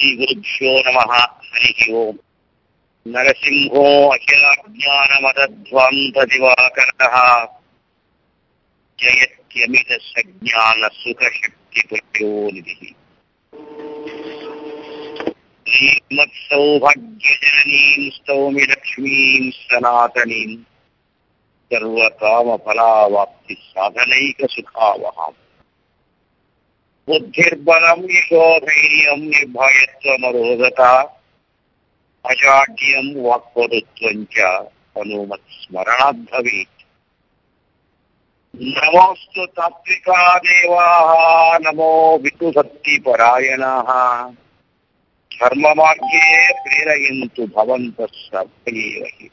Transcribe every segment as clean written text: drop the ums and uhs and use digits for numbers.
ಶ್ರೀಗುರುಭ್ಯೋ ನಮಃ. ಹರಿ ಓಂ. ನರಸಿಂಹೋ ಅಖಿಲಜ್ಞಾನಮದಧ್ವಾಂತದಿವಾಕರಃ ಜಯತ್ಯಮಿತ ಸಜ್ಞಾನ ಸುಖಶಕ್ತಿಪಯೋನಿಧಿಃ. ಶ್ರೀಮತ್ಸೌಭಾಗ್ಯಜನನೀಂ ಸ್ತೌಮಿ ಲಕ್ಷ್ಮೀಂ ಸನಾತನೀಂ ಸರ್ವಕಾಮಫಲಾವಾಪ್ತಿ ಸಾಧನೈಕ ಸುಖಾವಹಾಂ. ಬುದ್ಧಿರ್ಬಲಂ ಯಶೋಧೈರ್ಯಂ ನಿರ್ಭಯತ್ವಮರೋಗತ ಅಜಾಡ್ಯಂ ವಾಕ್ಪಟುತ್ವಂಚ ಹನುಮತ್ ಸ್ಮರಣಾತ್ ಭವೇತ್. ನಮೋಸ್ತು ತಾತ್ವಿಕಾ ದೇವಾಃ ನಮೋ ವಿದುಭಕ್ತಿಪರಾಯಣಾಃ ಧರ್ಮಮಾರ್ಗೇ ಪ್ರೇರಯಂತು ಭವಂತಃ ಸರ್ವೈವ ಹಿ.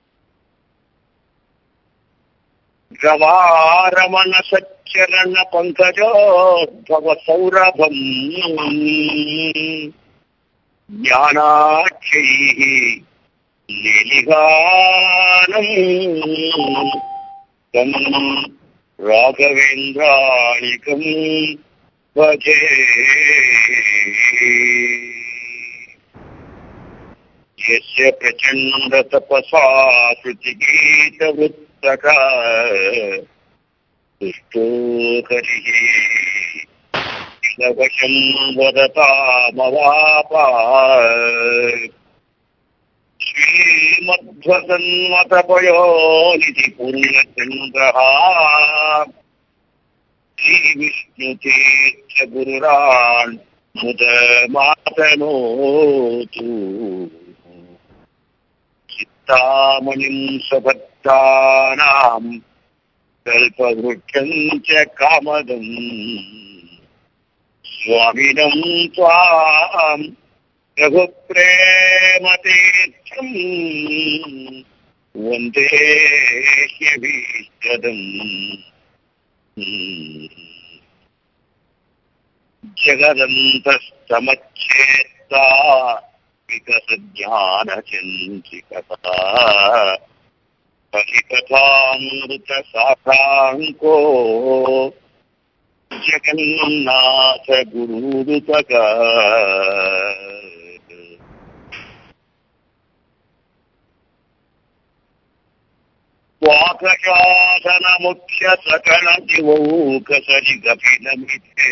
ರಮಾರಮಣ ಸಚ್ಚರಣ ಪಂಕಜೋದ್ಭವ ಸೌರಭಂ ಜ್ಞಾನಾಕ್ಷೈಃ ಲೇಲಿಗಾನಂ ತಂ ರಾಘವೇಂದ್ರಾಣಿಕಂ ಭಜೆ. ಯಸ್ಯ ಪ್ರಚಂಡ ತಪಸಾ ಶ್ರುತಿಗೀತವೃತ್ತಕ ದುಷ್ಟೋ ಹರಿಃ ವಶಂ ವದತಾಮವಾಪ. ಶ್ರೀಮಧ್ವಸನ್ಮತಪಯೋನಿಧಿ ಪೂರ್ಣಚಂದ್ರಃ ಶ್ರೀವಿಷ್ಣುತೀರ್ಥ ಗುರುರಾನ್ ಮುದ ಮಾತನೋತು. ಚಿತ್ತಾಮಣಿಂ ಸ್ವಭಕ್ತಾನಾಂ ಕಲ್ಪವೃಕ್ಷಂ ಚ ಕಾಮದಂ ಸ್ವಾಮಿನಂ ತ್ವಾಂ ರಘುಪ್ರೇಮತೀರ್ಥಂ ವಂದೇ ಹ್ಯಭೀಷ್ಟದಂ. ಜಗದಂತಸ್ತಮಚ್ಛೇತ್ತಾ ವಿಕಸಜ್ಞಾನಚಂದ್ರಿಕತಾ ಹರಿಕಥಾಮೃತ ಸಾಕಾಂಕೋ ಜಗನ್ನಾಥ ಗುರುರುಪಕ. ವಾಕಶಾಸನ ಮುಖ್ಯ ಸಕಲ ದಿವೌಕಸರಿ ಗಪಿನಮಿತೆ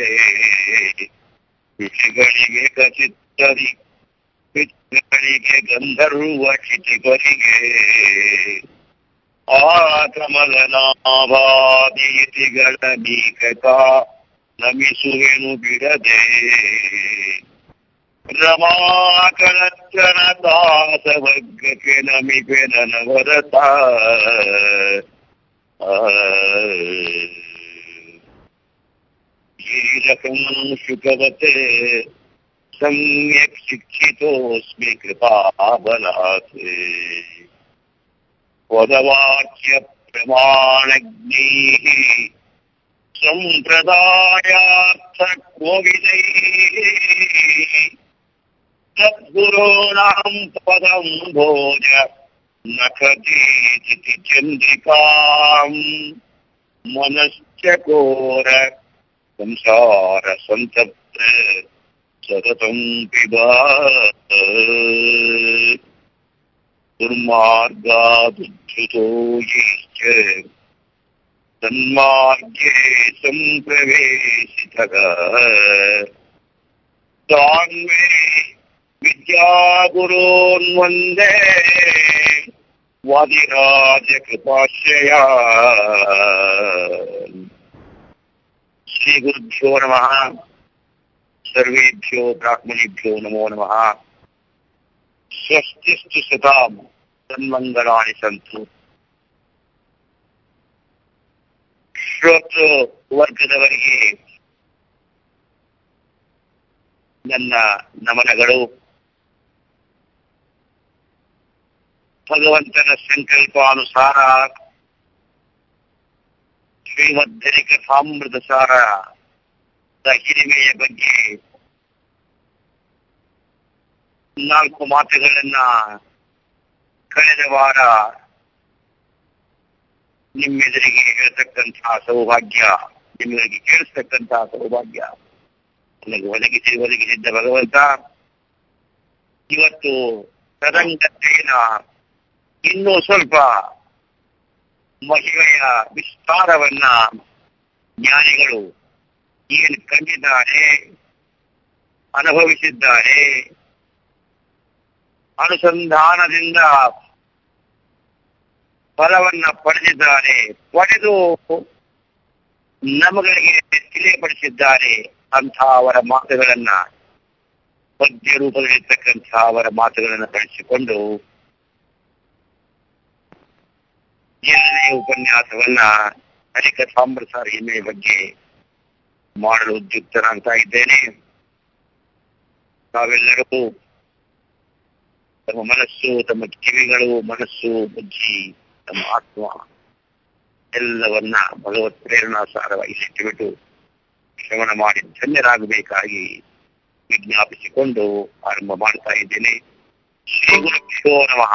ಋಷಿಗಳಿಗೆ ಕಚಿತ್ತರಿ ಪಿತೃಗಳಿಗೆ ಗಂಧರ್ವ ಕ್ಷಿತಿಗಳಿಗೆ ಆ ಕಮಲನಾಭಾದಿತಿಗಳ ನೀಕಕ ನಮಿಸುವೆನು ಬಿಡದೆ. ರಮಾಕಲಚ್ಚನ ದಾಸವರ್ಗಕ್ಕೆ ನಮಿಪೆ ನನವರತ. ಗಿರಿರಕಂ ಶುಕವತೆ ಸಮ್ಯಕ್ ಶಿಕ್ಷಿತೋಸ್ಮಿ ಕೃಪಾಬಲಾತ್. ಪದವಾಕ್ಯ ಪ್ರಮಾಣಜ್ಞೈಃ ಸಂಪ್ರದಾಯಾರ್ಥ ಕೋವಿದೈಃ ಸದ್ಗುರೋಣಾಂ ಪದಂ ಭೋಜ ನಖತೀತಿ ಚಂದ್ರಿಕಾಂ ಮನಶ್ಚಕೋರ ಸಂಸಾರ ಸಂತಪ್ತ ಸತತಂ ಪಿಬಾ. ದುರ್ಮಾರ್ಗಾದುದ್ಧೃತೋ ಯಶ್ಚ ಸನ್ಮಾರ್ಗೇ ಸಂಪ್ರವೇಶಿತಃ ತಾನ್ ಮೇ ವಿದ್ಯಾಗುರೋನ್ ವಂದೇ ವಾದಿರಾಜ ಕೃಪಾಶ್ರಯಾ. ಶ್ರೀಗುರುಭ್ಯೋ ನಮಃ. ಸರ್ವೇಭ್ಯೋ ಬ್ರಾಹ್ಮಣೇಭ್ಯೋ ನಮೋ ನಮಃ. ಸ್ವಸ್ತಿಸ್ತು ಸತಾಂ ಸನ್ಮಂಗಳಾನಿ ಸಂತು. ಶ್ರೋತೃ ವರ್ಗದವರಿಗೆ ನನ್ನ ನಮನಗಳು. ಭಗವಂತನ ಸಂಕಲ್ಪಾನುಸಾರ ಶ್ರೀಮದ್ಧರಿಕ ಸಾಮೃತ ಸಾರದ ಹಿರಿಮೆಯ ಬಗ್ಗೆ 4 ಮಾತುಗಳನ್ನ ಕಳೆದ ವಾರ ನಿಮ್ಮೆದುರಿಗೆ ಹೇಳ್ತಕ್ಕಂತಹ ಸೌಭಾಗ್ಯ, ನಿಮಗೆ ಕೇಳಿಸ್ತಕ್ಕಂತಹ ಸೌಭಾಗ್ಯ ನನಗೆ ಒದಗಿಸಿದ್ದ ಭಗವಂತ ಇವತ್ತು ತದಂಗತೆಯ ಇನ್ನೂ ಸ್ವಲ್ಪ ಮಹಿಮೆಯ ವಿಸ್ತಾರವನ್ನ ಜ್ಞಾನಿಗಳು ಏನು ಕಂಡಿದ್ದಾರೆ, ಅನುಭವಿಸಿದ್ದಾರೆ, ಅನುಸಂಧಾನದಿಂದ ಫಲವನ್ನ ಪಡೆದಿದ್ದಾರೆ, ಪಡೆದು ನಮಗಳಿಗೆ ತಿಳಿಯಪಡಿಸಿದ್ದಾರೆ ಅಂತ ಅವರ ಮಾತುಗಳನ್ನ, ಪದ್ಯ ರೂಪದಲ್ಲಿರ್ತಕ್ಕಂಥ ಅವರ ಮಾತುಗಳನ್ನು ಬಳಸಿಕೊಂಡು ಏಳನೇ ಉಪನ್ಯಾಸವನ್ನ ಹರಿಕಥಾಮೃತ ಹಿನ್ನೆಲೆ ಬಗ್ಗೆ ಮಾಡಲು ಉದ್ಯುಕ್ತನಾಗ್ತಾ ಇದ್ದೇನೆ. ತಾವೆಲ್ಲರೂ ತಮ್ಮ ಮನಸ್ಸು, ತಮ್ಮ ಕಿವಿಗಳು, ಮನಸ್ಸು, ಬುದ್ಧಿ, ತಮ್ಮ ಆತ್ಮ ಎಲ್ಲವನ್ನ ಭಗವತ್ ಪ್ರೇರಣಾಸಾರವಾಗಿ ಇಟ್ಟುಬಿಟ್ಟು ಶ್ರವಣ ಮಾಡಿ ಧನ್ಯರಾಗಬೇಕಾಗಿ ವಿಜ್ಞಾಪಿಸಿಕೊಂಡು ಆರಂಭ ಮಾಡ್ತಾ ಇದ್ದೇನೆ. ಶ್ರೀ ಗುರುಭ್ಯೋ ನಮಃ.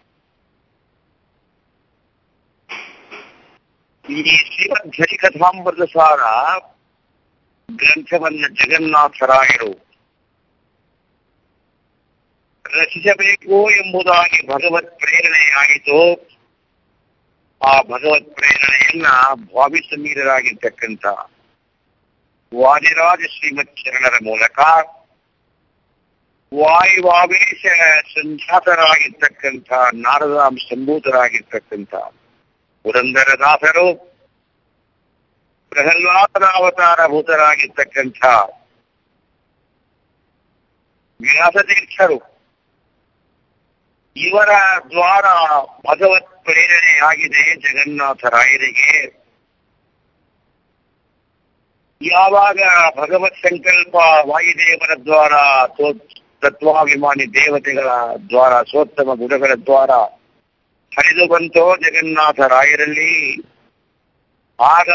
ಈ ಶ್ರೀಮದ್ ಹರಿಕಥಾಮೃತ ಸಾರ ಗ್ರಂಥವನ್ನ ಜಗನ್ನಾಥರಾಯರು ರಚಿಸಬೇಕು ಎಂಬುದಾಗಿ ಭಗವತ್ ಪ್ರೇರಣೆಯಾಯಿತು. ಆ ಭಗವತ್ ಪ್ರೇರಣೆಯನ್ನ ಭಾವಿಸಮೀರರಾಗಿರ್ತಕ್ಕಂಥ ವಾದಿರಾಜ ಶ್ರೀಮತ್ ಶರಣರ ಮೂಲಕ ವಾಯುವಾವೇಶ ಸಂಜಾತರಾಗಿರ್ತಕ್ಕಂಥ ನಾರದಾಂ ಸಂಭೂತರಾಗಿರ್ತಕ್ಕಂಥ ಪುರಂದರದಾಸರು, ಪ್ರಹ್ಲಾದಾವತಾರಭೂತರಾಗಿರ್ತಕ್ಕಂಥ ವ್ಯಾಸತೀರ್ಥರು, ಇವರ ದ್ವಾರ ಭಗವತ್ ಪ್ರೇರಣೆಯಾಗಿದೆ ಜಗನ್ನಾಥರಾಯರಿಗೆ. ಯಾವಾಗ ಭಗವತ್ ಸಂಕಲ್ಪ ವಾಯುದೇವರ ದ್ವಾರ, ತತ್ವಾಭಿಮಾನಿ ದೇವತೆಗಳ ದ್ವಾರ, ಸೋತ್ತಮ ಗುಣಗಳ ದ್ವಾರ ಹರಿದು ಬಂತೋ ಜಗನ್ನಾಥರಾಯರಲ್ಲಿ, ಆಗ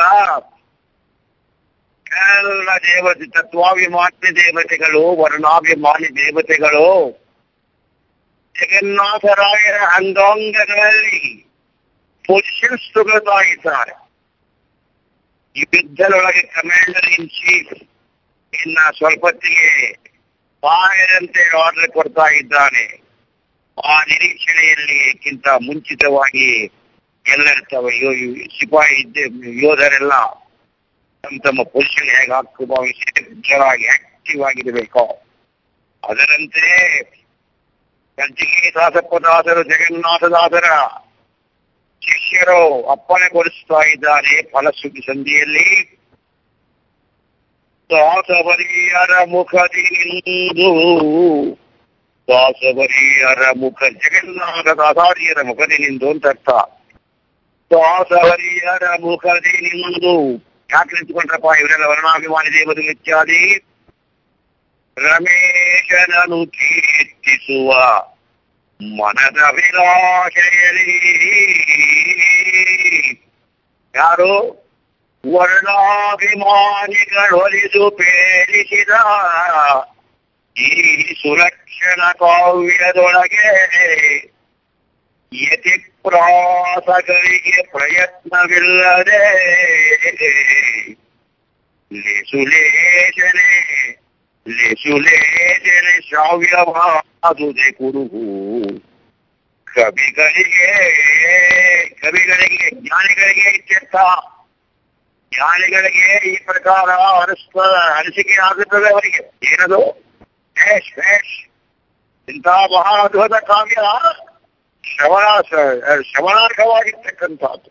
ಎಲ್ಲ ದೇವತೆ, ತತ್ವಾಭಿಮಾನಿ ದೇವತೆಗಳು, ವರ್ಣಾಭಿಮಾನಿ ದೇವತೆಗಳು ಜಗನ್ನಾಥರಾಯರ ಅಂಗಾಂಗಗಳಲ್ಲಿ ಪೊಸಿಷನ್ಸ್ ತಗೊಳ್ತಾ ಇದ್ದಾರೆ. ಯುದ್ಧದೊಳಗೆ ಕಮಾಂಡರ್ ಇನ್ ಚೀಫ್ ಇನ್ನ ಸ್ವಲ್ಪತ್ತಿಗೆ ಬಾಯದಂತೆ ಆರ್ಡರ್ ಕೊಡ್ತಾ ಇದ್ದಾನೆ. ಆ ನಿರೀಕ್ಷಣೆಯಲ್ಲಿಕ್ಕಿಂತ ಮುಂಚಿತವಾಗಿ ಎಲ್ಲರಿರ್ತವೆ ಸಿಪಾಯಿ ಯೋಧರೆಲ್ಲ ತಮ್ಮ ತಮ್ಮ ಪೊಸಿಷನ್ ಹೇಗೆ ಹಾಕುವಾಗಿ ಆಕ್ಟಿವ್ ಆಗಿರಬೇಕು. ಅದರಂತೆ ಕಂಚಿಗೆ ದಾಸಪ್ಪದಾಸರು ಜಗನ್ನಾಥದಾಸರ ಶಿಷ್ಯರು ಅಪ್ಪಣೆಗೊಳಿಸ್ತಾ ಇದ್ದಾರೆ. ಫಲಶ್ರುತಿ ಸಂಧಿಯಲ್ಲಿ ದಾಸವರಿಯರ ಮುಖದಿ ನಿಂದು, ದಾಸವರಿಯರ ಮುಖ ಜಗನ್ನಾಥದಾಸಾರಿಯರ ಮುಖದಿ ನಿಂದು ಅಂತ ಅರ್ಥ. ದಾಸವರಿಯರ ಮುಖದಿ ನಿಂದು ಯಾಕೆ ನಿಂತ್ಕೊಂಡ್ರಪ್ಪ ಇವರೆಲ್ಲ ವರ್ಣಾಭಿಮಾನಿ ದೇವತೆಗಳು ಇತ್ಯಾದಿ. ರಮೇಶನನು ಕೀರ್ತಿಸುವ ಮನದ ವಿಲಾಸೆಯಲ್ಲಿ ಯಾರು ವರ್ಣಾಭಿಮಾನಿಗಳೊಲಿದು ಪೇರಿಸಿದ ಈ ಸುಲಕ್ಷಣ ಕಾವ್ಯದೊಳಗೆ ಯತಿಪ್ರಾಸಗಳಿಗೆ ಪ್ರಯತ್ನವಿಲ್ಲದೆ ಲೇಸುಲೇಶನೆ ಶ್ರಾವ್ಯವಾದುದೆ ಕುರುಹು. ಕವಿಗಳಿಗೆ ಜ್ಞಾನಿಗಳಿಗೆ ಇತ್ಯರ್ಥ. ಜ್ಞಾನಿಗಳಿಗೆ ಈ ಪ್ರಕಾರ ಅನಿಸಿಕೆ ಆಗುತ್ತದೆ ಅವರಿಗೆ. ಏನದು ಇಂಥ ಮಹಾ ಅದ್ಭುತ ಕಾವ್ಯ ಶ್ರವಣಾರ್ಹವಾಗಿರ್ತಕ್ಕಂಥದ್ದು,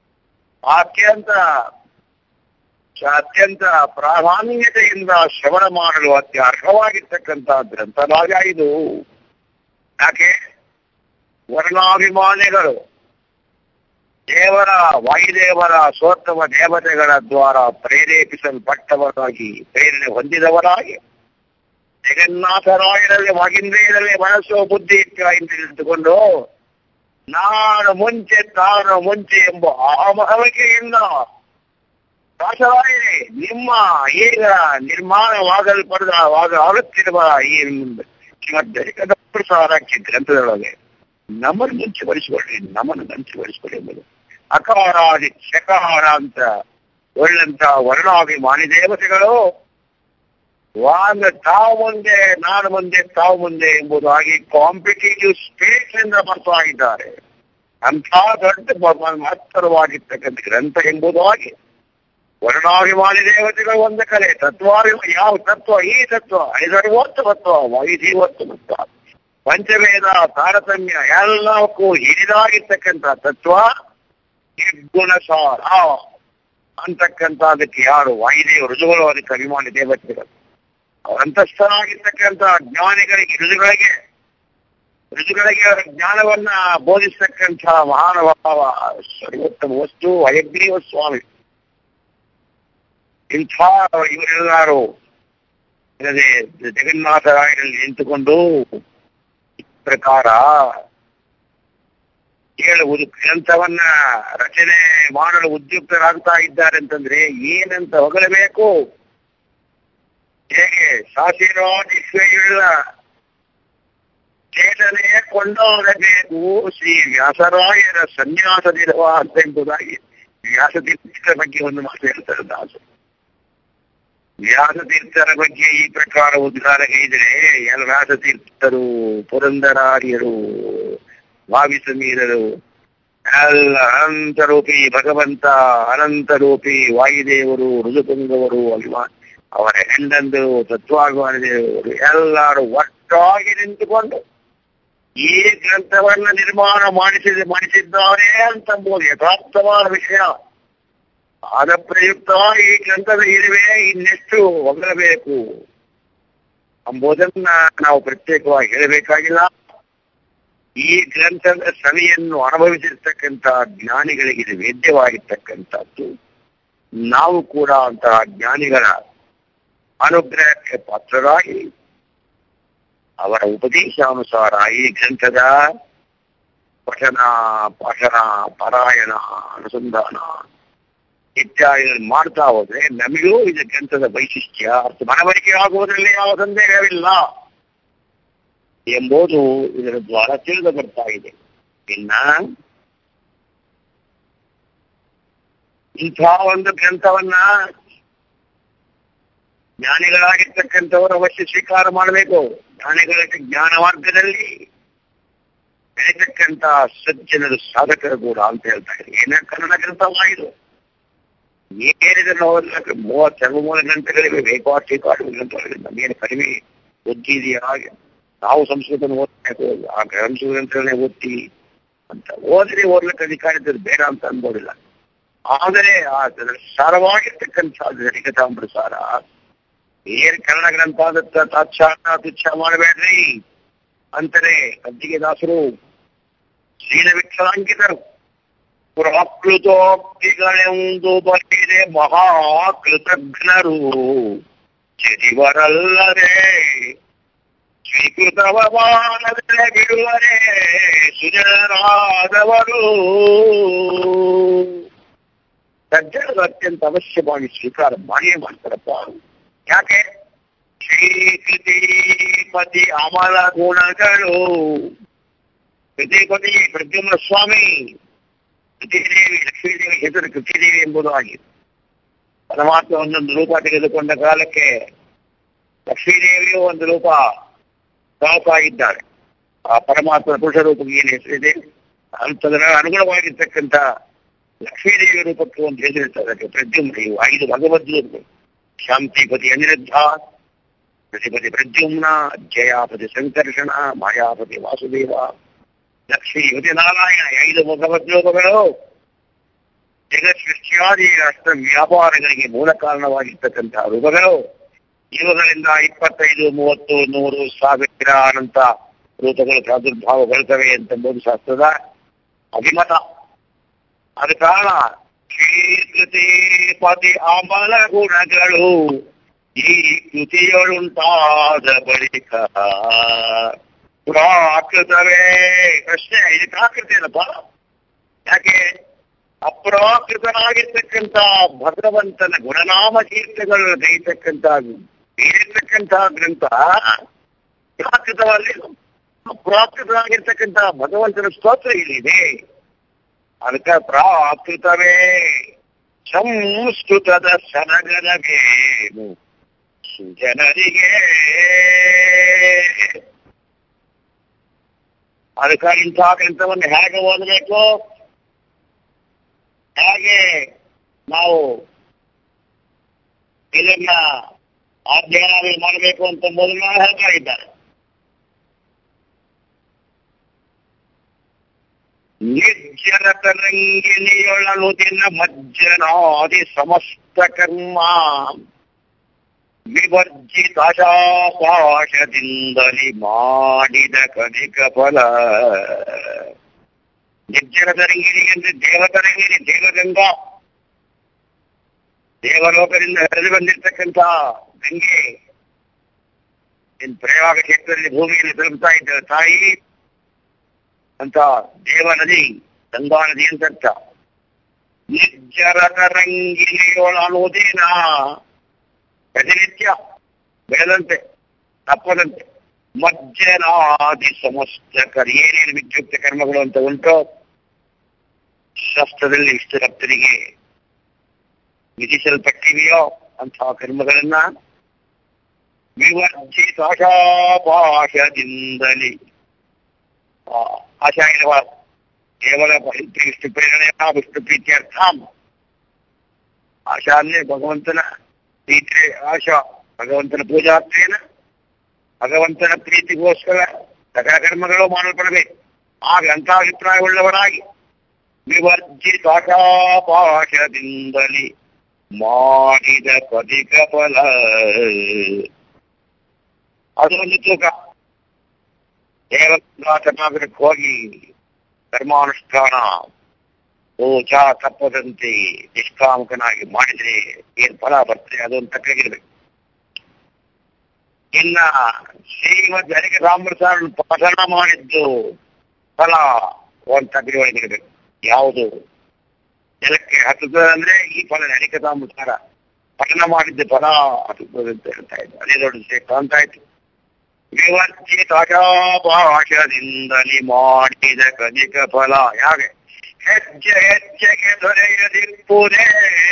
ಅತ್ಯಂತ ಪ್ರಾಧಾನ್ಯತೆಯಿಂದ ಶ್ರವಣ ಮಾಡಲು ಅತ್ಯರ್ಹವಾಗಿರ್ತಕ್ಕಂಥ ಗ್ರಂಥರಾಜ ಇದು. ಯಾಕೆ? ವರ್ಣಾಭಿಮಾನಿಗಳು ವಾಯುದೇವರ ಸೋತ್ತಮ ದೇವತೆಗಳ ದ್ವಾರ ಪ್ರೇರೇಪಿಸಲ್ಪಟ್ಟವರಾಗಿ, ಪ್ರೇರಣೆ ಹೊಂದಿದವರಾಗಿ ಜಗನ್ನಾಥರಾಯರಲ್ಲಿ ವಾಗೀಂದ್ರಿಯದಲ್ಲಿ ಮನಸ್ಸು ಬುದ್ಧಿ ಇಟ್ಟುಕೊಂಡು ನಾನು ಮುಂಚೆ ತಾನು ಮುಂಚೆ ಎಂಬ ಅಹಮಹವಿಕೆಯಿಂದ ದಾಸರಾಯರೇ ನಿಮ್ಮ ಈಗ ಆಗುತ್ತಿರುವ ಈ ಶ್ರೀಮದ್ ಗ್ರಂಥದೊಳಗೆ ನಮ್ಮನ್ನು ಮುಂಚೆಗೊಳಿಸಿಕೊಳ್ಳಿ ಎಂಬುದು ಅಕಾರಾದಿ ಶಕಾರ ಅಂತ ಒಳ್ಳಂತ ವರ್ಣಾಭಿಮಾನಿ ದೇವತೆಗಳು ತಾವು ಮುಂದೆ ನಾನು ಮುಂದೆ ತಾವು ಮುಂದೆ ಎಂಬುದಾಗಿ ಕಾಂಪಿಟೇಟಿವ್ ಸ್ಪೇಸ್ ಇಂದ ಬರ್ತಾಗಿದ್ದಾರೆ. ಅಂಥ ದೊಡ್ಡ ಮಹತ್ತರವಾಗಿರ್ತಕ್ಕಂಥ ಗ್ರಂಥ ಎಂಬುದಾಗಿ ವರ್ಣಾಭಿಮಾನಿ ದೇವತೆಗಳು ಒಂದು ಕಲೆ ಯಾವ ತತ್ವ ಈ ತತ್ವ ಐದರ್ವೋತ್ತಮತ್ವ ವೈಜೀವೋತ್ತಮತ್ವ ಪಂಚವೇದ ತಾರತಮ್ಯ ಎಲ್ಲಕ್ಕೂ ಹಿರಿದಾಗಿರ್ತಕ್ಕಂಥ ತತ್ವ ನಿರ್ಗುಣಸಾರ ಅಂತಕ್ಕಂಥದಕ್ಕೆ ಯಾರು ವಾಯುದೇವ ಋಜುಗಳು ಅದಕ್ಕೆ ಅಭಿಮಾನಿ ದೇವತೆಗಳು ಅಂತಸ್ಥರಾಗಿರ್ತಕ್ಕಂಥ ಜ್ಞಾನಿಗಳಿಗೆ ಋಜುಗಳಿಗೆ ಅವರ ಜ್ಞಾನವನ್ನ ಬೋಧಿಸ್ತಕ್ಕಂಥ ಮಹಾನುಭಾವ ಸರ್ವೋತ್ತಮ ವಸ್ತು ಹಯಗ್ರೀವ ಸ್ವಾಮಿ. ಇಂಥ ಇವರೆಲ್ಲರೂ ಜಗನ್ನಾಥರಾಯರಲ್ಲಿ ನಿಂತುಕೊಂಡು ಈ ಪ್ರಕಾರ ಕೇಳುವುದು ಗ್ರಂಥವನ್ನ ರಚನೆ ಮಾಡಲು ಉದ್ಯುಕ್ತರಾಗ್ತಾ ಇದ್ದಾರೆ ಅಂತಂದ್ರೆ ಏನಂತ ಹೊಗಳಬೇಕು. ಹೇಗೆ ಸಾಸಿರಾಜೀಶ್ವರ ಚೇತನೆಯ ಕೊಂಡೋಗಬೇಕು ಶ್ರೀ ವ್ಯಾಸರಾಯರ ಸನ್ಯಾಸದಿರುವ ಅಂತ ಎಂಬುದಾಗಿ ವ್ಯಾಸತೀರ್ಥರ ಬಗ್ಗೆ ಒಂದು ಮಾತು ಹೇಳ್ತಾರೆ ದಾಸರು. ವ್ಯಾಸತೀರ್ಥರ ಬಗ್ಗೆ ಈ ಪ್ರಕಾರ ಉದ್ಗಾರ ಇದ್ರೆ ಎಲ್ಲ ವ್ಯಾಸತೀರ್ಥರು ಪುರಂದರಾರ್ಯರು ಭಾವಿಸಮೀರರು ಎಲ್ಲ ಅನಂತರೂಪಿ ಭಗವಂತ ಅನಂತರೂಪಿ ವಾಯುದೇವರು ಋಜುಪುಂಗವರು ಅವರ ಹೆಂಡಂದು ತತ್ವಾಭಿಮಾನಿದೇವರು ಎಲ್ಲರೂ ಒಟ್ಟಾಗಿ ನಿಂತುಕೊಂಡು ಈ ಗ್ರಂಥವನ್ನ ನಿರ್ಮಾಣ ಮಾಡಿಸಿದ್ದಾರೆ ಅಂತಂಬೋದು ಯಥಾರ್ಥವಾದ ವಿಷಯ. ಆದ ಪ್ರಯುಕ್ತ ಈ ಗ್ರಂಥದ ಇರುವೆ ಇನ್ನೆಷ್ಟು ಹೊಗಳಬೇಕು ಎಂಬುದನ್ನ ನಾವು ಪ್ರತ್ಯೇಕವಾಗಿ ಹೇಳಬೇಕಾಗಿಲ್ಲ. ಈ ಗ್ರಂಥದ ಸವಿಯನ್ನು ಅನುಭವಿಸಿರ್ತಕ್ಕಂಥ ಜ್ಞಾನಿಗಳಿಗೆ ಇದು ವೇದ್ಯವಾಗಿರ್ತಕ್ಕಂಥದ್ದು. ನಾವು ಕೂಡ ಅಂತಹ ಜ್ಞಾನಿಗಳ ಅನುಗ್ರಹಕ್ಕೆ ಪಾತ್ರರಾಗಿ ಅವರ ಉಪದೇಶಾನುಸಾರ ಈ ಗ್ರಂಥದ ಪಠನ ಪಾಠನ ಪಾರಾಯಣ ಅನುಸಂಧಾನ ಇತ್ಯಾದಿ ಮಾಡ್ತಾ ಹೋದ್ರೆ ನಮಗೂ ಇದು ಗ್ರಂಥದ ವೈಶಿಷ್ಟ್ಯ ಅರ್ಥ ಮನವರಿಕೆ ಆಗುವುದರಲ್ಲಿ ಯಾವ ಸಂದೇಹವಿಲ್ಲ ಎಂಬುದು ಇದರ ದ್ವಾರ ತಿಳಿದು ಬರ್ತಾ ಇದೆ. ಇನ್ನ ಇಂಥ ಒಂದು ಗ್ರಂಥವನ್ನ ಜ್ಞಾನಿಗಳಾಗಿರ್ತಕ್ಕಂಥವರು ಅವಶ್ಯ ಸ್ವೀಕಾರ ಮಾಡಬೇಕು. ಜ್ಞಾನಿಗಳ ಜ್ಞಾನ ಮಾರ್ಗದಲ್ಲಿ ಬೆಳೀತಕ್ಕಂಥ ಸಜ್ಜನರು ಸಾಧಕರು ಕೂಡ ಅಂತ ಹೇಳ್ತಾ ಇದ್ದಾರೆ. ಏನೇ ಕನ್ನಡ ಗ್ರಂಥವಾಗಿದು ಏನಿದನ್ನು ಓದಲಿಕ್ಕೆ 33 ಗಂಟೆಗಳಿವೆ. ಬೇಕಾಟಿ ಗ್ರಂಥಗಳಿಂದ ನಮಗೇನು ಕಡಿಮೆ ಬುದ್ಧಿ ಇದೆಯಾ? ನಾವು ಸಂಸ್ಕೃತ ಓದಬೇಕು, ಆ ಸಂಸ್ಕೃತ ಗ್ರಂಥಗಳನ್ನೇ ಓದ್ತೀವಿ ಅಂತ ಓದ್ಲಿಕ್ಕೆ ಅಧಿಕಾರಿದ್ದು ಬೇಡ ಅಂತ ಅನ್ಬೋದಿಲ್ಲ. ಆದರೆ ಆ ಸಾರವಾಗಿರ್ತಕ್ಕಂಥ ಹರಿಕಥಾಮೃತಸಾರ ಏನ್ ಕನ್ನಡ ಗ್ರಂಥ ತುಚ್ಛ ಮಾಡಬೇಡ್ರಿ ಅಂತಾರೆ ಕದ್ದಿಗೆ ದಾಸರು. ಶ್ರೀನ ವಿಠಲಾಂಕಿತರು ಪ್ರಾಕೃತೋಕ್ತಿಗಳೆಂದು ಬರೆದೆ ಮಹಾಕೃತಜ್ಞರು ಚಿರಿವರಲ್ಲದೆ ಸ್ವೀಕೃತವಮಾನದರೆ ಬಿಡುವರೆ ಸುಜನರಾದವರು. ಸಜ್ಜನರು ಅತ್ಯಂತ ಅವಶ್ಯವಾಗಿ ಸ್ವೀಕಾರ ಮಾಡಿಯೇ ಮಾಡ್ತಾರಪ್ಪ. ಯಾಕೆ? ಶ್ರೀಕೃತಿಪತಿ ಅಮಲ ಗುಣಗಳು. ಕೃತಿಪತಿ ಪ್ರದ್ಯುಮ್ನ ಸ್ವಾಮಿ, ಕೃತಿದೇವಿ ಲಕ್ಷ್ಮೀದೇವಿ ಹೆಸರು ಕೃತಿದೇವಿ ಎಂಬುದು ಆಗಿದೆ. ಪರಮಾತ್ಮ ಒಂದೊಂದು ರೂಪ ತೆಗೆದುಕೊಂಡ ಕಾಲಕ್ಕೆ ಲಕ್ಷ್ಮೀದೇವಿಯು ಒಂದು ರೂಪ ತಾಳ್ತಾ ಇದ್ದಾರೆ. ಆ ಪರಮಾತ್ಮನ ಪುರುಷ ರೂಪಕ್ಕೆ ಏನು ಹೆಸರಿದೆ ಅಂತದರ ಅನುಗುಣವಾಗಿರ್ತಕ್ಕಂಥ ಲಕ್ಷ್ಮೀದೇವಿಯ ರೂಪಕ್ಕೆ ಒಂದು ಹೆಸರಿರ್ತದೆ. ಅದಕ್ಕೆ ಪ್ರದ್ಯುಮ್ನ. ಇವು 5 ಭಗವದ್ ರೂಪಗಳು. ಶಾಂತಿಪತಿ ಅನಿರುದ್ಧ, ಪ್ರತಿಪತಿ ಪ್ರದ್ಯುಮ್ನ, ಜಯಾಪತಿ ಸಂಕರ್ಷಣ, ಮಾಯಾಪತಿ ವಾಸುದೇವ, ಲಕ್ಷ್ಮೀಪತಿ ನಾರಾಯಣ. 5 ಭಗವದ್ ರೂಪಗಳು ಜಗತ್ ಸೃಷ್ಟಿಯಾದಿ ಅಷ್ಟ ವ್ಯಾಪಾರಗಳಿಗೆ ಮೂಲ ಕಾರಣವಾಗಿರ್ತಕ್ಕಂತಹ ರೂಪಗಳು. ಇವುಗಳಿಂದ 25, 30, 100, 1000 ಅನಂತ ರೂಪಗಳು ಪ್ರಾದುರ್ಭಾವಗೊಳ್ತವೆ ಎಂಬುದು ಶಾಸ್ತ್ರದ ಅಭಿಮತ. ಅದ ಕಾರಣ ಶ್ರೀಕೃತಿ ಪತಿ ಅಮಲ ಗುಣಗಳು ಈ ಕೃತಿಯಳುಂಟಾದ ಬಳಿಕ ಪ್ರಾಕೃತವೇ. ಪ್ರಶ್ನೆ, ಇದು ಪ್ರಾಕೃತಿ ಏನಪ್ಪ? ಯಾಕೆ? ಅಪ್ರಾಕೃತನಾಗಿರ್ತಕ್ಕಂಥ ಭಗವಂತನ ಗುಣನಾಮ ಕೀರ್ತಗಳು ಗೈತಕ್ಕಂಥ ಬೇರಿರ್ತಕ್ಕಂಥ ಗ್ರಂಥ ಪ್ರಾಕೃತವಲ್ಲಿ. ಅಪ್ರಾಕೃತನಾಗಿರ್ತಕ್ಕಂಥ ಭಗವಂತನ ಸ್ತೋತ್ರ ಇಲ್ಲಿದೆ. ಅದಕ್ಕೆ ಪ್ರಾಕೃತವೇ ಸಂಸ್ಕೃತದ ಸನಗನವೇನು ಸುಜನರಿಗೆ. ಅದಕ್ಕಾಗಿ ಇಂತಹ ಗ್ರಂಥವನ್ನು ಹೇಗೆ ಓದಬೇಕು, ಹೇಗೆ ನಾವು ಇದನ್ನ ಅಧ್ಯಯನ ಮಾಡಬೇಕು ಅಂತ ಮೊದಲು ಹೇಳ್ತಾ ಇದ್ದಾರೆ. ನಿರ್ಜರ ತರಂಗಿಣಿಯೊಳನುದಿನ ಮಜ್ಜನಾದಿ ಸಮಸ್ತ ಕರ್ಮ ವಿವರ್ಜಿತಾಶಾಪಾಶದಿಂದಲಿ ಮಾಡಿದ ಕಲಿಕ ಫಲ. ನಿರ್ಜರ ತರಂಗಿಣಿ ಅಂದ್ರೆ ದೇವತರಂಗಿಣಿ, ದೇವಗಂಗಾ, ದೇವಲೋಕದಿಂದ ಹರಿದು ಬಂದಿರತಕ್ಕಂಥ ಗಂಗೆ ಪ್ರಯಾಗ ಕ್ಷೇತ್ರದಲ್ಲಿ ಭೂಮಿಯಲ್ಲಿ ತಲುಪ್ತಾ ಇದ್ದ ತಾಯಿ ಅಂತ ದೇವ ನದಿ, ಗಂಗಾ ನದಿ ಅಂತ ಅರ್ಥ. ನಿರ್ಜರ ತರಂಗಿಣಿಯೊಳನುದಿನ ಪ್ರತಿನಿತ್ಯ ಬೆಳೆದಂತೆ ತಪ್ಪದಂತೆ ಮಜ್ಜನಾದಿ ಸಮಸ್ತ ಏನೇನು ವಿದ್ಯುಕ್ತ ಕರ್ಮಗಳು ಅಂತ ಉಂಟು, ಶಾಸ್ತ್ರದಲ್ಲಿ ಇಷ್ಟು ಭಕ್ತರಿಗೆ ವಿಧಿಸಲ್ಪಟ್ಟಿವೆಯೋ ಅಂತಹ ಕರ್ಮಗಳನ್ನ ವಿವರ್ಜಿತಾಶಾಪಾಶದಿಂದಲೇ, ಆಶಾ ಇರುವ ಕೇವಲ ವಿಷ್ಣು ಪ್ರೇರಣೆ, ವಿಷ್ಣು ಪ್ರೀತ್ಯರ್ಥ. ಆಶಾ ಅಂದ್ರೆ ಭಗವಂತನ ಪ್ರೀತಿ, ಆಶಾ ಭಗವಂತನ ಪೂಜಾರ್ಥೇನ ಭಗವಂತನ ಪ್ರೀತಿಗೋಸ್ಕರ ಸಕಲ ಕರ್ಮಗಳು ಮಾಡಲ್ಪಡಬೇಕು. ಆಗ ಅಂತ ಅಭಿಪ್ರಾಯವುಳ್ಳವರಾಗಿ ವಿವರ್ಜಿತಾಶಾಪಾಶದಿಂದಲೇ ಮಾಡಿದ ಪದಿಕ ಫಲ. ಅದು ಒಂದು ತೂಕ. ದೇವತಾಗರಕ್ಕೆ ಹೋಗಿ ಕರ್ಮಾನುಷ್ಠಾನ ಚಾ ತಪ್ಪದಂತೆ ನಿಷ್ಕಾಮಕನಾಗಿ ಮಾಡಿದ್ರೆ ಏನ್ ಫಲ ಬರ್ತದೆ, ಅದೊಂದು ತಕ್ಕಾಗಿರ್ಬೇಕು. ಇನ್ನ ಶ್ರೀಮದ್ ಹರಿಕ ಸಾಮೃತ ಪಠಣ ಮಾಡಿದ್ದು ಫಲ ಒಂದು ತಗ್ಗಿರಬೇಕು. ಯಾವುದು ಜಲಕ್ಕೆ ಹತ್ತದ ಅಂದ್ರೆ ಈ ಫಲ ಹರಿಕ ಸಾಮೃತಾರ ಪಠಣ ಮಾಡಿದ್ದು ಫಲ ಹತ್ತದ ಅಂತ ಹೇಳ್ತಾ ಇದ್ದು. ಅದೇ ದೊಡ್ಡ ಶ್ರೇಷ್ಠ ಅಂತ ಆಯ್ತು. ವಿವರ್ಜಿತಾಶಾಪಾಶದಿಂದಲೇ ಮಾಡಿದ ಕಲಿಕ ಫಲ. ಯಾಕೆ ಹೆಜ್ಜೆ ಹೆಜ್ಜೆಗೆ ದೊರೆಯದಿಪ್ಪುದೇ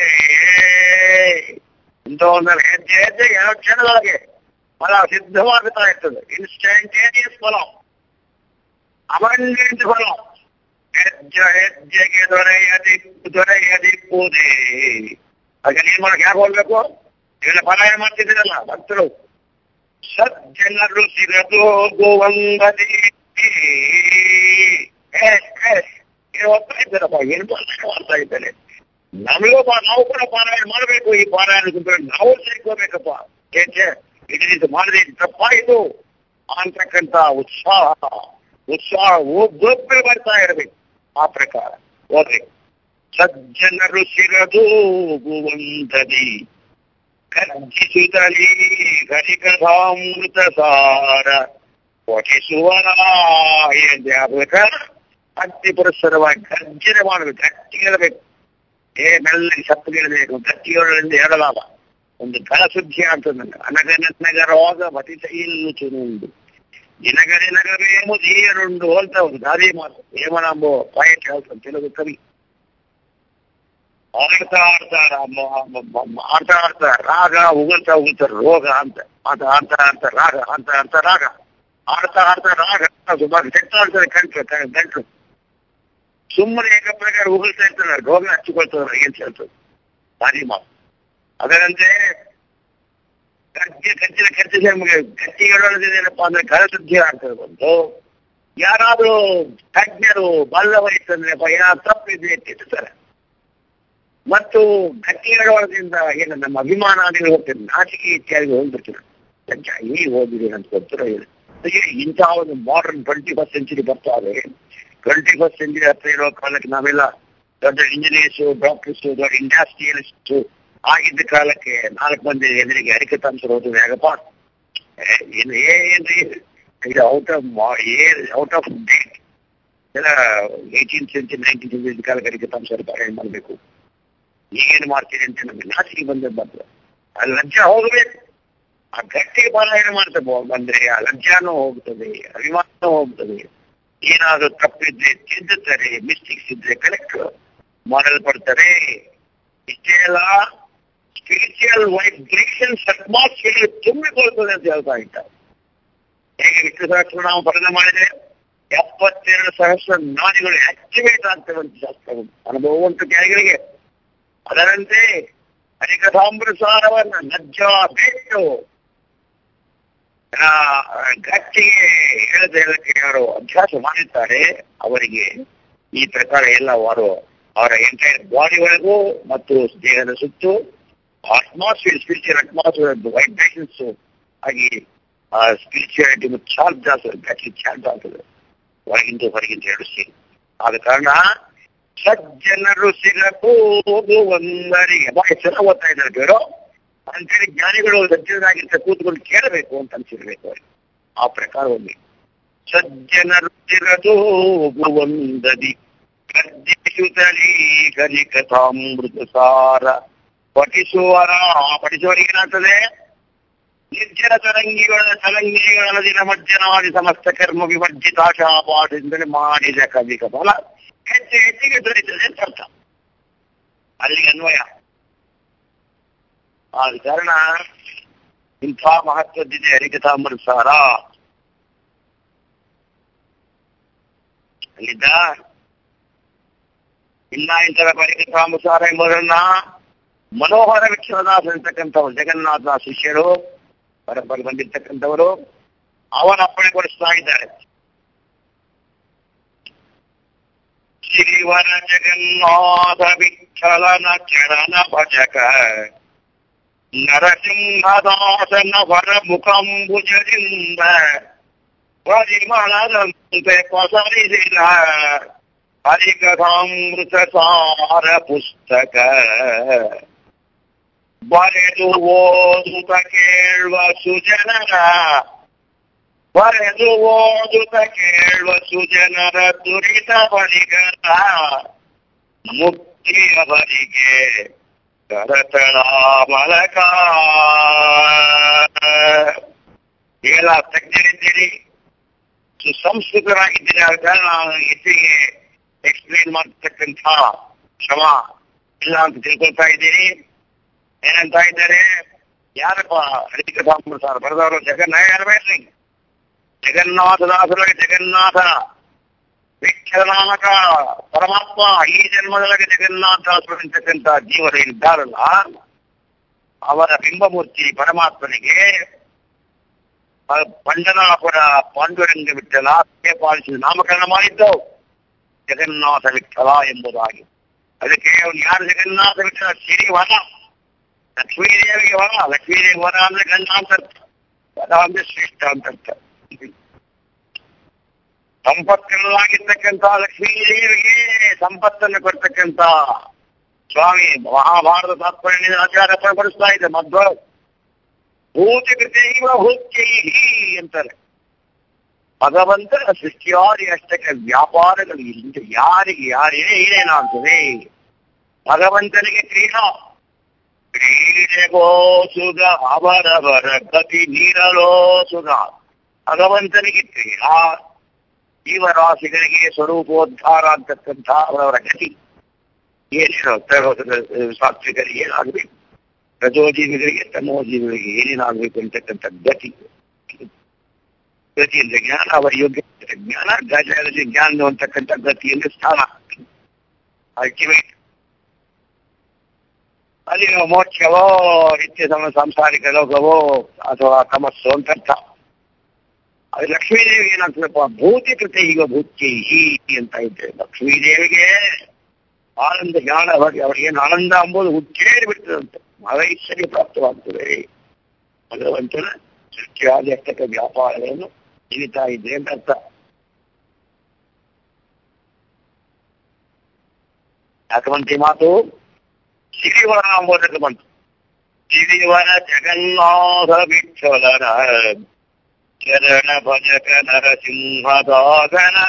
ಇಂಥ ಒಂದು ಹೆಜ್ಜೆ ಹೆಜ್ಜೆಗೆ ಎರಡು ಕ್ಷಣದೊಳಗೆ ಫಲ ಸಿದ್ಧವಾಗುತ್ತಾ ಇರ್ತದೆ. ಇನ್ಸ್ಟಂಟೇನಿಯಸ್ ಫಲ, ಅಮಂಡಿತ ಫಲ. ಹೆಜ್ಜೆ ಹೆಜ್ಜೆಗೆ ದೊರೆಯದಿಪ್ಪುದೇ. ಅದಕ್ಕೆ ಏನ್ ಮಾಡಕ್ಕೆ ಯಾಕೆ ಹೋಗ್ಬೇಕು? ಇವೆಲ್ಲ ಫಲ ಏನ್ ಮಾಡ್ತಿದ್ದೀರಲ್ಲ ಭಕ್ತರು. ಸಜ್ಜನರು ಸಿರದು ಗೋವಂಗದಿ ಹೋಗ್ತಾ ಇದ್ದಾರಪ್ಪ, ಏನು ಮಾಡ್ತಾ ಇದ್ದಾರೆ. ನಮಗೂ ನಾವು ಕೂಡ ಪಾರಾಯಣ ಮಾಡಬೇಕು. ಈ ಪಾರಾಯಣ ನಾವು ಸೇರ್ಕೋಬೇಕಪ್ಪ. ಇದು ಮಾಡಿದ್ರೆ ತಪ್ಪಾಯಿತು ಅಂತಕ್ಕಂಥ ಉತ್ಸಾಹ ಒಬ್ಬೊಬ್ಬರು ಬರ್ತಾ ಇರಬೇಕು. ಆ ಪ್ರಕಾರ ಹೋಗ್ರಿ. ಸಜ್ಜನರು ಸಿರದು ಗೋವಂಗದಿ ಗರ್ಜಿಸುತ್ತಲೀ ಗರಿಕಥಾಮೃತ ಸಾರ ಪಠಿಸುವನ ಎಂದೇ ಆಗ್ಬೇಕಾರ ಅತಿ ಪುರಸ್ಸರವಾಗಿ ಗರ್ಜನೆ ಮಾಡಬೇಕು, ಗಟ್ಟಿಗಿರಬೇಕು. ಮೆಲ್ಲಗೆ ಸಪ್ಪಗಿರಬೇಕು. ಗಟ್ಟಿಗಳಿಂದ ಹೇಳಲಾಗ ಒಂದು ಘನಶುದ್ಧಿ ಆಗ್ತದೆ. ಅನಗನಗ ರೋಗ ಮತಿಸೈಲ್ಲು ಚುನುಂಡು ದಿನಗರಿ ನಗವೇಮು ಧೀಯರುಂಡು ಹೋಲ್ತ ಒಂದು ಗಾದೆ ಮಾತು ಹೇಮನಾಂಬೋ ಪಾಯಟ್ ಹೇಳ್ತಾನೆ ತೆಲುಗು ಕವಿ. ಆಡ್ತಾ ರಾಗ ಉಗುಳ್ತಾ ರೋಗ ಅಂತ ಆಡ್ತಾ ರಾಗ ಅಂತ ರಾಗ ಆಡ್ತಾ ರಾಗ ಸುಮಾರು ಕೆಟ್ಟಾಡ್ತಾರೆ ಗಂಟು ಸುಮ್ಮನೆ ಏಕ ಪ್ರಕಾರ ಉಗುಳ್ತಾ ಇರ್ತಾರೆ, ರೋಗ ಹಚ್ಚಿಕೊಳ್ತಾರೆ. ಏನ್ ಹೇಳ್ತದೆ ಗಾದಿ ಮಾತು. ಅದರಂತೆ ಕರ್ಜಿನ ನಮಗೆ ಗಟ್ಟಿಗಳೇನಪ್ಪಾ ಅಂದ್ರೆ ಘನಶುದ್ಧಿ ಆಗ್ತದೆ. ಬಂದು ಯಾರಾದ್ರೂ ತಜ್ಞರು ಬಲ್ಲವರಿತಂದ್ರೆ ಏನಾದ್ರು ತಪ್ಪಿದ್ರೆ ತಿಂತಾರೆ. ಮತ್ತು ಗಟ್ಟಿ ಹೇಳೋದ್ರಿಂದ ಏನು ನಮ್ಮ ಅಭಿಮಾನಾದಿಗಳು ಹೋಗ್ತದೆ, ನಾಚಿಕೆ ಇತ್ಯಾದಿ ಹೋಗ್ಬಿಡ್ತೀವಿ. ಈ ಹೋಗಿರಿ ಅಂತ ಗೊತ್ತಿರೋ ಇಂತಹ ಒಂದು ಮಾಡರ್ನ್ 21st ಸೆಂಚುರಿ ಬರ್ತಾ ಇದೆ. 21st ಸೆಂಚುರಿ ಹತ್ರ ಇರೋ ಕಾಲಕ್ಕೆ ನಾವೆಲ್ಲ ದೊಡ್ಡ ಇಂಜಿನಿಯರ್ಸು, ಡಾಕ್ಟರ್ಸು, ದೊಡ್ಡ ಇಂಡಸ್ಟ್ರಿಯಲಿಸ್ಟು ಆಗಿದ್ದ ಕಾಲಕ್ಕೆ 4 ಮಂದಿ ಎದುರಿಗೆ ಹರಿಕತಾಂಶ ಹೋದ್ರೆ ಹೇಗಪ್ಪ ಏನ್ರಿ ಇದು ಔಟ್ ಆಫ್ ಡೇಟ್ ಎಲ್ಲ 18th ಸೆಂಚುರಿ 19th ಸೆಂಚುರಿ ಕಾಲಕ್ಕೆ ಹರಿಕತಾಂಶ ಪಾರಾಯಣ ಮಾಡಬೇಕು. ಈಗೇನು ಮಾಡ್ತೀರಿ ಅಂತ ನಮ್ಗೆ ನಾಚಿಕೆ ಬಂದದ್ದು. ಆ ಲಜ್ಜಾ ಹೋಗ್ಬೇಕು. ಆ ಗಟ್ಟಿಗೆ ಪಾರಾಯಣ ಮಾಡ್ತಾ ಬಂದ್ರೆ ಆ ಲಜ್ಜಾನೂ ಹೋಗ್ತದೆ, ಅಭಿಮಾನನೂ ಹೋಗ್ತದೆ. ಏನಾದ್ರು ತಪ್ಪಿದ್ರೆ ತಿದ್ದುತ್ತಾರೆ, ಮಿಸ್ಟೇಕ್ಸ್ ಇದ್ರೆ ಕರೆಕ್ಟ್ ಮಾಡಲ್ಪಡ್ತಾರೆ. ಇಷ್ಟೇ ಅಲ್ಲ, ಸ್ಪಿರಿಚುವಲ್ ವೈಬ್ರೇಷನ್ಸ್ ಅಟ್ಮಾಸ್ಫಿಯರ್ ತುಂಬಿಕೊಳ್ತದೆ ಅಂತ ಹೇಳ್ತಾ ಇದ್ದಾರೆ. ಹೇಗೆ ವಿಷ್ಣು ಸಹಸ್ರನಾಮ ಪಠನೆ ಮಾಡಿದರೆ 72 ಸಹಸ್ರ ನಾಡಿಗಳು ಆಕ್ಟಿವೇಟ್ ಆಗ್ತವೆ ಅಂತ ಶಾಸ್ತ್ರ ಅನುಭವವಂತ ಜ್ಞಾನಿಗಳಿಗೆ. ಅದರಂತೆ ಹರಿಕಥಾಮೃತಸಾರವನ್ನು ನಜ್ಜ ಬಿಟ್ಟು ಗಟ್ಟಿಗೆ ಹೇಳಕ್ಕೆ ಯಾರು ಅಭ್ಯಾಸ ಮಾಡಿರ್ತಾರೆ ಅವರಿಗೆ ಈ ಪ್ರಕಾರ ಎಲ್ಲ ಅವರ ಎಂಟೈರ್ ಬಾಡಿ ಒಳಗೂ ಮತ್ತು ದೇಹದ ಸುತ್ತು ಅಟ್ಮಾಸ್ಫಿಯರ್ ಸ್ಪಿರಿಚುವಲ್ ಅಟ್ಮಾಸ್ಫಿಯರ್ ವೈಬ್ರೇಷನ್ಸ್ ಆಗಿ ಸ್ಪಿರಿಚುವಾಲಿಟಿ ಚಾರ್ಜ್ ಆಗ್ತದೆ, ಗಟ್ಟಿ ಚಾರ್ಜ್ ಆಗ್ತದೆ ಒಳಗಿಂತ ಹೊರಗಿಂತ ಎರಡು ಸೇರಿ. ಆದ ಕಾರಣ ಸಜ್ಜನರು ಸಿಗಬಹುದು ಒಂದರಿಗೆ ಬಹಳ ಚೆನ್ನಾಗಿ ಓದ್ತಾ ಇದ್ದಾರೆ ಬೇರೋ ಅಂತೇಳಿ ಜ್ಞಾನಿಗಳು ಸಜ್ಜನಾಗಿರ್ತ ಕೂತ್ಕೊಂಡು ಕೇಳಬೇಕು ಅಂತ ಅನ್ಸಿರ್ಬೇಕು ಅವ್ರಿಗೆ. ಆ ಪ್ರಕಾರ ಒಂದು ಸಜ್ಜನರು ಸಿಗದು ಒಂದದಿ ಗರ್ಜಿಸುತ್ತಲೀ ಹರಿಕಥಾಮೃತ ಸಾರ ಪಠಿಸುವವರಿಗೆ ಏನಾಗ್ತದೆ? ನಿರ್ಜನ ತರಂಗಿಗಳ ದಿನ ಮಜ್ಜನಾದಿ ಸಮಸ್ತ ಕರ್ಮ ವಿವರ್ಜಿತ ಆಶಾಪಾಠದಿಂದಲೇ ಮಾಡಿದ ಕವಿಕ ಫಲ ಹೆಚ್ಚಿಗೆ ದೊರೀತದೆ ಅಂತ ಅರ್ಥ. ಅಲ್ಲಿಗೆ ಅನ್ವಯ. ಆದ ಕಾರಣ ಇಂಥ ಮಹತ್ವದ್ದಿದೆ ಹರಿಕಥಾಮೃತ ಸಾರ. ಅಲ್ಲಿದ್ದ ಇನ್ನ ಇಂಥರ ಹರಿಕಥಾಮೃತ ಸಾರ ಎಂಬುದನ್ನ ಮನೋಹರ ವಿಠಲದಾಸ ಅಂತಕ್ಕಂಥವ್ರು, ಜಗನ್ನಾಥನ ಶಿಷ್ಯರು ಪರಂಪರೆ ಬಂದಿರ್ತಕ್ಕಂಥವರು ಅವನ ಅಪ್ಪಣೆ ಕೊಡಿಸ್ತಾ ಇದ್ದಾರೆ. ಶ್ರೀವರ ಜಗನ್ನಾಥ ವಿಠಲನ ಚರಣ ಭಜಕ ನರಸಿಂಹದಾಸನ ಹೊರ ಮುಖಂಬುಜದಿಂದ ಪರಿಮಳದಂತೆ ಪಸರಿಸಿದ ಹರಿಕಥಾಮೃತ ಸಾರ ಪುಸ್ತಕ ಬರೆದು ಓದುತ್ತ ಕೇಳುವ ಸುಜನರ ದುರಿತ ಬರಿಗರ ಮುಕ್ತಿಯ ಬರಿಗೆ ಕರತಳ ಮಲಕ. ಎಲ್ಲ ತಜ್ಞರಿದ್ದೀರಿ, ಸುಸಂಸ್ಕೃತರಾಗಿದ್ದೀರಿ. ಆದ ಕಾರಣ ಹೆಚ್ಚಿಗೆ ಎಕ್ಸ್ಪ್ಲೇನ್ ಮಾಡ್ತಕ್ಕಂಥ ಶ್ರಮ ಇಲ್ಲ ಅಂತ ತಿಳ್ಕೊಳ್ತಾ ಇದ್ದೀರಿ. ಏನಂತ ಇದ್ದಾರೆ? ಯಾರಪ್ಪ ಹರಿಕಥಾಮೃತ ಸಾರ ಬರೆದವರು? ಯಾರಬೇಡ್ರಿ, ಜಗನ್ನಾಥದಾಸರೊಳಗೆ ಜಗನ್ನಾಥ ವಿಠಲನಾಮಕ ಪರಮಾತ್ಮ ಈ ಜನ್ಮದೊಳಗೆ ಜಗನ್ನಾಥದಾಸರು ಅಂತಕ್ಕಂಥ ಜೀವರು ಇದ್ದಾರಲ್ಲ, ಅವರ ಬಿಂಬಮೂರ್ತಿ ಪರಮಾತ್ಮನಿಗೆ ಪಂಡನಾಪುರ ಪಾಂಡುರಂಗ ವಿಠಲ ಪಾಲಿಸಿದ ನಾಮಕರಣ ಮಾಡಿದ್ದವು ಜಗನ್ನಾಥ ವಿಠಲ ಎಂಬುದಾಗಿ. ಅದಕ್ಕೆ ಅವನು ಯಾರು ಜಗನ್ನಾಥ ವಿಠಲ? ಸಿರಿವರ, ಲಕ್ಷ್ಮೀದೇವಿಗೆ ವರ. ಲಕ್ಷ್ಮೀದೇವಿ ವರ ಅಂದ್ರೆ ಗಂಡ ಅಂತ ಅರ್ಥ, ವರ ಅಂದ್ರೆ ಶ್ರೇಷ್ಠ ಅಂತ ಅರ್ಥ. ಸಂಪತ್ಕರನಾಗಿರ್ತಕ್ಕಂಥ ಲಕ್ಷ್ಮೀದೇವಿಗೆ ಸಂಪತ್ತನ್ನು ಕೊಡ್ತಕ್ಕಂಥ ಸ್ವಾಮಿ ಮಹಾಭಾರತ ತಾತ್ಪರ್ಯ ಆಚಾರ ಪಡಿಸ್ತಾ ಇದೆ ಮಧ್ವ. ಭೂತಿ ಕೃತೈವ ಭೂತ್ಯೈಹಿ ಅಂತಾರೆ. ಭಗವಂತನ ಸೃಷ್ಟಿಯಾದಿ ಅಷ್ಟಕ ವ್ಯಾಪಾರಗಳು ಇಲ್ಲಿ ಯಾರಿಗೆ ಏನೇನಾಗ್ತದೆ? ಭಗವಂತನಿಗೆ ಕ್ರೀಡೆಗೋ ಸುಗ ಅವರವರ ಗತಿ ನೀರಲೋ ಸುಗ. ಭಗವಂತನಿಗೆ ಕ್ರೀಡಾ, ಜೀವರಾಶಿಗಳಿಗೆ ಸ್ವರೂಪೋದ್ಧಾರ ಅಂತಕ್ಕಂಥ ಅವರವರ ಗತಿ ಏನೇನು ಸಾತ್ವಿಕರಿಗೆ ಏನಾಗಬೇಕು, ರಜೋಜೀವಿಗಳಿಗೆ ತಮೋಜೀವಿಗಳಿಗೆ ಏನೇನಾಗಬೇಕು ಅಂತಕ್ಕಂಥ ಗತಿ. ಗತಿ ಅಂದ್ರೆ ಜ್ಞಾನ, ಅವರ ಯೋಗ್ಯ ಜ್ಞಾನ, ಗಜದಲ್ಲಿ ಜ್ಞಾನ ಅಂತಕ್ಕಂಥ ಗತಿ ಅಂದ್ರೆ ಸ್ಥಾನ, ಅಲ್ಟಿಮೇಟ್. ಅಲ್ಲಿ ಮೋಕ್ಷವೋ ನಿತ್ಯ ಸಾಂಸಾರಿಕ ಲೋಕವೋ ಅಥವಾ ತಮಸ್ಸು ಅಂತ ಅರ್ಥ. ಅದು ಲಕ್ಷ್ಮೀದೇವಿಗೆ ಏನಾಗ್ತದಪ್ಪ? ಭೂತಿ ಕೃತೆ ಈಗ ಭೂತ್ಯೈಹಿ ಅಂತ ಇದ್ರೆ ಲಕ್ಷ್ಮೀದೇವಿಗೆ ಆನಂದ ಜ್ಞಾನ, ಅವರಿಗೇನು ಆನಂದ ಅಂಬೋದು ಹುಚ್ಚೇರಿ ಬಿಡ್ತದಂತೆ, ಮಹೈಶ್ವರ್ಯ ಪ್ರಾಪ್ತವಾಗ್ತದೆ. ಭಗವಂತನ ಸೃಷ್ಟಿಯಾದ ಅಷ್ಟಕ ವ್ಯಾಪಾರಗಳನ್ನು ಜೀವಿತಾ ಇದ್ರೆ ಅಂತ ಅರ್ಥ. ಯಾಕೆ ಬಂತು ಈ ಮಾತು? ಸಿರಿವರ ಅಂಬೋದಕ್ಕೆ ಬಂತು. ಸಿರಿವರ ಜಗನ್ನಾಥ ವಿಠಲನ ಚರಣ ಭಜಕ ನರಸಿಂಹದಾಸನ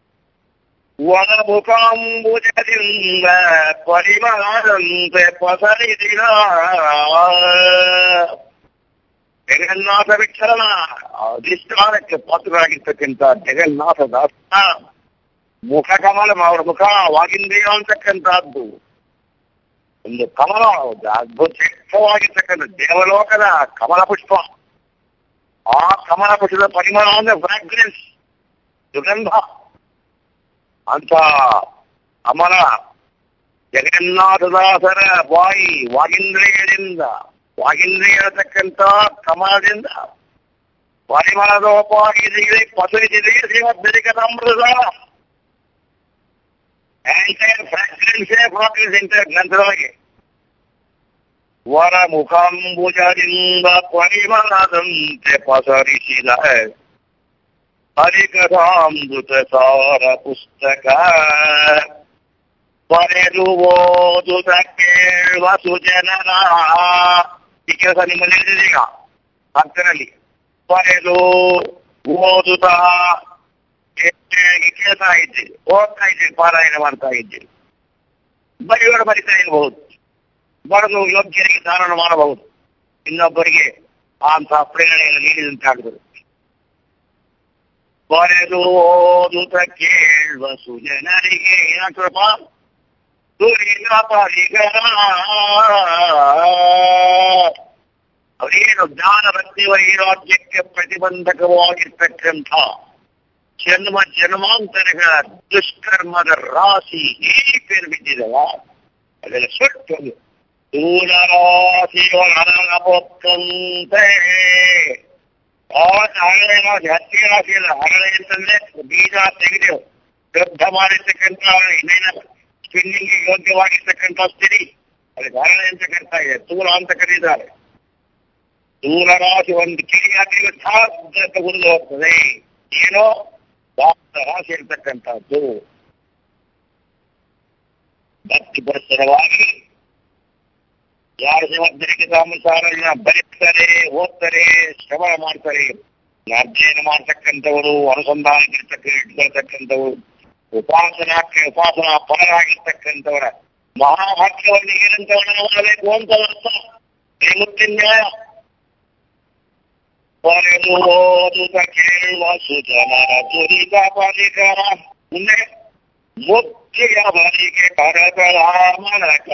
ಒಳಮುಖಾಂಬುಜದಿಂದ ಪರಿಮಳದಂತೆ ಪಸರಿಸಿದ ಜಗನ್ನಾಥ ವಿಠಲನ ಅಧಿಷ್ಠಾನಕ್ಕೆ ಪಾತ್ರರಾಗಿರ್ತಕ್ಕಂಥ ಜಗನ್ನಾಥ ದಾಸನ ಮುಖ ಕಮಲ, ಅವರ ಮುಖ ವಾಗಿಂದ್ರಿಯ ಅಂತಕ್ಕಂಥದ್ದು ಒಂದು ಕಮಲ, ಅದ್ಭುತ ಶ್ರೇಷ್ಠವಾಗಿರ್ತಕ್ಕಂಥ ದೇವಲೋಕದ ಕಮಲ ಪುಷ್ಪ. ಆ ಕಮಲ ಪುಷ್ಪದ ಪರಿಮಳ ಅಂದ್ರೆ ಫ್ರಾಗ್ರೆನ್ಸ್, ಸುಗಂಧ. ಅಂತ ಅಮರ ಜಗನ್ನಾಥದಾಸರ ಬಾಯಿ ವಾಗಿಂದ್ರಿಯ ಹೇಳ್ತಕ್ಕಂಥ ಕಮಲದಿಂದ ಪರಿಮಳದೋಪಾಗಿದೆ ಪಸರಿಸಿದೆ ಶ್ರೀಮದ್ಭರಿಕತಾಮೃತ. ಎಂಟೈರ್ ಫ್ರಾಗ್ರೆನ್ಸೇ ಪ್ರೋಗ್ರೆಸ್ ಇಂಟರ್ ಗ್ರಂಥದೊಳಗೆ. ವರ ಮುಖಾಂಬುಜದಿಂದ ಪರಿಮಳದಂತೆ ಪಸರಿಸಿದ ಹರಿಕಥಾಮೃತ ಸಾರ ಪುಸ್ತಕ ಬರೆದು ಓದುತ್ತ ಕೇಳುವ ಸುಜನರ. ಈ ಕೆಲಸ ನಿಮ್ಮಲ್ಲಿ ನಡೆದಿದೆ ಈಗ ಭಕ್ತರಲ್ಲಿ. ಬರೆದು ಓದುತ್ತಾ ಕೇಳ್ತಾ ಇದ್ದೀರಿ, ಓದ್ತಾ ಇದ್ದೀರಿ, ಪಾರಾಯಣ ಮಾಡ್ತಾ ಇದ್ದೀರಿ. ಬರೆಯೋರು ಬರಿತಾ ಇರಬಹುದು, ಬರೆದು ಯೋಗ್ಯರಿಗೆ ಧಾರಣ ಮಾಡಬಹುದು, ಇನ್ನೊಬ್ಬರಿಗೆ ಅಂತಹ ಪ್ರೇರಣೆಯನ್ನು ನೀಡಿದಂತಾಗುತ್ತದೆ. ಬರೆದು ಓದುತ್ತ ಕೇಳುವ ಸುಜನರಿಗೆ ಏನಾಗ್ತದಪ್ಪ? ಅವರೇನು ಜ್ಞಾನ ಭಕ್ತಿ ವೈರಾಗ್ಯಕ್ಕೆ ಪ್ರತಿಬಂಧಕವಾಗಿರ್ತಕ್ಕಂಥ ಜನ್ಮಾಂತರಗಳ ದುಷ್ಕರ್ಮದ ರಾಶಿ ಹೇಗೆ ಪೇರು ಬಿದ್ದಿದವ ಅದೆಲ್ಲ ಸುಟ್ಟು ದೂರ ರಾಶಿಯೊಳಗಂತೆ. ಹರಳೆ ರಾಶಿ, ಹತ್ತಿ ರಾಶಿ ಅಲ್ಲ, ಹರಳೆ ಅಂತಂದ್ರೆ ಬೀಜ ತೆಗೆದು ಶುದ್ಧ ಮಾಡಿರ್ತಕ್ಕಂಥ ಇನ್ನೇನ ಸ್ಪಿನ್ನಿಂಗ್ ಯೋಗ್ಯವಾಗಿರ್ತಕ್ಕಂಥ ಸ್ಥಿತಿ, ಅದಕ್ಕೆ ಹರಳೆ ಅಂತ ಕರಿತಾ ಇದೆ, ತೂಲ ಅಂತ ಕರೀತಾರೆ. ತೂಲ ರಾಶಿ ಒಂದು ಕಿಡಿ ಹಾಕಿದ್ರೆ ಸಾಧ್ಯ ಉರಿದು ಹೋಗ್ತದೆ. ಏನೋ ರಾಶಿ ಇರ್ತಕ್ಕಂಥದ್ದು ಭಕ್ತಿ ಪುರಸ್ಸರವಾಗಿ ಯಾರು ಶ್ರೀಮದ್ಭರಿಕತಾಮೃತಸಾರನ್ನ ಬರೀತಾರೆ, ಓದ್ತಾರೆ, ಶ್ರವಣ ಮಾಡ್ತಾರೆ, ಅಧ್ಯಯನ ಮಾಡ್ತಕ್ಕಂಥವರು, ಅನುಸಂಧಾನಕ್ಕಿರ್ತಕ್ಕಂಥವರು, ಉಪಾಸನಾ ಪರರಾಗಿರ್ತಕ್ಕಂಥವರ ಮಹಾಭಾಗ್ಯವನ್ನು ಏನಂತವನ್ನ ಮಾಡಬೇಕು ಅಂತ ಅರ್ಥ. ಮುತ್ತಿನ್ಯಾಯ ಬರೆದು ಓದುತ್ತ ಕೇಳುವ ಸುಜನರ ದುರಿತ ಪರಿಕರ. ಮುಂದೆ ಮುಕ್ತಿಯ ಬರಿಗೆ ಕರಗಳ ಮನಕ.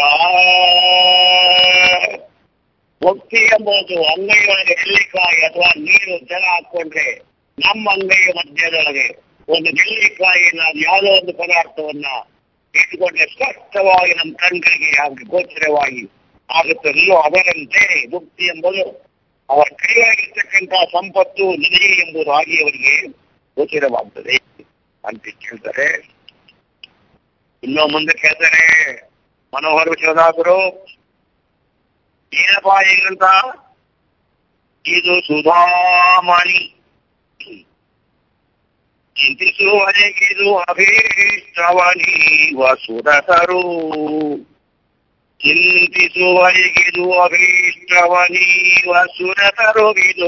ಮುಕ್ತಿ ಎಂಬುದು ಅಂಗೈಯೊಳಗೆ ನೆಲ್ಲಿಕಾಯಿ ಅಥವಾ ನೀರು ಜಲ ಹಾಕೊಂಡ್ರೆ ನಮ್ಮ ಅಂಗೈಯ ಮಧ್ಯದೊಳಗೆ ಒಂದು ನೆಲ್ಲಿಕಾಯಿ ನಾವು ಯಾವುದೋ ಒಂದು ಪದಾರ್ಥವನ್ನ ಇಟ್ಟುಕೊಂಡ್ರೆ ಸ್ಪಷ್ಟವಾಗಿ ನಮ್ಮ ಕಣ್ಗಳಿಗೆ ಹಾಗೆ ಗೋಚರವಾಗಿ ಆಗುತ್ತದೆಯೋ ಅದರಂತೆ ಮುಕ್ತಿ ಎಂಬುದು ಅವರ ಕೈಯಾಗಿರ್ತಕ್ಕಂಥ ಸಂಪತ್ತು ನಿಧಿ ಎಂಬುದು ಆಗಿ ಅವರಿಗೆ ಗೋಚರವಾಗ್ತದೆ ಅಂತ ಕೇಳ್ತಾರೆ. ಇನ್ನೂ ಮುಂದೆ ಕೇಳ್ತಾರೆ ಮನೋಹರ ವಿಶ್ವದಾಸರು, ಏನಪ್ಪಾ ಏನಂತ? ಇದು ಸುಧಾಮಣಿ ಚಿಂತಿಸುವರೆಗಿದು ಅಭೀಷ್ಟವನೀವ ಸುರತರು. ಚಿಂತಿಸುವರೆಗಿದು ಅಭೀಷ್ಟವನೀವ ಸುರತರುಗಿದು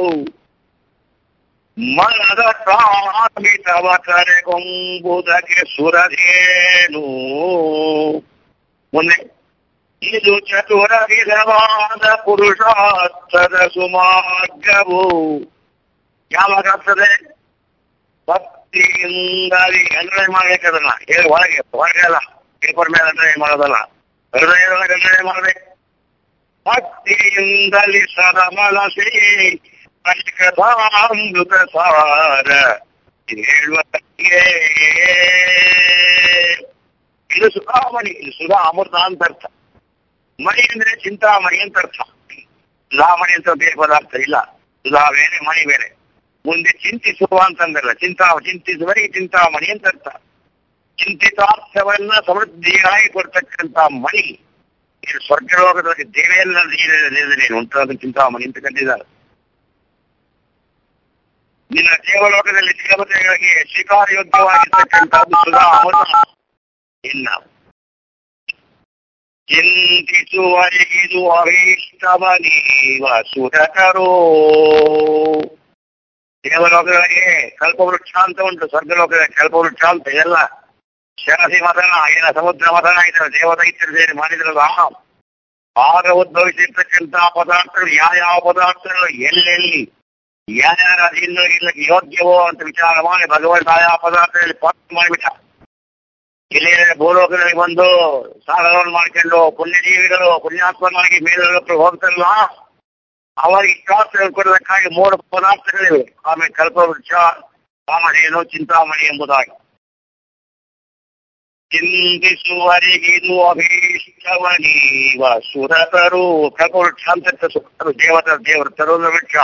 ಮನದ ಪ್ರಾಮಿತವ ಕರೆಗೊಂಬುದಕ್ಕೆ ಸುರದೇನು. ಮುಂದೆ ಇದು ಚತುರ ವಿಧವಾದ ಪುರುಷಾರ್ಥದ ಸುಮಾರ್ಗವು ಯಾವಾಗ ಆಗ್ತದೆ? ಭಕ್ತಿಯಿಂದಾಗಿ ಅನ್ವಯ ಮಾಡ್ಬೇಕದನ್ನ. ಹೇಳಿ ಹೊರಗೆ ಅಲ್ಲ, ಪೇಪರ್ ಮೇಲೆ ಅನ್ವಯ ಮಾಡೋದಲ್ಲ, ಹೃದಯದೊಳಗೆ ಅನ್ವಯ ಮಾಡ್ಬೇಕು. ಭಕ್ತಿಯಿಂದಲಿ ಸರಮಲಸಿ ಕಥಾಮೃತ ಸಾರ ಹೇಳುವ. ಇದು ಸುಧಾಮಣಿ, ಇದು ಸುಧಾ ಅಮೃತ ಅಂತ ಅರ್ಥ. ಮಣಿ ಅಂದ್ರೆ ಚಿಂತಾಮಣಿ ಅಂತ ಅರ್ಥ. ಸುಧಾಮಣಿ ಅಂತ ಬೇರೆ ಪದಾರ್ಥ ಇಲ್ಲ, ಸುಧಾ ಬೇರೆ ಮಣಿ ಬೇರೆ. ಮುಂದೆ ಚಿಂತಿಸುವ ಅಂತಂದ್ರಲ್ಲ, ಚಿಂತಿಸುವರಿಗೆ ಚಿಂತಾಮಣಿ ಅಂತ ಅರ್ಥ. ಚಿಂತಿತಾರ್ಥವನ್ನ ಸಮೃದ್ಧಿಯಾಗಿ ಕೊಡ್ತಕ್ಕಂಥ ಮಣಿ. ಇದು ಸ್ವರ್ಗಲೋಕದಲ್ಲಿ ದೇವೆಲ್ಲ ನೀರೇನು ಉಂಟಾದ ಚಿಂತಾಮಣಿ ಅಂತ ಕರೆದಿದ್ದಾರೆ. ನಿನ್ನ ದೇವಲೋಕದಲ್ಲಿ ದೇವತೆಗಳಿಗೆ ಸ್ವೀಕಾರಯೋಗ್ಯವಾಗಿರ್ತಕ್ಕಂಥದ್ದು ಸುಧಾ ಅಮೃತ. ಇನ್ನ ಚಿಂತಿಸುವರಿಗಿದು ಅಭೀಷ್ಟವನೀವ ಸುರತರೋ. ದೇವಲೋಕಗಳಿಗೆ ಕಲ್ಪವೃಕ್ಷ ಅಂತ ಉಂಟು, ಸ್ವರ್ಗಲೋಕದಲ್ಲಿ ಕಲ್ಪವೃಕ್ಷ ಅಂತ ಎಲ್ಲ ಶರಸಿ ಮಥನ, ಏನ ಸಮುದ್ರ ಮಥನ ಇದ್ದಾರೆ, ದೇವದೈತ್ಯರು ಸೇರಿ ಮಾಡಿದ್ರಲ್ಲ. ಆಗ ಉದ್ಭವಿಸಿರ್ತಕ್ಕಂಥ ಪದಾರ್ಥಗಳು ಯಾವ ಪದಾರ್ಥಗಳು ಎಲ್ಲೆಲ್ಲಿ ಯಾರ್ಯಾರ ಅಧೀನ ಇರ್ಲಿಕ್ಕೆ ಯೋಗ್ಯವೋ ಅಂತ ವಿಚಾರ ಮಾಡಿ ಭಗವಂತ ಆಯಾ ಪದಾರ್ಥದಲ್ಲಿ ಪಾಠ ಮಾಡಿಬಿಟ್ಟ. ಇಲ್ಲಿ ಭೂಲೋಕದಲ್ಲಿ ಬಂದು ಸಾಧನವನ್ನು ಮಾಡ್ಕೊಂಡು ಪುಣ್ಯಜೀವಿಗಳು ಪುಣ್ಯಾತ್ಮನಾಗಿ ಮೇಲೋಕಕ್ಕೆ ಹೋಗ್ತಾರಲ್ಲ, ಅವರಿಗೆ ಇಷ್ಟಾರ್ಥಗಳು ಕೊಡೋದಕ್ಕಾಗಿ 3 ಪದಾರ್ಥಗಳಿವೆ. ಆಮೇಲೆ ಕಲ್ಪವೃಕ್ಷ, ಕಾಮಧೇನು, ಚಿಂತಾಮಣಿ ಎಂಬುದಾಗಿ. ಚಿಂತಿಸುವರಿಗಿದು ಅಭೀಷ್ಟವನೀವ ಸುರತರು. ಕಲ್ಪವೃಕ್ಷ ಅಂತ ಸುತ್ತರು ದೇವರ ತರುಣ ವೃಕ್ಷ.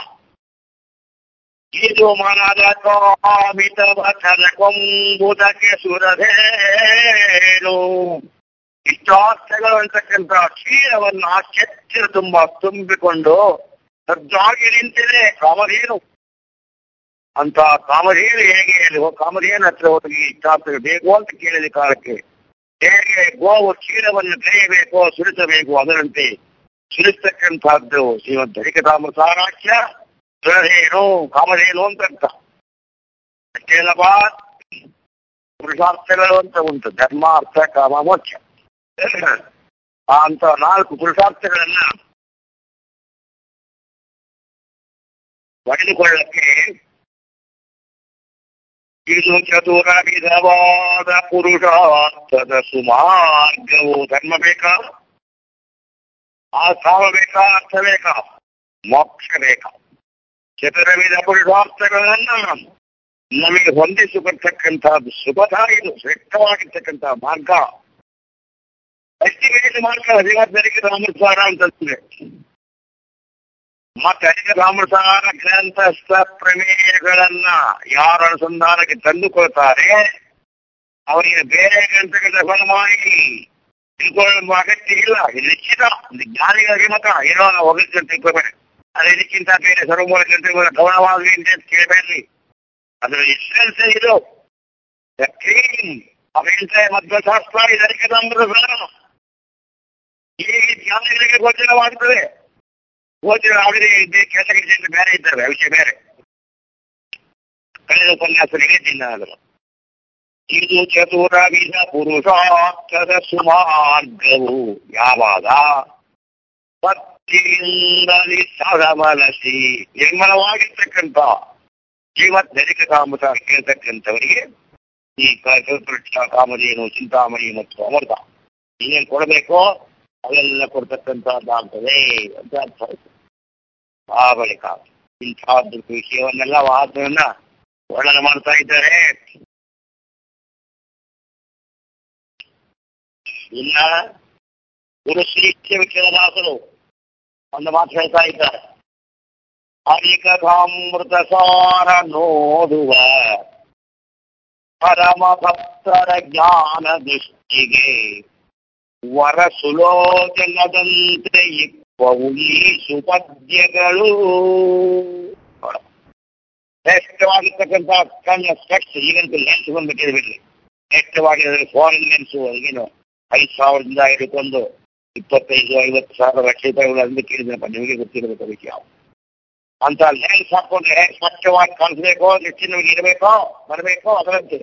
ಇದು ಮನದ ಕಾಮಿತ ವಚನ ಕೊಂಬುದಕ್ಕೆ ಸುರಧೇನು. ಇಷ್ಟಾರ್ಥಗಳು ಅಂತಕ್ಕಂಥ ಕ್ಷೀರವನ್ನು ಕೆಚ್ಚರ ತುಂಬಿಕೊಂಡು ಸಜ್ಜಾಗಿ ನಿಂತಿದೆ ಕಾಮಧೇನು. ಅಂತ ಕಾಮಧೇನು ಹೇಗೆ ಕಾಮಧೇನು ಹತ್ರ ಹೋಗಿ ಇಷ್ಟಾರ್ಥಗಳು ಬೇಕು ಅಂತ ಕೇಳಿದ ಕಾಲಕ್ಕೆ ಹೇಗೆ ಗೋವು ಕ್ಷೀರವನ್ನು ಕರೆಯಬೇಕೋ ಸುರಿಸಬೇಕು, ಅದರಂತೆ ಸುರಿಸ್ತಕ್ಕಂಥದ್ದು ಶ್ರೀಮದ್ ಹರಿಕಥಾಮೃತಾರಾಖ್ಯ ಸುರಧೇನು, ಕಾಮಧೇನು ಅಂತ ಅರ್ಥ. ಅಷ್ಟೇನಪ್ಪ, ಪುರುಷಾರ್ಥಗಳು ಅಂತ ಉಂಟು, ಧರ್ಮ, ಅರ್ಥ, ಕಾಮ, ಮೋಕ್ಷ ಅಂತ 4 ಪುರುಷಾರ್ಥಗಳನ್ನ ಪಡೆದುಕೊಳ್ಳಕ್ಕೆ ಇದು ಚತುರ ವಿಧವಾದ ಪುರುಷಾರ್ಥದ ಸುಮಾರ್ಗವು. ಧರ್ಮ ಬೇಕಾ, ಆ ಕಾಮ ಬೇಕಾ, ಅರ್ಥ ಬೇಕಾ, ಮೋಕ್ಷ ಬೇಕಾ? ಚತುರವಿಧ ಪುರುಷಾರ್ಥಗಳನ್ನ ನಮಗೆ ಹೊಂದಿಸಿಕೊಡ್ತಕ್ಕಂಥದ್ದು ಸುಖದಾಯಿದು ಶ್ರೇಷ್ಠವಾಗಿರ್ತಕ್ಕಂಥ ಮಾರ್ಗ. ಅಷ್ಟಿಗೆ ಮಾರ್ಗ ಹರಿಕಥಾಮೃತಸಾರ ಅಂತಂದ್ರೆ. ಮತ್ತೆ ಹರಿಕಥಾಮೃತಸಾರ ಗ್ರಂಥಸ್ಥ ಪ್ರಮೇಯಗಳನ್ನ ಯಾರು ಅನುಸಂಧಾನಕ್ಕೆ ತಂದುಕೊಳ್ತಾರೆ ಅವರಿಗೆ ಬೇರೆ ಗ್ರಂಥಗಳ ಫಲವಾಗಿ ತಿಳ್ಕೊಳ್ಳುವ ಅಗತ್ಯ ಇಲ್ಲ. ಇದು ನಿಶ್ಚಿತ ಜ್ಞಾನಿಗಳಿಗೆ ಮಾತ್ರ. ಏನೋ ನಾವು ಹೋಗಿರ್ತೀವಿ ತಿಳ್ಕೊಬೇಡಿ, ಅದೇ ಇದಕ್ಕಿಂತ ಬೇರೆ ಸರ್ವಮೂಲ ಗ್ರಂಥಗಳ ಗೌಣವಾಗಲಿ ಅಂತ ಕೇಳಬೇಡ್ರಿ. ಅದು ಇನ್ಸೂರೆನ್ಸ್ ಇದು ಅವೇಂತ ಮಧ್ವಶಾಸ್ತ್ರ ಇದಕ್ಕೆ ಅಮೃತಸಾರ. ಈ ಜ್ಞಾನಿಗಳಿಗೆ ಗೋಚರವಾಗುತ್ತದೆ. ಗೋಚರ ಆಗದೆ ಕೆಲಸಕ್ಕೆ ಬೇರೆ ಇದ್ದಾರೆ, ವಿಷಯ ಬೇರೆ. ಕಳೆದ ಉಪನ್ಯಾಸ ಹೇಳಿದ್ದೀನಿ ಅದನ್ನು. ಇದು ಚತುರವಿಧ ಪುರುಷಾರ್ಥದ ಸುಮಾರ್ಗವು ಯಾವಾಗ ಭಕ್ತಿಯಿಂದಲೇ ಸರಮಲಸಿ ನಿರ್ಮಲವಾಗಿರ್ತಕ್ಕಂಥ ಶ್ರೀಮದ್ ಹರಿಕಥಾಮೃತ ಕೇಳ್ತಕ್ಕಂಥವರಿಗೆ ಈ ಕಲ್ಪವೃಕ್ಷ, ಕಾಮಧೇನು, ಚಿಂತಾಮಣಿ ಮತ್ತು ಅಮೃತ ಏನೇನು ಕೊಡಬೇಕೋ ಅವೆಲ್ಲ ಕೊಡ್ತಕ್ಕಂಥದ್ದಾಗ್ತದೆ ಅಂತ ಅರ್ಥ ಆಯ್ತು. ಆ ಬಳಿಕ ಇಂಥದ್ದು ವಿಷಯವನ್ನೆಲ್ಲ ವಾದವನ್ನ ವರ್ಣನೆ ಮಾಡ್ತಾ ಇದ್ದಾರೆ. ಇನ್ನ ಗುರುಶ್ರೀ ವಿಠಲದಾಸರು ಒಂದು ಮಾತು ಹೇಳ್ತಾ ಇದ್ದಾರೆ. ಹರಿಕಥಾಮೃತ ಸಾರ ನೋಡುವ ಪರಮ ಭಕ್ತರ ಜ್ಞಾನ ದೃಷ್ಟಿಗೆ ವರ ಸುಲೋಚನದಂತೆ ಇಪ್ಪವು ಈ ಸುಪದ್ಯಗಳು. ಶ್ರೇಷ್ಠವಾಗಿರ್ತಕ್ಕಂಥ ಕಣ್ಣ ಸ್ಪೆಕ್ಸ್ ಈಗಂತೂ ಲೆನ್ಸ್ ಬಂದ್ಬಿಟ್ಟಿದೆ ಬಿಡ್ರಿ. ಶ್ರೇಷ್ಠವಾಗಿರೋದ್ರೆ ಫಾರಿನ್ ಲೆನ್ಸು ಈಗೇನು 5,000 ಹಿಡ್ಕೊಂಡು 25,000-50,000 ಲಕ್ಷ ರೂಪಾಯಿಗಳು ಅಂದು ಕೇಳಿದ್ರಪ್ಪ, ನಿಮಗೆ ಗೊತ್ತಿರಬೇಕು ಅದಕ್ಕೆ ಯಾವ ಅಂತ ಲೆನ್ಸ್ ಹಾಕೊಂಡ್ರೆ ಸ್ವಚ್ಛವಾಗಿ ಕಾಣಿಸ್ಬೇಕೋ, ಹೆಚ್ಚಿನವಾಗಿ ಇರಬೇಕೋ ಬರಬೇಕೋ ಅದರಂತೆ.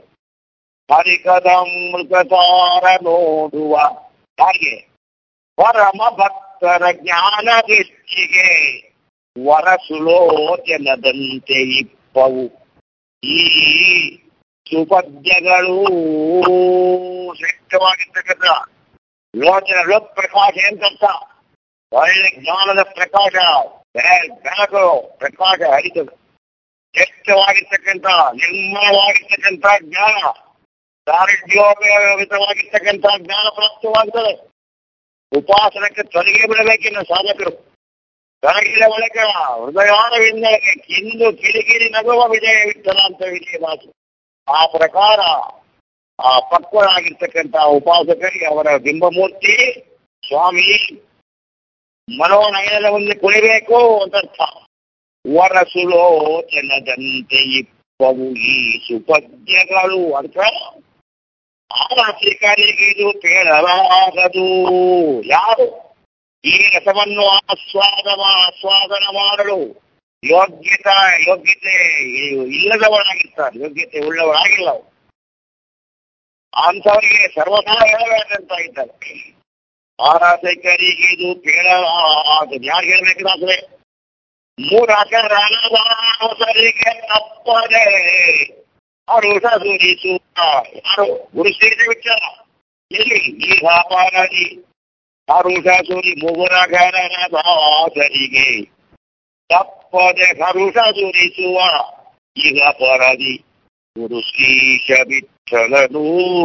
ಹರಿಕಥಾಮೃತಸಾರ ನೋಡುವ ಹಾಗೆ ಪರಮ ಭಕ್ತರ ಜ್ಞಾನ ದೃಷ್ಟಿಗೆ ವರ ಸುಲೋಚನದಂತೆ ಇಪ್ಪವು ಈ ಸುಪದ್ಯಗಳು. ಶ್ರೇಷ್ಠವಾಗಿರ್ತಕ್ಕಂಥ ಲೋಚನ ಪ್ರಕಾಶ ಎಂತ ಒಳ್ಳೆ ಜ್ಞಾನದ ಪ್ರಕಾಶ, ಬೆಳಕು ಪ್ರಕಾಶ ಹರಿತದೆ. ಶ್ರೇಷ್ಠವಾಗಿರ್ತಕ್ಕಂಥ ನಿರ್ಮಲವಾಗಿರ್ತಕ್ಕಂಥ ಜ್ಞಾನ, ದಾರಿದ್ರ್ಯೋಪಯೋಗಿತವಾಗಿರ್ತಕ್ಕಂಥ ಜ್ಞಾನ ಪ್ರಾಪ್ತವಾಗ್ತದೆ. ಉಪಾಸನಕ್ಕೆ ತೊಲಗಿ ಬಿಡಬೇಕಿನ್ನು ಸಾಧಕರು. ತೊಲಗಿದ ಬಳಿಕ ಹೃದಯಾನದಿಂದ ಕಿಂದು ಕಿರಿಕಿರಿ ನಗುವ ವಿಜಯ ವಿಠಲ ಅಂತ ವಿಜಯ ಮಾತು. ಆ ಪ್ರಕಾರ ಆ ಪಕ್ವರಾಗಿರ್ತಕ್ಕಂಥ ಉಪಾಸಕರಿಗೆ ಅವರ ಬಿಂಬಮೂರ್ತಿ ಸ್ವಾಮಿ ಮನೋನಯನವನ್ನು ಕುಣಿಬೇಕು ಅಂತ ಅರ್ಥ. ವರ ಸುಲೋಚನದಂತೆ ಇಪ್ಪವು ಈ ಸುಪದ್ಯಗಳು ಅರ್ಥ. ಆರಾಧಿಕರಿಗೆ ಇದು ಕೇಳಲಾಗದು. ಯಾರು ಈ ರಸವನ್ನು ಆಸ್ವಾದನ ಮಾಡಲು ಯೋಗ್ಯತೆ ಇಲ್ಲದವರಾಗಿರ್ತಾರೆ, ಯೋಗ್ಯತೆ ಉಳ್ಳವರಾಗಿಲ್ಲ. ಅಂಥವರಿಗೆ ಸರ್ವದಾ ಹೇಳಬೇಕಂತ ಇದ್ದಾರೆ. ಆರಾಧಕರಿಗೆ ಇದು ಕೇಳಲಾಗದು. ಯಾರು ಹೇಳ್ಬೇಕಾದ್ರೆ 3 ಅಕ್ಷರರಿಗೆ ತಪ್ಪದೆ ಹರುಷ ಸುರಿಸುವ ಯಾರು ಗುರುಶ್ರೀದ ವಿಚಾರ ಎಲ್ಲಿ ಈಗ ಪಾರಾಗಿ ಹರುಷ ಸುರಿ ಮುಗುರಗರನ ದಾಸರಿಗೆ ತಪ್ಪದೆ ಹರುಷ ಸುರಿಸುವ ಈಗ ಪರದಿ ಗುರು ಶ್ರೀಶ ವಿಠಲನು.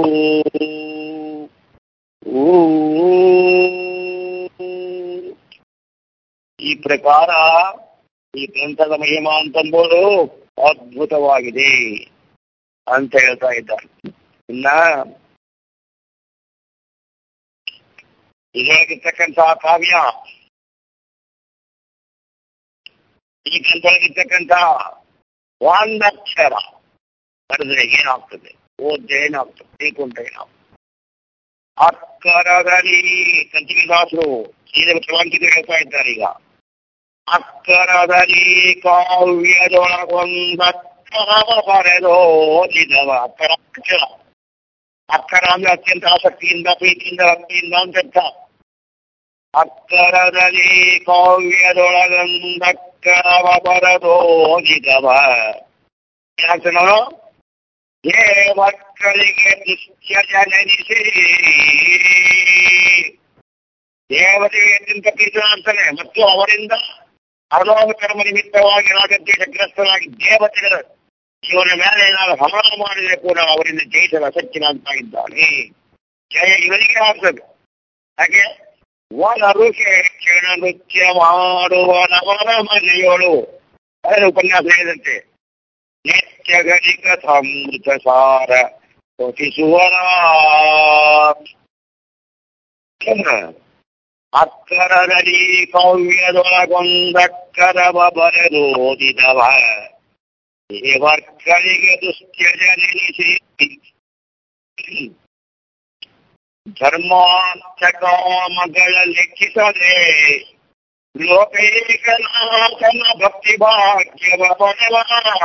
ಈ ಪ್ರಕಾರ ಈ ಗ್ರಂಥದ ಮಹಿಮಾ ಅಂತಂಬೋದು ಅದ್ಭುತವಾಗಿದೆ ಅಂತ ಹೇಳ್ತಾ ಇದ್ದಾರೆ. ಇನ್ನ ಇದರೊಳಗಿರ್ತಕ್ಕಂತಹ ಕಾವ್ಯ, ಈ ಗ್ರಂಥದೊಳಗಿರ್ತಕ್ಕಂತಹ ಒಂದಕ್ಷರ ಬರೆದ್ರೆ ಏನಾಗ್ತದೆ, ಓದ್ದೆ ಏನಾಗ್ತದೆ, ತಿಳ್ಕೊಂಡ್ರೆ ಏನಾಗ್ತದೆ. ಅಕ್ಕರದಲ್ಲಿ ಕಂಚಿದಾಸರು ಶ್ರೀದೇವಕ್ಕೆ ಹೇಳ್ತಾ ಇದ್ದಾರೆ. ಈಗ ಅಕ್ಕರದಲ್ಲಿ ಕಾವ್ಯದೊಳಗೊಂದಕ್ಕರ ಬರೆದೋದಿದವ. ಅಕ್ಕರ ಅಂದ್ರೆ ಅತ್ಯಂತ ಆಸಕ್ತಿಯಿಂದ, ಪ್ರೀತಿಯಿಂದ, ಭಕ್ತಿಯಿಂದ ಅಂತ. ಅಕ್ಕರದಲ್ಲಿ ಕಾವ್ಯದೊಳಗೊಂದಕ್ಕರವ ಬರೆದೋದಿದವ. ಏನಾಗ್ತದೆ ನಾವು ಮಕ್ಕಳಿಗೆ ದುಶ್ಚನೆನಿಸಿ ದೇವತೆಗೆ ಅತ್ಯಂತ ಪ್ರೀತನಾಗ್ತಾನೆ ಮತ್ತು ಅವರಿಂದ ಹಲವಾರು ಕರ್ಮ ನಿಮಿತ್ತವಾಗಿ ರಾಗದ್ವೇಷಗ್ರಸ್ತರಾಗಿ ದೇವತೆಗಳ ಇವನ ಮೇಲೆ ಏನಾದ್ರು ಹಮಲ ಮಾಡಿದರೆ ಕೂಡ ಅವರಿಂದ ಜಯಿಸಲು ಅಸಕ್ತಿನಾಗ್ತಾ ಇದ್ದಾನೆ. ಜಯ ಇವನಿಗೆ ಆಗ್ತದೆ. ಹಾಗೆ ವನರುಷೆ ಕ್ಷಣ ನೃತ್ಯ ಮಾಡುವ ನವರ ಮನೆಯೋಳು ಅದರ ಉಪನ್ಯಾಸ ಹೇಳಿದಂತೆ ನಿತ್ಯಗಣಿಕ ಸಮೃತ ಸಾರ ಪಠಿಸುವರ ಅಕ್ಕರದಲ್ಲಿ ಕಾವ್ಯದೊಳಗೊಂದಕ್ಕರವ ಬರೆದೋದಿದವ. ದೇವರ್ಗಳಿಗೆ ದುಶ್ಚರ್ಯ ನೆನೆಸಿ ಧರ್ಮಾರ್ಥ ಕಾಮಗಳ ಲೆಕ್ಕಿಸದೆ ಲೋಕೈಕನಾಥನ ಭಕ್ತಿ ಭಾಗ್ಯವ ಪಡೆವ.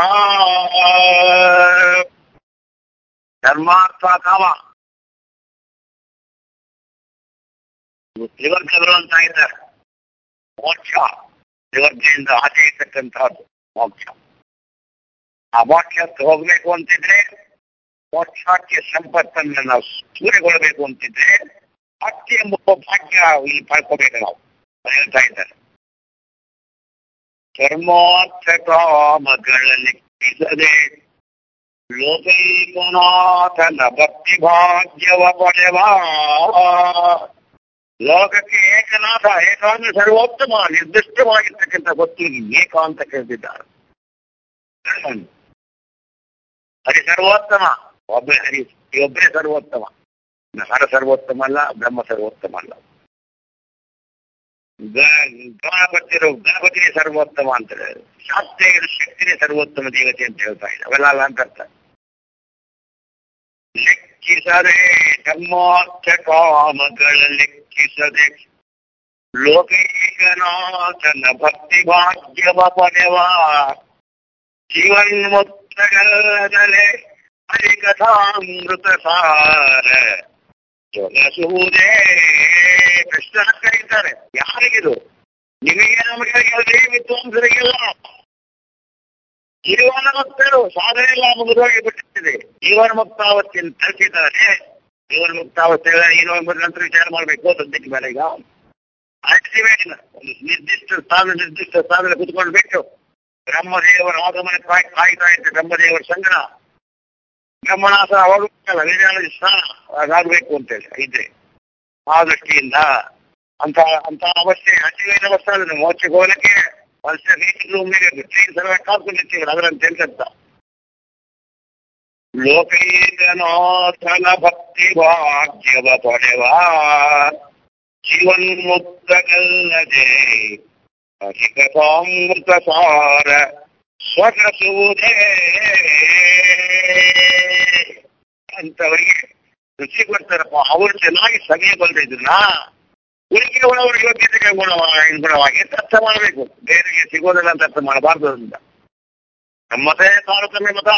ಧರ್ಮಾರ್ಥ ಕಾಮ ತ್ರಿವರ್ಗಗಳು ಅಂತ ಇದ್ದಾರೆ. ಮೋಕ್ಷ ತ್ರಿವರ್ಗದಿಂದ ಆಚೆ ಇರ್ತಕ್ಕಂಥದ್ದು ಮೋಕ್ಷ. ಆ ಮೋಕ್ಷಕ್ಕೆ ಹೋಗ್ಬೇಕು ಅಂತಿದ್ರೆ, ಮೋಕ್ಷಕ್ಕೆ ಸಂಪತ್ತನ್ನು ನಾವು ಸೂರೆಗೊಳ್ಳಬೇಕು ಅಂತಿದ್ರೆ ಭಕ್ತಿ ಎಂಬ ಭಾಗ್ಯ ಇಲ್ಲಿ ಪಡ್ಕೋಬೇಕು ನಾವು ಹೇಳ್ತಾ ಇದ್ದಾರೆ. ಧರ್ಮಾರ್ಥ ಕಾಮಗಳಲ್ಲಿ ಲೆಕ್ಕಿಸದೆ ಲೋಕೈಕನಾಥನ ಭಕ್ತಿ ಭಾಗ್ಯವ ಪಡೆವ. ಲೋಕಕ್ಕೆ ಏಕನಾಥ, ಏಕಾಂತ ಸರ್ವೋತ್ತಮ ನಿರ್ದಿಷ್ಟವಾಗಿರ್ತಕ್ಕಂಥ ವಸ್ತುವಿಗೆ ಏಕ ಅಂತ ಕರೆದಿದ್ದಾರೆ. ಹರಿ ಸರ್ವೋತ್ತಮ, ಹರಿ ಒಬ್ಬರೇ ಸರ್ವೋತ್ತಮ. ಹರ ಸರ್ವೋತ್ತಮ ಅಲ್ಲ, ಬ್ರಹ್ಮ ಸರ್ವೋತ್ತಮ ಅಲ್ಲ. ಗಣಪತಿನೇ ಸರ್ವೋತ್ತಮ ಅಂತಾರೆ. ಶಾಸ್ತ್ರೀಯ ಶಕ್ತಿನೇ ಸರ್ವೋತ್ತಮ ದೇವತೆ ಅಂತ ಹೇಳ್ತಾ ಇದೆ. ಅವೆಲ್ಲ ಅಲ್ಲ ಅಂತ ಅರ್ಥ. ಲೆಕ್ಕಿಸದೆ ಧರ್ಮಾರ್ಥ ಕಾಮಗಳ ಲೆಕ್ಕಿಸದೆ ಲೋಕೈಕನಾಥನ ಭಕ್ತಿ ಭಾಗ್ಯವ ಪಡೆವ. ಜೀವನ್ಮುಕ್ತಗಲ್ಲದಲೆ ಹರಿಕಥಾಮೃತ ಸಾರ ಜೊಗಸುವುದೇ. ಕೃಷ್ಣ ಕರೀತಾರೆ. ಯಾರಿಗಿದು? ನಿಮಗೆ ನಮಗೆ ವಿದ್ವಾಂಸರಿಗೆಲ್ಲ. ಜೀವನ ಮುಕ್ತರು ಸಾಧನೆ ಎಲ್ಲ ಮುಗಿದೋಗಿ ಬಿಟ್ಟಿದೆ. ಜೀವನ ಮುಕ್ತಾವಸ್ಥೆಯನ್ನು ತಲುಪಿದ್ದಾರೆ. ಜೀವನ ಮುಕ್ತಾವಸ್ಥೆ ಏನು ಎಂಬುದು ನಂತರ ವಿಚಾರ ಮಾಡಬೇಕು ಸದ್ಯಕ್ಕೆ ಮೇಲೆ. ಈಗ ಅಲ್ಟಿಮೇಟ್ ಒಂದು ನಿರ್ದಿಷ್ಟ ಸ್ಥಾನದಲ್ಲಿ ಕುತ್ಕೊಳ್ಬೇಕು. ಬ್ರಹ್ಮದೇವರ ಆಗಮನ ಕಾಯ್ತಾ ಇದ್ದ ಬ್ರಹ್ಮದೇವರ ಸಂಗಡ ಬ್ರಹ್ಮನಾಥ ಅವಾಗಲ್ಲ ವೇದಾಂತ ಸ್ನಾನ ಅದಾಗಬೇಕು ಅಂತೇಳಿ ಇದ್ರೆ ಆ ದೃಷ್ಟಿಯಿಂದ ಅಂತ ಅವಸ್ಥೆ ಅತಿವೇದ ಅವಸ್ಥೆ ಅದನ್ನು ಮೋಕ್ಷಕ್ಕೆ ಹೋಗಲಿಕ್ಕೆ ವರ್ಷ ರೂಮ್ನಾಗೆ ಟ್ರೈನ್ ಸಲುವಾಗಿ ಕಾದ್ಕೊಂಡಿರ್ತೀವಿ. ಅದರಂತೆ ಅಂತ ಲೋಕೈಕನಾಥನ ಭಕ್ತಿ ಭಾಗ್ಯವ ಪಡೆವ. ಜೀವನ್ಮುಕ್ತಗಲ್ಲದೆ ಹರಿಕಥಾಮೃತ ಸಾರ ಸ್ವಕಸುವುದೇ ಅಂತವರಿಗೆ ರುಚಿ ಕೊಡ್ತಾರಪ್ಪ. ಅವರು ಚೆನ್ನಾಗಿ ಸಮಯ ಬಂದಿದ್ರನ್ನ ಉಳಿಕೆ ಒಳವರ ಯೋಗ್ಯತೆಗೆ ಗುಣವಾಗಿ ಅಂತ ಅರ್ಥ ಮಾಡಬೇಕು. ಬೇರೆಗೆ ಸಿಗೋದಿಲ್ಲ ಅಂತ ಅರ್ಥ ಮಾಡಬಾರ್ದು. ಅದರಿಂದ ನಮ್ಮದೇ ತಾರತಮ್ಯ ಮತ.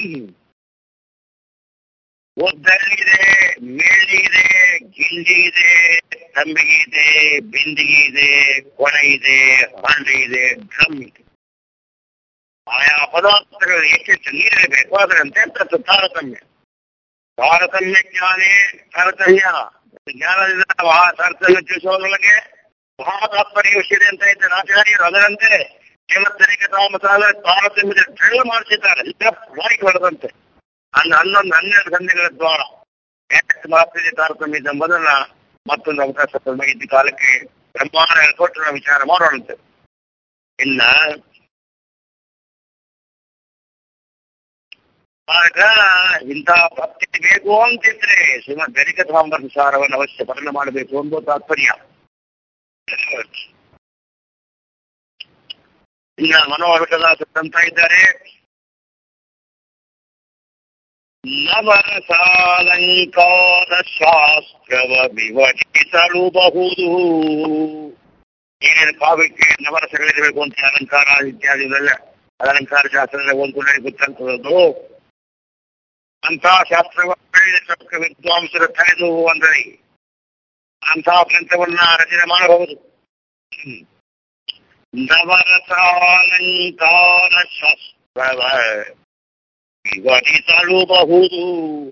ಒದ್ದಲ್ಲಿದೆ, ಮೇಳಿ ಇದೆ, ಗಿಂಡಿ ಇದೆ, ತಂಬಿಗೆ ಇದೆ, ಬಿಂದಿಗೆ ಇದೆ, ಕೊನೆ ಇದೆ, ಹಂಡೆ ಇದೆ, ಡ್ರಮ್ ಇದೆ. ಆಯಾ ಪದಾರ್ಥಗಳು ಎಷ್ಟೆಷ್ಟು ನೀರಿರಬೇಕು ಅದರಂತೆ ತಾರತಮ್ಯ ಜ್ಞಾನೇ ತಾರತಮ್ಯ ಜ್ಞಾನದಿಂದ ತಾರತಮ್ಯ ತಿಳಿಸೋದ್ರೊಳಗೆ ಮಹಾತಾತ್ಪರ್ಯ ವಿಷಯ ಅಂತ ಇದ್ದಾರೆ ಆಚಾರ್ಯರು. ಅದರಂತೆ ಕೇವತ್ತನಿಕ ತಾಮಸಾದ ತಾರತಮ್ಯದ ಡ್ರಿಲ್ ಮಾಡಿಸಿದ್ದಾರೆ, ಲಾಯ್ಕ್ ಹೊಡೆದಂತೆ 12 ಸಂಧಿಗಳ ದ್ವಾರ ಮಾತ್ರ ತಾರತಮ್ಯ ಎಂಬುದನ್ನ ಮತ್ತೊಂದು ಅವಕಾಶ ಇದ್ದ ಕಾಲಕ್ಕೆ ಬ್ರಹ್ಮಾಂಡ ಕೊಟ್ಟು ನಾವು ವಿಚಾರ ಮಾಡೋಣಂತೆ. ಇನ್ನ ಆಗ ಇಂತಹ ಭಕ್ತಿ ಬೇಕು ಅಂತಿದ್ರೆ ಶ್ರೀಮದ್ ಗರಿಕ ಸಾಂಬರ್ಗ ಸಾರವನ್ನು ಅವಶ್ಯ ಪಠನ ಮಾಡಬೇಕು ಅನ್ನೋ ತಾತ್ಪರ್ಯ. ಇನ್ನ ಮನೋಹರದಾಸಂತ ಇದ್ದಾರೆ, ನವರಸಾಲಂಕಾರ ಶಾಸ್ತ್ರವ ವಿವರಿಸಲುಬಹುದು. ಏನೇನು ಕಾವ್ಯಕ್ಕೆ ನವರಸಗಳಿರಬೇಕು ಅಂತ ಅಲಂಕಾರ ಇತ್ಯಾದಿಗಳೆಲ್ಲ ಅಲಂಕಾರ ಶಾಸ್ತ್ರದಲ್ಲಿ ಓದ್ಕೊಂಡ್ರೆ ಗೊತ್ತಾಗ್ತದದು. ಅಂತಹ ಶಾಸ್ತ್ರಗಳ ವಿದ್ವಾಂಸರ ತಲೆದು ಅಂದರೆ ಅಂತಹ ಗ್ರಂಥವನ್ನ ರಚನೆ ಮಾಡಬಹುದು. ನವರಸಾಲಂಕಾರ ಶಾಸ್ತ್ರವ ವಿವರಿಸಲುಬಹುದು.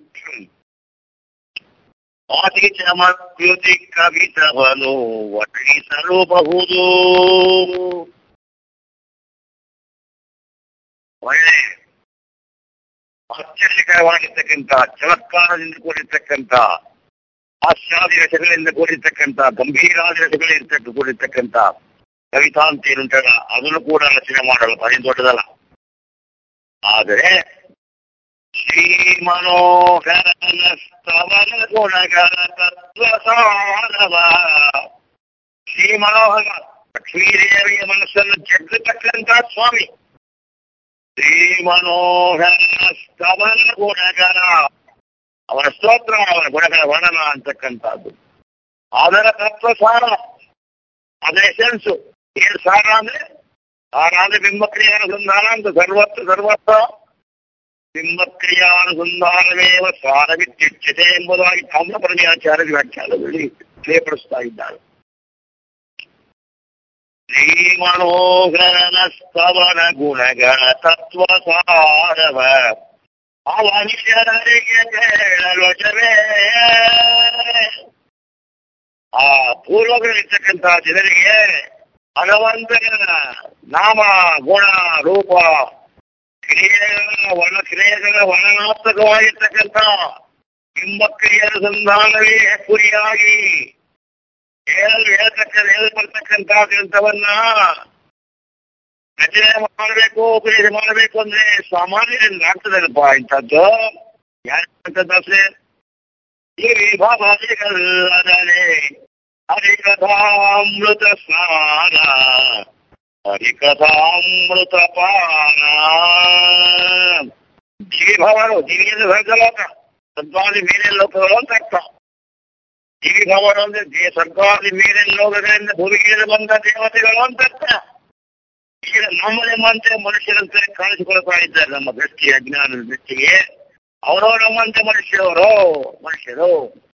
ಅತಿ ಚಮತ್ಯುತಿ ಕವಿತವನು ವರ್ಣಿಸಲುಬಹುದು. ಒಳ್ಳೆ ಆಶ್ಚರ್ಯಕರವಾಗಿರ್ತಕ್ಕಂಥ ಚಮತ್ಕಾರದಿಂದ ಕೂಡಿರ್ತಕ್ಕಂಥ ಹಾಸ್ಯಾದಿ ರಸಗಳಿಂದ ಕೂಡಿರ್ತಕ್ಕಂಥ ಗಂಭೀರಾದಿ ರಸಗಳಿಂದ ಕೂಡಿರ್ತಕ್ಕಂಥ ಕವಿತಾ ಅಂತ ಏನುಂಟಲ್ಲ ಅದನ್ನು ಕೂಡ ರಚನೆ ಮಾಡಲು ಭಾರಿ ದೊಡ್ಡದಲ್ಲ. ಆದರೆ ಶ್ರೀ ಮನೋಹರನ ಸ್ತವನ ಗುಣಗಳ ತತ್ವಸಾರವ, ಶ್ರೀ ಮನೋಹರ ಲಕ್ಷ್ಮೀದೇವಿಯ ಮನಸ್ಸನ್ನು ಜಗ್ಗತಕ್ಕಂಥ ಸ್ವಾಮಿ ಶ್ರೀ ಮನೋಹರನ ಸ್ತವನ ಗುಣಗಳ, ಅವನ ಸ್ತೋತ್ರ ಅವನ ಗುಣಗಳ ವರ್ಣನ ಅಂತಕ್ಕಂಥದ್ದು. ಅದರ ತತ್ವಸಾರ, ಅದರ ಎಸೆನ್ಸು ಏನು ಸಾರ ಅಂದ್ರೆ ಬಿಂಬಕ್ರಿಯಾನುಸಂಧಾನ ಅಂತ ಸರ್ವತ್ರ ಬಿಂಬಕ್ರಿಯಾನುಸಂಧಾನವೇವ ಸಾರವಿತ್ಯುಚ್ಯತೆ ಎಂಬುದಾಗಿ ತಾಮ್ರಪರ್ಣಿಯಾಚಾರ್ಯ ವ್ಯಾಖ್ಯಾನದಲ್ಲಿ ತಿಳಿಯಪಡಿಸ್ತಾ ಇದ್ದಾರೆ. ಶ್ರೀ ಮನೋಹರನ ಸ್ತವನ ಗುಣಗಳ ತತ್ವಸಾರವ ಅವನಿಗೆ ಕೇಳಲೊಚವೇ. ಆ ಪೂರ್ವಗಳಿರ್ತಕ್ಕಂಥ ಜನರಿಗೆ ಭಗವಂತನ ನಾಮ ಗುಣ ರೂಪ ಕ್ರಿಯೆಗಳ ವರ್ಣನಾತ್ಮಕವಾಗಿರ್ತಕ್ಕಂಥ ಬಿಂಬಕ್ರಿಯೆ ಅನುಸಂಧಾನವೇ ಗುರಿಯಾಗಿ ಹೇಳ್ಬರ್ತಕ್ಕಂಥ ಗ್ರಂಥವನ್ನ ರಚನೆ ಮಾಡಬೇಕು, ಉಪದೇಶ ಮಾಡಬೇಕು ಅಂದ್ರೆ ಸಾಮಾನ್ಯರಿಂದ ಆಗ್ತದಲ್ಲಪ್ಪ ಇಂಥದ್ದು. ಯಾರಂತದ್ದಾಸೆ ಈ ಭಾವಗಳಲ್ಲದೆ ಹರಿಕಥಾಮೃತ ಸ್ನಾನ ಹರಿಕಥಾಮೃತ ಪಾನ. ಜೀವಿಭವನು ಜೀವಿಯಿಂದ ಸ್ವರ್ಗಲೋಕ, ಸ್ವರ್ಗಾದಿ ಮೇಲೆ ಲೋಕಗಳು ಅಂತ ಅರ್ಥ. ಜೀವಿಭವನು ಅಂದ್ರೆ ಸ್ವರ್ಗಾದಿ ಮೇಲೆ ಲೋಕಗಳಿಂದ ಭೂಮಿಗೆ ಬಂದ ದೇವತೆಗಳು ಅಂತ ಅರ್ಥ. ಈಗ ನಮ್ಮಂತೆ ಮನುಷ್ಯರಂತೆ ಕಾಣಿಸಿಕೊಳ್ತಾ ಇದ್ದಾರೆ ನಮ್ಮ ದೃಷ್ಟಿ, ಅಜ್ಞಾನದ ದೃಷ್ಟಿಗೆ. ಅವರು ನಮ್ಮಂತೆ ಮನುಷ್ಯರು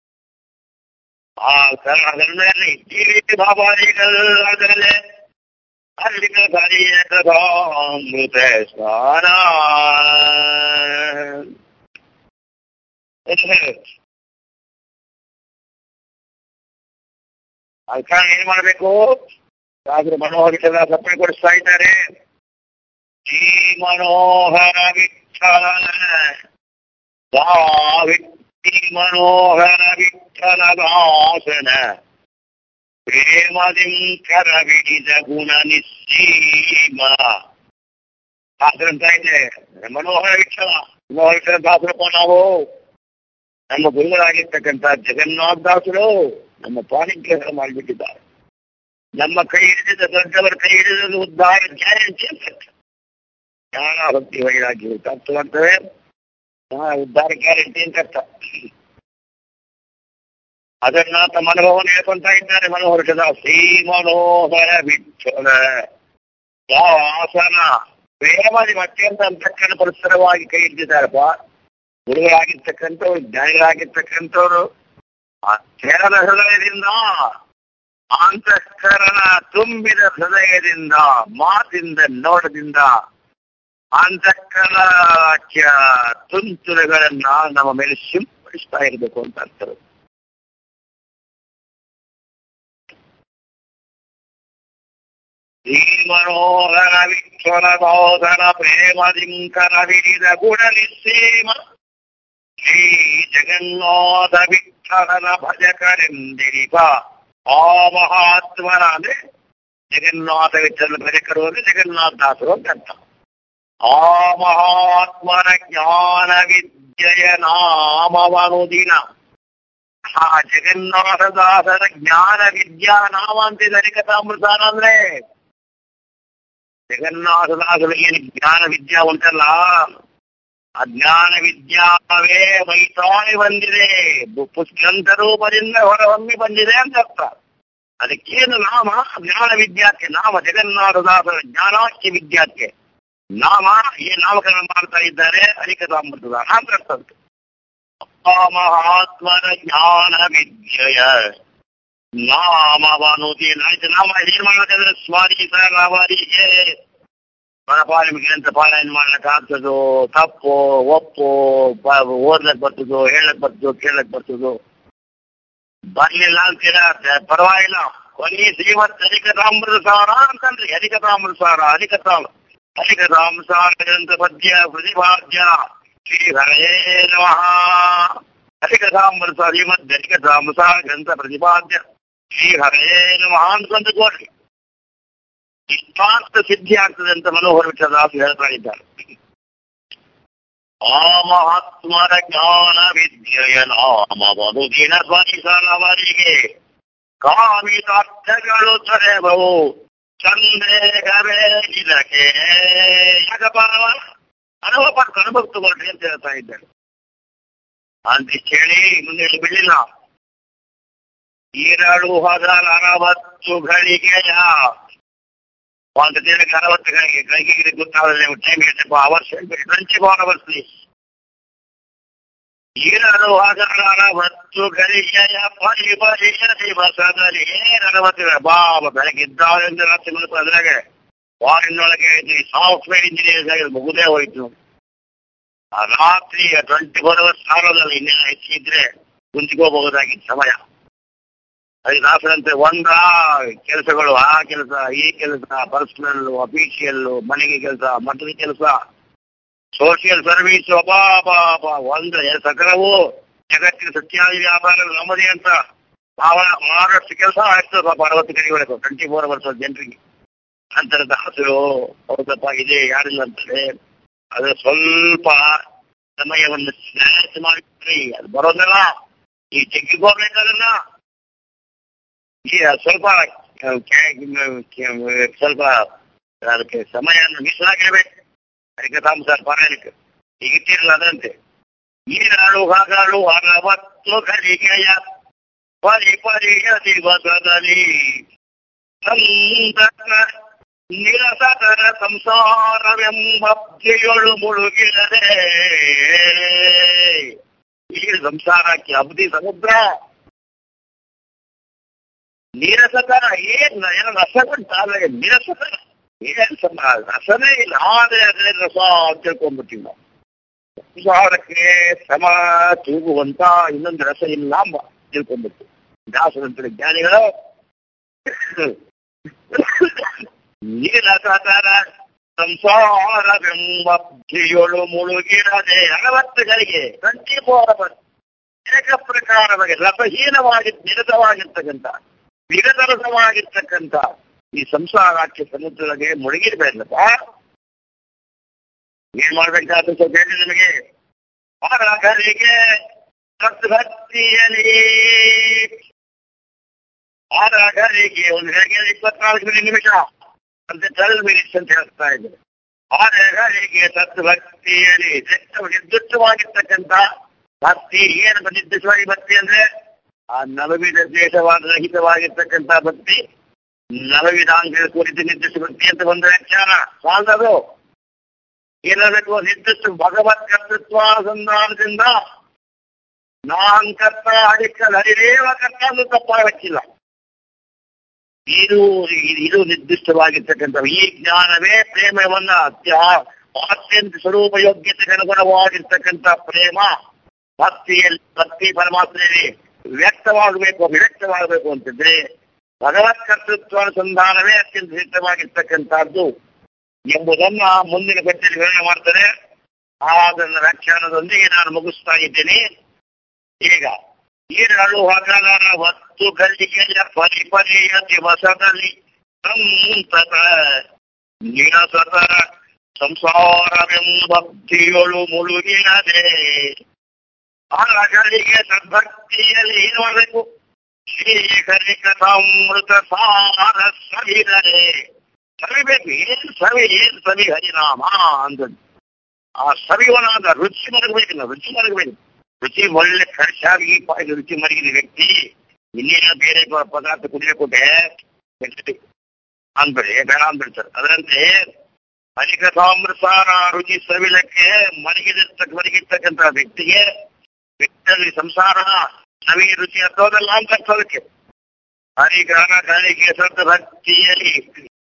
ಆ ಕಾರಣದಲ್ಲಿ ಜೀವಿ ಭಾವಾದಿಗಳಾದರೆ ಅಲ್ಲಿಗ ಕರಿಯಮೃತ ಸ್ನಾನ. ಅದಕ್ಕೆ ಏನ್ ಮಾಡಬೇಕು? ರಾಜರು ಮನೋಹರ ಸಪ್ಪೆ ಕೊಡಿಸ್ತಾ ಇದ್ದಾರೆ. ಶ್ರೀ ಮನೋಹರ ವಿಠಲ ಶ್ರೀ ಮನೋಹರ ವಿಠಲ ದಾಸನ ಪ್ರೇಮದಿಂ ಕರವಿಡಿದ ಗುಣ ನಿಸ್ಸೀಮ. ದಾಸರಂತ ಇದೆ ಮನೋಹರ ವಿಠಲ ದಾಸರಪ್ಪ. ನಾವು ನಮ್ಮ ಗುರುಗಳಾಗಿರ್ತಕ್ಕಂಥ ಜಗನ್ನಾಥ ದಾಸರು ನಮ್ಮ ಪಾಣಿಗ್ರಹ ಮಾಡಿಬಿಟ್ಟಿದ್ದಾರೆ. ನಮ್ಮ ಕೈ ಹಿಡಿದ ದೊಡ್ಡವರ ಕೈ ಹಿಡಿದ ಉದ್ಧಾರ ಗ್ಯಾರಂಟಿ ಅಂತ ಜ್ಞಾನ ಭಕ್ತಿ ವೈರಾಗ್ಯ ತತ್ವರ್ತವೆ, ಉದ್ಧಾರ ಗ್ಯಾರಂಟಿ ಅಂತ ಅರ್ಥ. ಅದನ್ನ ತಮ್ಮ ಅನುಭವವನ್ನು ಹೇಳ್ಕೊಂತ ಇದ್ದಾರೆ ಮನೋಹರ ಶ್ರೀ ಮನೋಹರ ವಿಠಲ ದಾಸನ ಪ್ರೇಮದಿ ಅತ್ಯಂತ ಅಂತಃಕರಣ ಪರಿಸರವಾಗಿ ಕೈ ಹಿಡಿದಿದ್ದಾರಪ್ಪ. ಗುರುಗಳಾಗಿರ್ತಕ್ಕಂಥವ್ರು, ಜ್ಞಾನಿಗಳಾಗಿರ್ತಕ್ಕಂಥವ್ರು ತೆರದ ಹೃದಯದಿಂದ, ಅಂತಃಕರಣ ತುಂಬಿದ ಹೃದಯದಿಂದ, ಮಾತಿಂದ, ನೋಟದಿಂದ ಅಂತಃಕರಣ ತುಂತುರುಗಳನ್ನ ನಮ್ಮ ಮೇಲೆ ಸಿಂಪಡಿಸ್ತಾ ಇರಬೇಕು ಅಂತ ಅರ್ಥರು. ಶ್ರೀಮನೋಹರ ವಿಠ್ಠಲ ಬೋಧನ ಪ್ರೇಮದಿಂಕರ ವಿಡಿದ ಗುಣ ನಿಸ್ಸೀಮ ಶ್ರೀ ಜಗನ್ನಾಥ ವಿಠ್ಠಲನ ಭಜಕರೆಂದಿರಿಪ ಆ ಮಹಾತ್ಮನ ಅಂದ್ರೆ ಜಗನ್ನಾಥ ವಿಠ್ಠಲ ಭಜಕರು ಅಂದ್ರೆ ಜಗನ್ನಾಥ ದಾಸರು ಅಂತ ಅರ್ಥ. ಆ ಮಹಾತ್ಮನ ಜ್ಞಾನ ವಿದ್ಯೆಯ ನಾಮವನುದಿನ ಆ ಜಗನ್ನಾಥದಾಸರ ಜ್ಞಾನ ವಿದ್ಯಾ ನಾಮ ಅಂತಿದೆ ಹರಿಕಥಾಮೃತಾನ ಅಂದ್ರೆ. ಜಗನ್ನಾಥದಾಸರು ಏನು ಜ್ಞಾನ ವಿದ್ಯಾ ಉಂಟಲ್ಲ, ಅಜ್ಞಾನ ವಿದ್ಯಾವೇ ಮೈತಾಳಿ ಬಂದಿದೆ, ಗ್ರಂಥ ರೂಪದಿಂದ ಹೊರಹೊಮ್ಮಿ ಬಂದಿದೆ ಅಂತ ಅರ್ಥ. ಅದಕ್ಕೇನು ನಾಮ? ಜ್ಞಾನ ವಿದ್ಯಾಕ್ಕೆ ನಾಮ. ಜಗನ್ನಾಥದಾಸರ ಜ್ಞಾನಾಖ್ಯ ವಿದ್ಯಾಕ್ಕೆ ನಾಮ ಏನ್ ನಾಮಕರಣ ಮಾಡ್ತಾ ಇದ್ದಾರೆ? ಹರಿಕಥಾಮೃತದ ಅಂತ ಅರ್ಥ. ಆ ಮಹಾತ್ಮರ ಜ್ಞಾನ ವಿದ್ಯೆಯ ನಾಮವನುದಿನ. ನಾಮ ಏನ್ ಮಾಡ್ಬೇಕಂದ್ರೆ ಸ್ವಾರೀತ ರಾವರಿಗೆ ಮನಪಾಲಿಕೆ ಅಂತ ಪಾರಾಯಣ ಮಾಡ್ಲಕ್ ಆಗ್ತದೋ, ತಪ್ಪು ಒಪ್ಪು, ಓದ್ಲಕ್ ಬರ್ತದೋ, ಹೇಳಕ್ ಬರ್ತದೋ, ಕೇಳಕ್ ಬರ್ತದೋ. ಬರ್ಲಿಲ್ಲ ಅಂತೀರ ಪರವಾಗಿಲ್ಲ, ಕೊನೆ ಶ್ರೀಮತ್ ಹರಿಕಥಾಮೃತ ಸಾರ ಅಂತಂದ್ರಿ. ಹರಿಕಥಾಮೃತ ಸಾರ, ಹರಿಕಥಾಮೃತ ಸಾರ ಗ್ರಂಥ ಪದ್ಯ ಪ್ರತಿಪಾದ್ಯ ಶ್ರೀ ಹರೇ ನಮಃ. ಹರಿಕಥಾಮೃತ ಶ್ರೀಮದ್ ಹರಿಕಥಾಮೃತ ಗ್ರಂಥ ಪ್ರತಿಪಾದ್ಯ ಶ್ರೀ ಹರೇ ನಮಃ ಅಂತ ಕೊಡ್ರಿ. ಇಷ್ಟಾಂತ ಸಿದ್ಧಿ ಆಗ್ತದೆ ಅಂತ ಮನೋಹರ ವಿಠಲದಾಸರು ಹೇಳ್ತಾ ಇದ್ದಾರೆ. ಆ ಮಹಾತ್ಮರ ಜ್ಞಾನ ವಿದ್ಯೆಯ ನಾಮವನುದಿನ ಸ್ಮರಿಸಲವರಿಗೆ ಕಾಮಿತಾರ್ಥಗಳು ತೊರೆಬವು ಚಂದೇಗವೇ ಇದಕ್ಕೆ ಅನುಭವ ತಗೊಳ್ರಿ ಅಂತ ಹೇಳ್ತಾ ಇದ್ದಾರೆ. ಅಂತಿಷ್ಟು ಹೇಳಿ ಮುಂದೆ ಬಿಡಲಿಲ್ಲ. 260 ಗಳಿಗೆಯ ಒಂದು ದಿನಕ್ಕೆ 60 ಗಳಿಗೆ ಗೊತ್ತಾಗಲ್ಲ. ಟೈಮ್ ಹೇಳ್ತಪ್ಪ, ಅವರ್ಸ್ ಹೇಳ್ಬೇಕು, 24 hours. 260 ಗಳಿಗೆಯ ಪರಿಪರಿಯ ದಿವಸದಲ್ಲಿ 40 ಬಾಬಾ ಬೆಳಗ್ಗಿದ್ದಾಗಲಿಂದ ರಾತ್ರಿ ಮನಸ್ಸು ಅದ್ರಾಗೆ ಫಾರಿನ್ನೊಳಗೆ ಸಾಫ್ಟ್ವೇರ್ ಇಂಜಿನಿಯರ್ಸ್ ಮುಗುದೇ ಹೋಯ್ತು. ಆ ರಾತ್ರಿ 24 hours ಸಾಲದಲ್ಲಿ ಇನ್ನೇನು ಹೆಚ್ಚಿದ್ರೆ ಕುಂತ್ಕೋಬಹುದಾಗಿದ್ದ ಸಮಯ. ಅದು ದಾಸರಂತೆ ಒಂದ ಕೆಲಸಗಳು, ಆ ಕೆಲಸ, ಈ ಕೆಲಸ, ಪರ್ಸನಲ್, ಅಫಿಷಿಯಲ್, ಮನೆಗೆ ಕೆಲಸ, ಮಠದ ಕೆಲಸ, ಸೋಷಿಯಲ್ ಸರ್ವಿಸ್, ಒಂದು ಸಕಲವು ಜಗತ್ತಿನ ಸತ್ಯಾದಿ ವ್ಯಾಪಾರ ನಮ್ಮದೇ ಅಂತ ಮಾಡಷ್ಟು ಕೆಲಸ ಆಗ್ತದೆ ಪಾಪ. 60 ಗಂಟೆಗಳು 24 hours ಜನರಿಗೆ ಅಂತಾರೆ ದಾಸರು. ಹೌದಪ್ಪ, ಇದೆ ಯಾರಿಲ್ಲ ಅಂತಾರೆ. ಅದು ಸ್ವಲ್ಪ ಸಮಯವನ್ನು ಸ್ನ್ಯಾಚ್ ಮಾಡಿದ್ರಿ, ಅದು ಬರೋದಲ್ಲ. ಈ ತೆಗಿಗೋಗ್ಬೇಕದನ್ನ ಸ್ವಲ್ಪ ಅದಕ್ಕೆ ಸಮಯವನ್ನು ಮೀಸಲಾಗಿರ್ಬೇಕು. ಹರಿಕಥಾಮೃತ ಪಾರಾಯಣಕ್ಕೆ ಈಗ ಇಟ್ಟಿರಲ್ಲ ಅದಂತೆ. 260 ಗಳಿಗೆಯ ಪರಿಪರಿಯ ದಿವಸದಲ್ಲಿ ನಿರಸಕರ ಸಂಸಾರವೆಂಬ ಭಕ್ತಿಯೊಳು ಮುಳುಗಿರದೆ. ಈ ಸಂಸಾರಕ್ಕೆ ಅಬ್ಧಿ ಸಮುದ್ರ. ನೀರಸಕರ ಏನ್ ರಸಗಂಟಾಲ ನಿರಸಕರ ಏನ್ ರಸನೇ ಇಲ್ಲ. ಅದೇ ರಸ ಅಂತ ತಿಳ್ಕೊಂಡ್ಬಿಟ್ಟಿಲ್ಲ. ಸಂಸಾರಕ್ಕೆ ಸಮ ತೂಗುವಂತ ಇನ್ನೊಂದು ರಸ ಇಲ್ಲ ಅಂಬ ತಿಳ್ಕೊಂಡ್ಬಿಟ್ಟು ದಾಸರಂತ ಜ್ಞಾನಿಗಳು ನೀರಸಕರ ಸಂಸಾರವೆಂಬ ಭಕ್ತಿಯೊಳು ಮುಳುಗಿರದೆ 60 ಗಳಿಗೆ 24 hours ಏಕ ಪ್ರಕಾರವಾಗಿ ನಿರತವಾಗಿರ್ತಕ್ಕಂಥ ವಿಗತರಸವಾಗಿರ್ತಕ್ಕಂಥ ಈ ಸಂಸಾರಕ್ಕೆ ಸಮುದ್ರಕ್ಕೆ ಮುಳುಗಿರ್ಬೇಕಪ್ಪ. ಏನ್ ಮಾಡ್ಬೇಕಾದ್ರೆ ಸ್ವಲ್ಪ ಹೇಳಿ ನಿಮಗೆ. ಆರಾಧನೆಗೆ ಸದ್ಭಕ್ತಿಯಲ್ಲಿ ಆರಾಧನೆಗೆ ಒಂದು ಗಳಿಗೆ 24 ನಿಮಿಷ ಅಂತ 12 minutes ಅಂತ ಹೇಳ್ತಾ ಇದ್ದಾರೆ. ಆರಾಧನೆಗೆ ಸದ್ಭಕ್ತಿಯಲ್ಲಿ ನಿರ್ದಿಷ್ಟವಾಗಿರ್ತಕ್ಕಂಥ ಭಕ್ತಿ. ಏನಪ್ಪ ನಿರ್ದಿಷ್ಟವಾಗಿ ಭಕ್ತಿ ಅಂದ್ರೆ ಆ ನವವಿಧ ದೇಶವಾದ ರಹಿತವಾಗಿರ್ತಕ್ಕಂಥ ಭಕ್ತಿ, ನವವಿಧಾಂಗಗಳ ಕುರಿತು ನಿರ್ದಿಷ್ಟ ಭಕ್ತಿ ಅಂತ ಒಂದು ವ್ಯಾಖ್ಯಾನ ಸಾಲದು. ಏನಾಗಬೇಕು? ನಿರ್ದಿಷ್ಟ ಭಗವತ್ ಕರ್ತೃತ್ವಾನುಸಂಧಾನದಿಂದ ನಾನ್ ಕರ್ತ ಹರಿಕಲ್ ಹರಿದೇವ ಕರ್ತ ಅನ್ನೂ ತಪ್ಪಾಗಕ್ಕಿಲ್ಲ. ಇದು ನಿರ್ದಿಷ್ಟವಾಗಿರ್ತಕ್ಕಂಥ ಈ ಜ್ಞಾನವೇ ಪ್ರೇಮವನ್ನ ಅತ್ಯಂತ ಸ್ವರೂಪ ಯೋಗ್ಯತೆಗೆ ಅನುಗುಣವಾಗಿರ್ತಕ್ಕಂಥ ಪ್ರೇಮ ಭಕ್ತಿ ಪರಮಾತ್ಮನಲ್ಲಿ ವ್ಯಕ್ತವಾಗಬೇಕು, ಅಭಿವ್ಯಕ್ತವಾಗಬೇಕು ಅಂತಿದ್ರೆ ಭಗವತ್ ಕರ್ತೃತ್ವ ಅನುಸಂಧಾನವೇ ಅತ್ಯಂತ ಸಿದ್ಧವಾಗಿರ್ತಕ್ಕಂಥದ್ದು ಎಂಬುದನ್ನ ಮುಂದಿನ ಗಟ್ಟಿಯಲ್ಲಿ ವಿವರಣೆ ಮಾಡ್ತಾರೆ. ಅದನ್ನ ವ್ಯಾಖ್ಯಾನದೊಂದಿಗೆ ನಾನು ಮುಗಿಸ್ತಾ ಇದ್ದೇನೆ. ಈಗ ಈರಳು ಹಗಲರ ವಸ್ತು ಗಲ್ಲಿಗೆಯ ಪರಿಪರಿಯ ದಿವಸದಲ್ಲಿ ಸಂತತ ನಿರಸತರ ಸಂಸಾರವೆಂಬಕ್ತಿಯೊಳು ಮುಳುಗಿನದೆ ಅರಗಳಿಗೆ ಸದ್ಭಕ್ತಿಯಲ್ಲಿ ಏನು ಮಾಡಬೇಕು? ಶ್ರೀಕರಿಕಥಾಮೃತ ಸಾರ ಸವಿದರೆ ಸವಿಬೇಕು. ಏನ್ ಸವಿ ಹರಿನಾಮ ಅಂತ ಆ ಸವಿವನಾದ ರುಚಿ ಮರಗಬೇಕು. ರುಚಿ ಒಳ್ಳೆ ಖರ್ಚಾಗಿ ರುಚಿ ಮರಗಿದ ವ್ಯಕ್ತಿ ಇನ್ನೇನ ಬೇರೆ ಪದಾರ್ಥ ಕುಡಿಯಕೊಟ್ಟೆ ಅಂದ್ಬೇಡಿ, ಬೇಡ ಅಂದ್ಬಿಡ್ತಾರೆ. ಅದರಂತೆ ಹರಿಕಥಾಮೃತಾರ ರುಚಿ ಸವಿಲಕ್ಕೆ ಮರಗಿರ್ತಕ್ಕಂಥ ವ್ಯಕ್ತಿಗೆ ಸಂಸಾರ ಸವಿ ರುಚಿ ಹತ್ತೋದಲ್ಲ ಅಂತ ಅರ್ಥೋದಕ್ಕೆ ಹರಿಗಾನ ಕಲಿಗೆ ಸತ್ ಭಕ್ತಿಯಲ್ಲಿ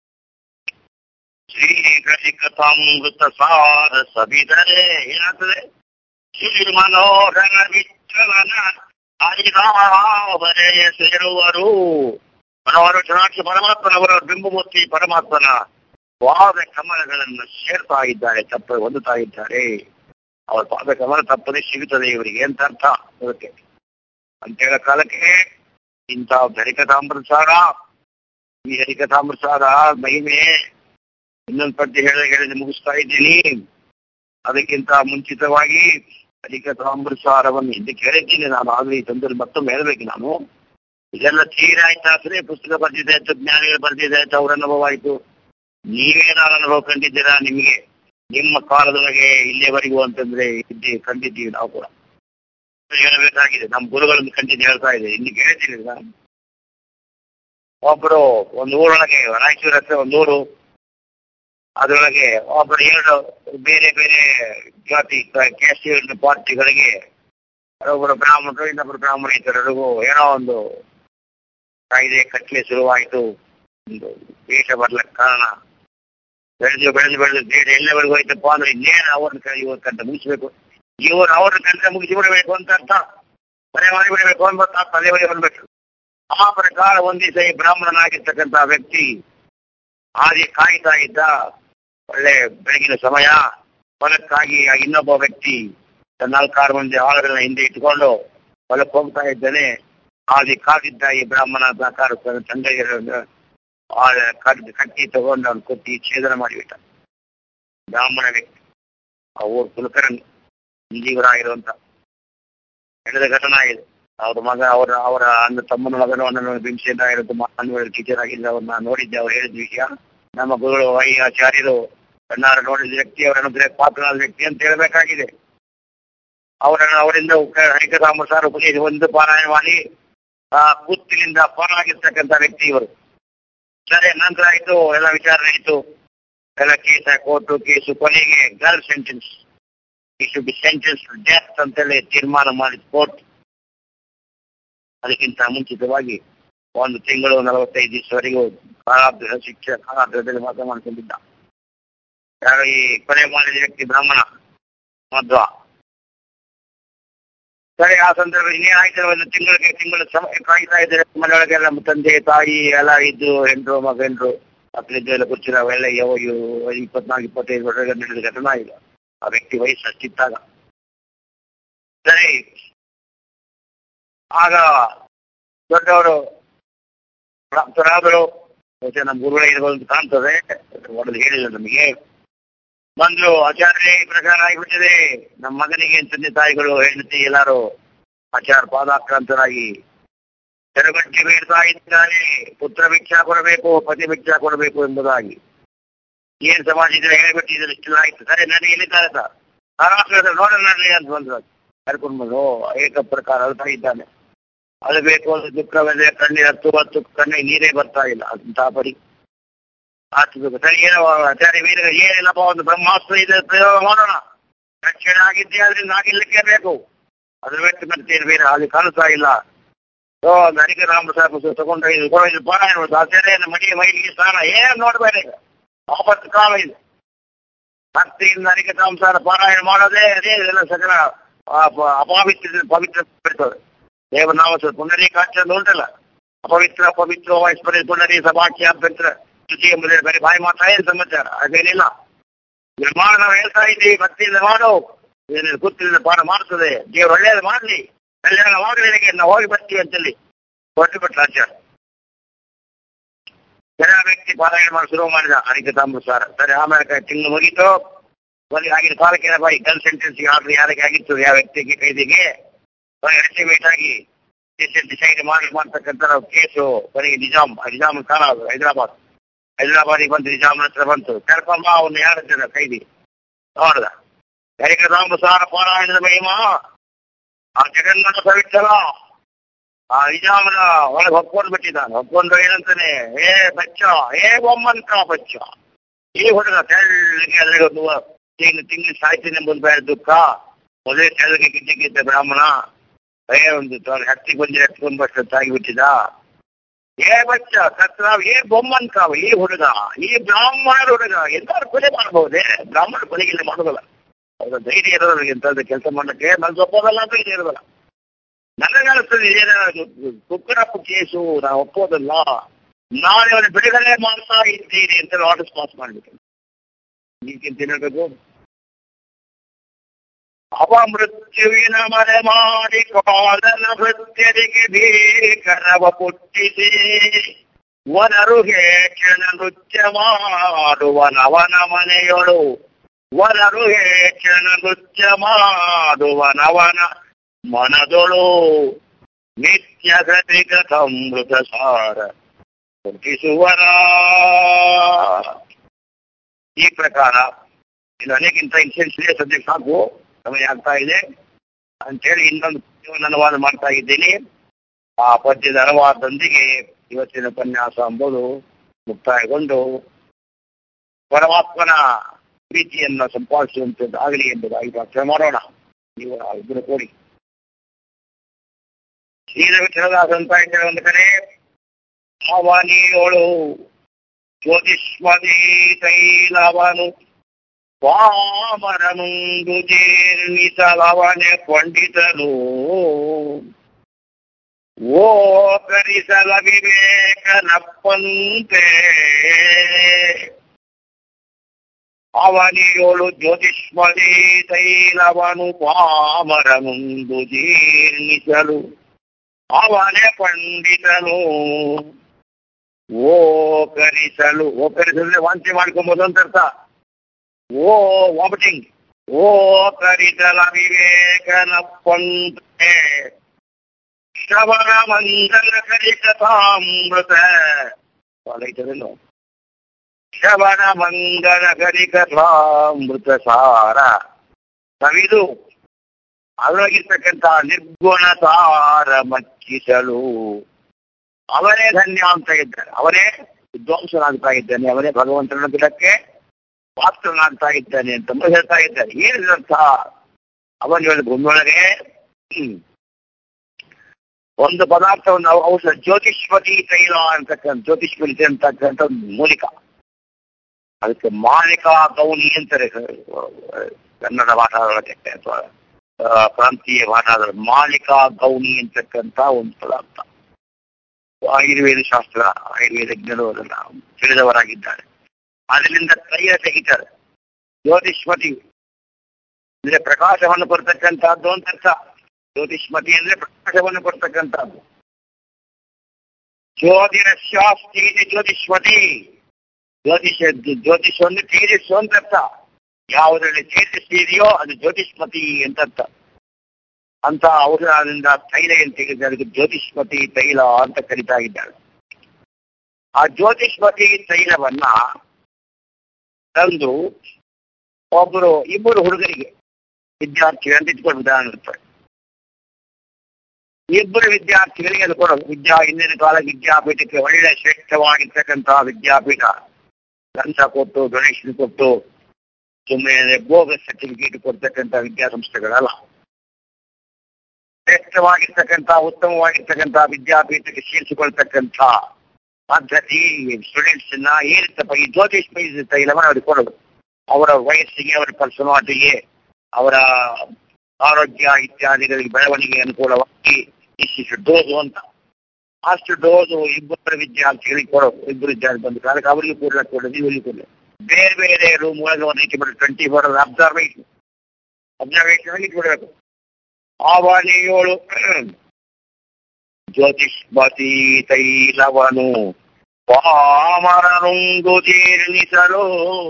ಶ್ರೀಕಥಾಮೃತ ಸಾರ ಸವಿದರೆ ಏನಾಗ್ತದೆ? ಶ್ರೀ ಮನೋಹರ ವಿಠಲನ ಹರಿರಾವರೆಯ ಸೇರುವರು. ಮನೋಹರ ಕ್ಷಣಾಕ್ಷಿ ಪರಮಾತ್ಮನವರ ಬಿಂಬಮೂರ್ತಿ ಪರಮಾತ್ಮನ ಪಾದ ಕಮಲಗಳನ್ನು ಸೇರ್ತಾ ಇದ್ದಾರೆ, ಹೊಂದುತ್ತಾ ಇದ್ದಾರೆ. ಅವರ ಪಾದ ಕಮಲ ತಪ್ಪದೆ ಸಿಗುತ್ತದೆ ಇವರಿಗೆ ಅಂತ ಅರ್ಥ ಅದಕ್ಕೆ ಅಂತೇಳ ಕಾಲಕ್ಕೆ ಇಂಥ ಹರಿಕಥಾಮೃತಸಾರ, ಈ ಹರಿಕಥಾಮೃತಸಾರ ಮಹಿಮೆ ಇನ್ನೊಂದು ಪದ್ಯ ಹೇಳಿದ ಮುಗಿಸ್ತಾ ಇದ್ದೀನಿ. ಅದಕ್ಕಿಂತ ಮುಂಚಿತವಾಗಿ ಹರಿಕಥಾಮೃತಸಾರವನ್ನು ಹಿಂದಕ್ಕೆ ಹೇಳಿದ್ದೀನಿ ನಾನು. ಆಗಲಿ ತಂದಲ್ಲಿ ಮತ್ತೊಮ್ಮೆ ಹೇಳಬೇಕು ನಾನು. ಇದೆಲ್ಲ ತೀರಾಯ್ತಾದ್ರೆ ಪುಸ್ತಕ ಬರ್ದಿದ್ದಾಯ್ತು, ಜ್ಞಾನಿಗಳು ಬರ್ದಿದ್ದಾಯ್ತು, ಅವ್ರ ಅನುಭವ ಆಯ್ತು. ನೀವೇನಾರು ಅನುಭವ ಕಂಡಿದ್ದೀರಾ? ನಿಮಗೆ ನಿಮ್ಮ ಕಾಲದೊಳಗೆ ಇಲ್ಲಿಯವರೆಗೂ ಅಂತಂದ್ರೆ ಕಂಡಿದ್ದೀವಿ ನಾವು ಕೂಡ. ಹೇಳಬೇಕಾಗಿದೆ, ನಮ್ಮ ಗುರುಗಳನ್ನು ಕಂಡಿದ್ದು ಹೇಳ್ತಾ ಇದೆ. ಇಲ್ಲಿಗೆ ಹೇಳ್ತೀನಿ ನಾನು. ಒಬ್ಬರು ಒಂದು ಊರೊಳಗೆ, ರಾಯಚೂರು ಹತ್ರ ಒಂದು ಊರು, ಅದರೊಳಗೆ ಒಬ್ಬರು ಎರಡು ಬೇರೆ ಬೇರೆ ಜಾತಿ ಕ್ಯಾಸ್ಟ್ ಪಾರ್ಟಿಗಳಿಗೆ ಒಬ್ಬರು ಬ್ರಾಹ್ಮಣರು ಇನ್ನೊಬ್ಬರು ಬ್ರಾಹ್ಮಣೇತರರಿಗೂ ಏನೋ ಒಂದು ಕಾಯ್ದೆ ಕಟ್ಲೆ ಶುರುವಾಯಿತು. ಒಂದು ದೇಶ ಬರ್ಲಕ್ಕೆ ಕಾರಣ ಬೆಳೆದು ದೇಶ ಎಲ್ಲವರೆಗೂ ಹೋಯ್ತಪ್ಪ ಅಂದ್ರೆ ಇನ್ನೇನು ಅವ್ರನ್ನ ಇವತ್ತಂತ ಮುಗಿಸ್ಬೇಕು, ಇವರು ಅವ್ರನ್ನ ಕಂಡ ಮುಗಿಸಿ ಬಿಡಬೇಕು ಅಂತ ಅರ್ಥ, ಮನೆ ಮಾಡಿಬಿಡಬೇಕು ಅಂತ ತಲೆವರೆ ಬಂದ್ಬಿಟ್ರು. ಆ ಪ್ರಕಾರ ಒಂದ್ ದಿವಸ ಈ ಬ್ರಾಹ್ಮಣನಾಗಿರ್ತಕ್ಕಂಥ ವ್ಯಕ್ತಿ ಹಾಗೆ ಕಾಯ್ತಾ ಇದ್ದ. ಒಳ್ಳೆ ಬೆಳಗಿನ ಸಮಯ, ಹೊಲಕ್ಕಾಗಿ ಇನ್ನೊಬ್ಬ ವ್ಯಕ್ತಿ 4-6 ಮಂದಿ ಆಳುಗಳನ್ನ ಹಿಂದೆ ಇಟ್ಕೊಂಡು ಹೊಲಕ್ಕೆ ಹೋಗ್ತಾ ಇದ್ದಾನೆ. ಹಾಗೆ ಕಾದಿದ್ದ ಈ ಬ್ರಾಹ್ಮಣ ತಂದೆಗೆ ಕಟ್ಟಿ ತಗೊಂಡು ಅವ್ನು ಕೊಟ್ಟಿ ಛೇದನ ಮಾಡಿಬಿಟ್ಟ. ಬ್ರಾಹ್ಮಣ ವ್ಯಕ್ತಿ ಆ ಊರು ಕುಲಕರ್ಣಿ ಇಂದಿವರಾಗಿರುವಂತ ನಡೆದ ಘಟನಾ ಇದೆ. ಅವ್ರ ಮಗ ಅವರ ತಮ್ಮನ ಮಗನು ಅಣ್ಣನ ಬಿಂಸೆಯಿಂದ ಇರುತ್ತೆ, ಟೀಚರ್ ಆಗಿದ್ದ. ಅವ್ರನ್ನ ನೋಡಿದ್ದೆ, ಅವ್ರು ಹೇಳಿದ ವಿಷಯ. ನಮ್ಮ ಗುರುಗಳು ಆಚಾರ್ಯರು ಕಣ್ಣಾರ ನೋಡಿದ ವ್ಯಕ್ತಿ, ಅವರನ್ನು ಪಾತ್ರನಾದ ವ್ಯಕ್ತಿ ಅಂತ ಹೇಳಬೇಕಾಗಿದೆ. ಅವರಿಂದ ಹರಿಕಥಾಮೃತಾರ ಉಪದೇಶ ಒಂದು ಪಾರಾಯಣ ಮಾಡಿ ಕುತ್ತಿನಿಂದ ಪಾರಾಗಿರ್ತಕ್ಕಂಥ ವ್ಯಕ್ತಿ ಇವರು. ಸರಿ, ನಂತರ ಆಯ್ತು, ಎಲ್ಲ ವಿಚಾರಣೆ ಆಯ್ತು, ಎಲ್ಲ ಕೋರ್ಟು ಕೇಸು, ಕೊನೆಗೆ girl sentence, he should be sentence to death ಅಂತೇಳಿ ತೀರ್ಮಾನ ಮಾಡಿದ ಕೋರ್ಟ್. ಅದಕ್ಕಿಂತ ಮುಂಚಿತವಾಗಿ 1 ತಿಂಗಳು 45 ದಿವಸವರೆಗೂ ಕಾರಾಗೃಹದಲ್ಲಿ ವಾಸ ಮಾಡ್ಕೊಂಡಿದ್ದ. ಯಾರು ಈ ಕೊಲೆ ಮಾಡಿದ ವ್ಯಕ್ತಿ? ಬ್ರಾಹ್ಮಣ ಮಧ್ವ. ಸರಿ, ಆ ಸಂದರ್ಭ ಇನ್ನೇನಾಯ್ತು, 1 ತಿಂಗಳ ಸಮಯ ಕಾಯ್ತಾ ಇದ್ದಾರೆ. ಮನೆಯೊಳಗೆಲ್ಲ ತಂದೆ ತಾಯಿ ಎಲ್ಲ ಇದ್ದು, ಹೆಂಡ್ರು ಮಗಂಡ್ರು ಮಕ್ಕಳಿದ್ದೆಲ್ಲ ಕೂರ್ಚಿರ ಅವೆಲ್ಲ 24-25 ವರ್ಷಗಳ ನಡೆದ ಘಟನಾ ಇಲ್ಲ. ಆ ವ್ಯಕ್ತಿ ವಯಸ್ಸು ಅಷ್ಟಿದ್ದಾಗ. ಸರಿ, ಆಗ ದೊಡ್ಡವರು ಪ್ರಾಪ್ತರಾದರು, ನಮ್ಮ ಗುರುಗಳೇ ಇರಬಹುದು ಕಾಣ್ತದೆ, ಹೊಡೆದು ಹೇಳಿಲ್ಲ ನಮಗೆ. ಬಂದ್ರು, ಆಚಾರ್ಯ ಈ ಪ್ರಕಾರ ಆಗಿಬಿಟ್ಟಿದೆ, ನಮ್ಮ ಮಗನಿಗೆ ತಂದೆ ತಾಯಿಗಳು ಹೆಂಡತಿ ಎಲ್ಲಾರು ಆಚಾರ ಪಾದಾಕ್ರಾಂತರಾಗಿ ತೆರಗಟ್ಟಿ ಬೇಡ್ತಾ ಇದ್ದಾರೆ. ಪುತ್ರ ಭಿಕ್ಷಾ ಕೊಡಬೇಕು, ಪತಿ ಭಿಕ್ಷಾ ಕೊಡಬೇಕು ಎಂಬುದಾಗಿ. ಏನ್ ಸಮಾಜ ಇದ್ರೆ ಹೇಳ್ಬಿಟ್ಟಿದ್ರೆ ಇಷ್ಟೆಲ್ಲ ಆಯ್ತು. ಸರಿ, ನನಗೆ ಎಲ್ಲಿದ್ದಾರೆ ಸರ್ ಮಹಾರಾಷ್ಟ್ರದ ನೋಡೋಣ ಅಂತ ಬಂದ್ರು. ಕರ್ಕೊಂಡು ಬಂದು ಏಕ ಪ್ರಕಾರ ಅಳ್ತಾ ಇದ್ದಾನೆ. ಅದು ಬೇಕು ಅದು ದುಃಖವಿದೆ, ಕಣ್ಣೀರು ಹತ್ತು ಕಣ್ಣಿಗೆ ನೀರೇ ಬರ್ತಾ ಇಲ್ಲ ಅಂತ ಪರಿ ಆಗ್ತದೆ. ಸರಿ, ಏನೋ ಆಚಾರ್ಯ ವೀರ ಏನಿಲ್ಲಪ್ಪ, ಒಂದು ಬ್ರಹ್ಮಾಸ್ತ್ರ ಇದೆ, ಪ್ರಯೋಗ ಮಾಡೋಣ. ರಕ್ಷಣೆ ಆಗಿದ್ದೆ, ಅದರಿಂದ ಆಗಿರ್ಲಿಕ್ಕೆ ಬೇಕು. ಅದ್ರ ವ್ಯಕ್ತಿ ಮಾಡ್ತೇನೆ, ಬೇರೆ ಅಲ್ಲಿ ಕಾಣಿಸ್ತಾ ಇಲ್ಲ. ಹರಿಕರಾಮ ಸಾಹೇಬ್ ತಗೊಂಡು ಪಾರಾಯಣ ಆಚಾರ್ಯ ಮಡಿಗೆ ಮೈಲಿಗೆ ಸ್ನಾನ ಏನ್ ನೋಡ್ಬೇಡ, ಈಗ ಆಪತ್ತು ಕಾಲ ಇದೆ. ಭಕ್ತಿಯಿಂದ ಹರಿಕಥಾಂಸಾರ ಪಾರಾಯಣ ಮಾಡೋದೇ ಅದೇ ಇದೆಲ್ಲ ಸಕಲ ಪವಿತ್ರ ಬಿಡ್ತದೆ. ದೇವನಾಮ ಪುನರೀಕಾಚರಣೆ ಉಂಟಲ್ಲ, ಅಪವಿತ್ರ ಪವಿತ್ರ ವಯಸ್ಪರಿ ಪುನರಿ ಸಭಾಖ್ಯ ಅಭ್ಯಂತರ ಶುಚಿ ಎಂಬುದೇ ಬರೀ ಬಾಯಿ ಮಾತ್ರ ಏನು ಸಮಾಚಾರ ಹಾಗೇನಿಲ್ಲ. ನಿರ್ಮಾಣ ನಾವು ಹೇಳ್ತಾ ಇದ್ದೀವಿ, ಭಕ್ತಿಯಿಂದ ಮಾಡೋ ಏನೇನು ಕೂತಿನ ಪಾಠ ಮಾಡ್ತದೆ, ದೇವರು ಒಳ್ಳೆಯದು ಮಾಡಲಿ, ಕಲ್ಯಾಣವಾಗಲಿ ನನಗೆ, ನಾವು ಹೋಗಿ ಬರ್ತೀವಿ ಅಂತೇಳಿ ಹೊರಟು ಬಿಟ್ಟ ಆಚಾರ. ಜನ ವ್ಯಕ್ತಿ ಪಾರಾಯಣ ಮಾಡಿ ಶುರು ಮಾಡಿದ ಹರಿಕಥಾಮೃತಸಾರ. ಸರಿ, ಆಮೇಲೆ ತಿಂಗಳು ಮುಗೀತು. ಆಗಿನ ಕಾಲಕ್ಕೆ ಬಾಯಿ ಗನ್ ಸೆಂಟೆನ್ಸ್ಗೆ ಆರ್ಡರ್ ಯಾರಿಗೆ ಆಗಿತ್ತು, ಯಾವ ವ್ಯಕ್ತಿಗೆ ಕೈದಿಗೆ ಎಸ್ಟಿಮೇಟ್ ಆಗಿ ಡಿಸೈಡ್ ಮಾಡ್ತಕ್ಕಂಥ ಕೇಸು ಕೊನೆಗೆ ನಿಜಾಮ್ ಖಾನ ಹೈದರಾಬಾದಿಗೆ ಬಂತು, ನಿಜಾಮನ ಹತ್ರ ಬಂತು. ಕರ್ಕೊಂಬ ಅವನು ಯಾರ ಕೈದಿ ನೋಡ್ದ. ಹರಿಕಥಾಮೃತಸಾರ ಪಾರಾಯಣದ ಮಹಿಮಾ ಆ ಜಗನ್ನಾಥ ಪವಿತ್ರ ಆ ನಿಜಾಮನ ಒಳಗೆ ಹೊಕ್ಕೊಂಡು ಬಿಟ್ಟಿದ್ದಾನೆ. ಹೊಕ್ಕೊಂಡು ಏನಂತಾನೆ, ಏ ಬಚ್ಚ, ಏ ಒಮ್ಮಂತ ಬಚ್ಚ, ಈ ಹುಡುಗ ತೆಳ್ಳಗೆ ಅದ್ರಾಗ ತಿಂಗಳು ಸಾಯ್ತೀನಿ ಎಂಬುದು ಬೇಡ ದುಃಖ, ಮೊದಲೇ ತೆಳ್ಳಗೆ ಗಿದ್ದ ಬ್ರಾಹ್ಮಣ ಒಂದು ಹತ್ತಿಗೆ ಬಂದು ಎತ್ಕೊಂಡು ಬಷ್ಟು ಆಗಿಬಿಟ್ಟಿದ. ಏ ಬಚ್ಚ ಕತ್ರಾವ್, ಏ ಬೊಮ್ಮಂತಾವ್, ಈ ಹುಡುಗ, ಈ ಬ್ರಾಹ್ಮಣರ ಹುಡುಗ ಎಲ್ಲರೂ ಕೊಲೆ ಮಾಡಬಹುದೇ? ಬ್ರಾಹ್ಮಣ ಕೊಲೆಗಿಲ್ಲ ಮಾಡೋದಲ್ಲ, ಅವ್ರ ಧೈರ್ಯ ಇರೋದ್ರ ಎಂತ ಕೆಲಸ ಮಾಡಕ್ಕೆ ನನ್ಗೆ ಒಪ್ಪೋದಲ್ಲ ಅಂತ ಧೈರ್ಯ ಇರೋದಲ್ಲ. ನನಗನ್ನಿಸ್ತದೆ ಏನಾದ್ರು ಕುಕ್ಕರಪ್ಪು ಕೇಸು ನಾವು ಒಪ್ಪೋದಲ್ಲ, ನಾಳೆ ಅವನು ಬಿಡುಗಡೆ ಮಾಡ್ತಾ ಇದ್ದೀನಿ ಅಂತ ಆರ್ಡರ್ಸ್ ಪಾಸ್ ಮಾಡ್ಬೇಕು. ಈಗಿನ ತಿನ್ನಬೇಕು. ಅಪಮೃತ್ಯುವಿನ ಮನೆ ಮಾಡಿ ಕಾಲನ ಭೃತ್ಯರಿಗೆ ಭೀಕರವ ಪುಟ್ಟಿಸಿ ವನರುಗೆ ಕ್ಷಣ ನೃತ್ಯ ಮಾಡುವನವನ ಮನೆಯೊಳು, ವನರುಗೆ ಕ್ಷಣ ನೃತ್ಯ ಮಾಡುವನವನ ಮನದೊಳು ನಿತ್ಯ ಗತಿಗತಮೃತ ಸಾರ ಪುಟ್ಟಿಸುವರ. ಈ ಪ್ರಕಾರ ಇದು ಅನೇಕಿಂತ ಇನ್ಸೆನ್ಸಿಯಸ್ ಸಬ್ಜೆಕ್ಟ್ ಸಾಕು, ಸಮಯ ಆಗ್ತಾ ಇದೆ ಅಂತೇಳಿ ಇನ್ನೊಂದು ಪದ್ಯವನ್ನು ಅನುವಾದ ಮಾಡ್ತಾ ಇದ್ದೀನಿ. ಆ ಪದ್ಯದ ಅನುವಾದದೊಂದಿಗೆ ಇವತ್ತಿನ ಉಪನ್ಯಾಸ ಎಂಬುದು ಮುಕ್ತಾಯಗೊಂಡು ಪರಮಾತ್ಮನ ಪ್ರೀತಿಯನ್ನು ಸಂಪಾದಿಸುವಂಥದ್ದಾಗಲಿ ಎಂಬುದಾಗಿ ಪ್ರಾರ್ಥನೆ ಮಾಡೋಣ. ನೀವು ಇಬ್ಬರು ಕೂಡಿ ಶ್ರೀರ ವಿಠಲದಾಸ ಅಂತ ಇದ್ದಾರೆ. ಒಂದು ಕಡೆ ಅವನಿಯೋಳು ಜ್ಯೋತಿಷ್ಮದಿ ತೈಲವನು ವಾಮರನುಂದು ಜೀರ್ಣಿಸಲವನೆ ಪಂಡಿತನು, ಓ ಕರಿಸಲ ವಿವೇಕನಪ್ಪಂತೆ. ಅವನಿಯೋಳು ಜ್ಯೋತಿಷ್ಮದಿ ತೈಲವನು ವಾಮರನುಂದು ಜೀರ್ಣಿಸಲು ಅವನೇ ಪಂಡಿತನು, ಓ ಕರಿಸಲು ವಾಂತಿ ಮಾಡ್ಕೊಂಬೋದು ಅಂತ ಅರ್ಥ. ಓ ವಾಮಿಟಿಂಗ್, ಓ ಕರಿಸಲ ವಿವೇಕನಪ್ಪಂತೆ. ಶ್ರವಣ ಮಂಗಲ ಕರಿಕಥಾಮೃತ, ಶ್ರವಣ ಮಂಗಲ ಕರಿಕಥಾಮೃತ ಸಾರ ಕವಿದು ಅದರೊಳಗಿರ್ತಕ್ಕಂಥ ನಿರ್ಗುಣ ಸಾರ ಮಚ್ಚಿಸಲು ಅವನೇ ಧನ್ಯ ಅಂತ ಇದ್ದಾನೆ, ಅವನೇ ವಿದ್ವಾಂಸನಾಗ್ತಾ ಇದ್ದಾನೆ, ಅವನೇ ಭಗವಂತನ ಗಿಡಕ್ಕೆ ಪಾತ್ರನಾಗ್ತಾ ಇದ್ದಾನೆ ಅಂತ ಹೇಳ್ತಾ ಇದ್ದಾನೆ. ಏನರ್ಥ? ಅವನ ಭೂಮಿಯೊಳಗೆ ಒಂದು ಪದಾರ್ಥವನ್ನು ಔಷಧ ಜ್ಯೋತಿಷ್ಮತಿ ತೈಲ ಅಂತಕ್ಕಂಥ, ಜ್ಯೋತಿಷ್ಮತಿ ಅಂತಕ್ಕಂಥ ಮೂಲಿಕ, ಅದಕ್ಕೆ ಮಾಲಿಕಾ ಗೌನಿ ಅಂತಾರೆ ಕನ್ನಡ ಭಾಷಾದೊಳಗೆ ಅಥವಾ ಪ್ರಾಂತೀಯ ಭಾಷಾದ. ಮಾಲಿಕಾ ಗೌನಿ ಅಂತಕ್ಕಂಥ ಒಂದು ಪದಾರ್ಥ. ಆಯುರ್ವೇದ ಶಾಸ್ತ್ರ, ಆಯುರ್ವೇದಜ್ಞರು ಅದನ್ನ ತಿಳಿದವರಾಗಿದ್ದಾರೆ. ಅದರಿಂದ ತೈಲ ತೆಗಿತಾರೆ. ಜ್ಯೋತಿಷ್ಮತಿ ಅಂದ್ರೆ ಪ್ರಕಾಶವನ್ನು ಕೊಡ್ತಕ್ಕಂಥದ್ದು ಅಂತ ಅರ್ಥ. ಜ್ಯೋತಿಷ್ಮತಿ ಅಂದ್ರೆ ಪ್ರಕಾಶವನ್ನು ಕೊಡ್ತಕ್ಕಂಥದ್ದು. ಜ್ಯೋತಿರಸ್ಯಾಸ್ತಿ ಜ್ಯೋತಿಷ್ಮತಿ, ಜ್ಯೋತಿಷವನ್ನು ತೇಜಸ್ಸು ಅಂತ ಅರ್ಥ. ಯಾವುದರಲ್ಲಿ ತೇಜಸ್ಸು ಇದೆಯೋ ಅದು ಜ್ಯೋತಿಷ್ಮತಿ ಅಂತ ಅರ್ಥ. ಅಂತ ಔಷಧದಿಂದ ತೈಲ ಏನು ತೆಗೆದ ಅದಕ್ಕೆ ಜ್ಯೋತಿಷ್ಮತಿ ತೈಲ ಅಂತ ಕರೀತಾ ಇದ್ದಾರೆ. ಆ ಜ್ಯೋತಿಷ್ಮತಿ ತೈಲವನ್ನ ತಂದು ಇಬ್ಬರು ಹುಡುಗರಿಗೆ, ವಿದ್ಯಾರ್ಥಿಗಳು ಅಂತ ಇಟ್ಕೊಂಡು ಉದಾಹರಣೆ ಇರ್ತಾರೆ, ಇಬ್ಬರು ವಿದ್ಯಾರ್ಥಿಗಳಿಗೆ ಅದು ಕೊಡೋದು. ಹಿಂದಿನ ಕಾಲ ವಿದ್ಯಾಪೀಠಕ್ಕೆ ಒಳ್ಳೆ ಶ್ರೇಷ್ಠವಾಗಿರ್ತಕ್ಕಂತಹ ವಿದ್ಯಾಪೀಠ ಗ್ರಂಥ ಕೊಟ್ಟು ಡೊನೇಷನ್ ಕೊಟ್ಟು ಸುಮ್ಮನೆ ಬೋಗಸ್ ಸರ್ಟಿಫಿಕೇಟ್ ಕೊಡ್ತಕ್ಕಂಥ ವಿದ್ಯಾಸಂಸ್ಥೆಗಳಲ್ಲ. ಶ್ರೇಷ್ಠವಾಗಿರ್ತಕ್ಕಂಥ ಉತ್ತಮವಾಗಿರ್ತಕ್ಕಂಥ ವಿದ್ಯಾಪೀಠಕ್ಕೆ ಸೇರಿಸಿಕೊಳ್ತಕ್ಕಂಥ ಪದ್ಧತಿ ಸ್ಟೂಡೆಂಟ್ಸ್ ಏನಿರ್ತಪ್ಪ ಈ ಜ್ಯೋತಿಷ್ ತೈಲವನ್ನು ಅವ್ರಿಗೆ ಕೊಡೋದು. ಅವರ ವಯಸ್ಸಿಗೆ, ಅವರ ಪರ್ಸನಾಲಿಟಿಗೆ, ಅವರ ಆರೋಗ್ಯ ಇತ್ಯಾದಿಗಳಿಗೆ ಬೆಳವಣಿಗೆ ಅನುಕೂಲವಾಗಿ ಇಷ್ಟಿಷ್ಟು ಡೋಸು ಅಂತ. ಅಷ್ಟು ಡೋಸು ಇಬ್ಬರು ವಿದ್ಯಾರ್ಥಿಗಳಿಗೆ ಕೊಡೋದು. ಇಬ್ಬರು ವಿದ್ಯಾರ್ಥಿ ಬಂದ ಕಾಲಕ್ಕೆ ಅವರಿಗೆ ಕೂಡ ಕೊಡೋದು, ಇವರಿಗೆ ಕೊಡೋದು. ಬೇರೆ ಬೇರೆ ರೂಮ್ ಒಳಗೆ ಒಂದು ಇಟ್ಬಿಟ್ಟು 24 hours ಅಬ್ಸರ್ವೇಷನ್ ಇಟ್ಬಿಡಬೇಕು. ಆವಾನಿಯೋಳು ಜ್ಯೋತಿಷ್ಮತಿ ತೈಲವನು ಪಾಮರನುಂದು ಜೀರ್ಣಿಸಲು.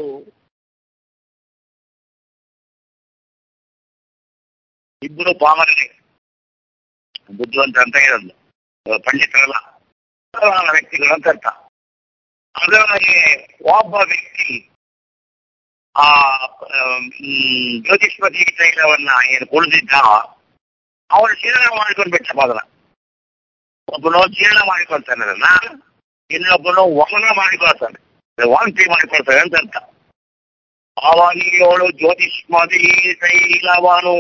ಇಬ್ಬರು ಪಾಮರನೇ, ಬುದ್ಧಿವಂತ ಅಂತ ಇರೋದು, ಪಂಡಿತರಲ್ಲ, ವ್ಯಕ್ತಿಗಳು ಅಂತ ಅರ್ಥ. ಅದರೊಳಗೆ ಒಬ್ಬ ವ್ಯಕ್ತಿ ಆ ಜ್ಯೋತಿಷ್ಮತಿ ತೈಲವನ್ನ ಏನು ಕುಡಿದಿದ್ದ, ಅವನು ಜೀರ್ಣ ಮಾಡ್ಕೊಂಡು ಬಿಟ್ಟ ಮೊದಲ. ಒಬ್ಬನು ಜೀರ್ಣ ಮಾಡಿಕೊಳ್ತಾನೆ ಅದನ್ನ, ಇನ್ನೊಬ್ಬನು ವಮನ ಮಾಡಿಕೊಳ್ತಾನೆ, ವಾಂತಿ ಮಾಡಿಕೊಳ್ತಾನೆ ಅಂತ ಅರ್ಥ. ಆವಾನಿಯೋಳು ಜ್ಯೋತಿಷ್ಮತಿ ತೈಲವನು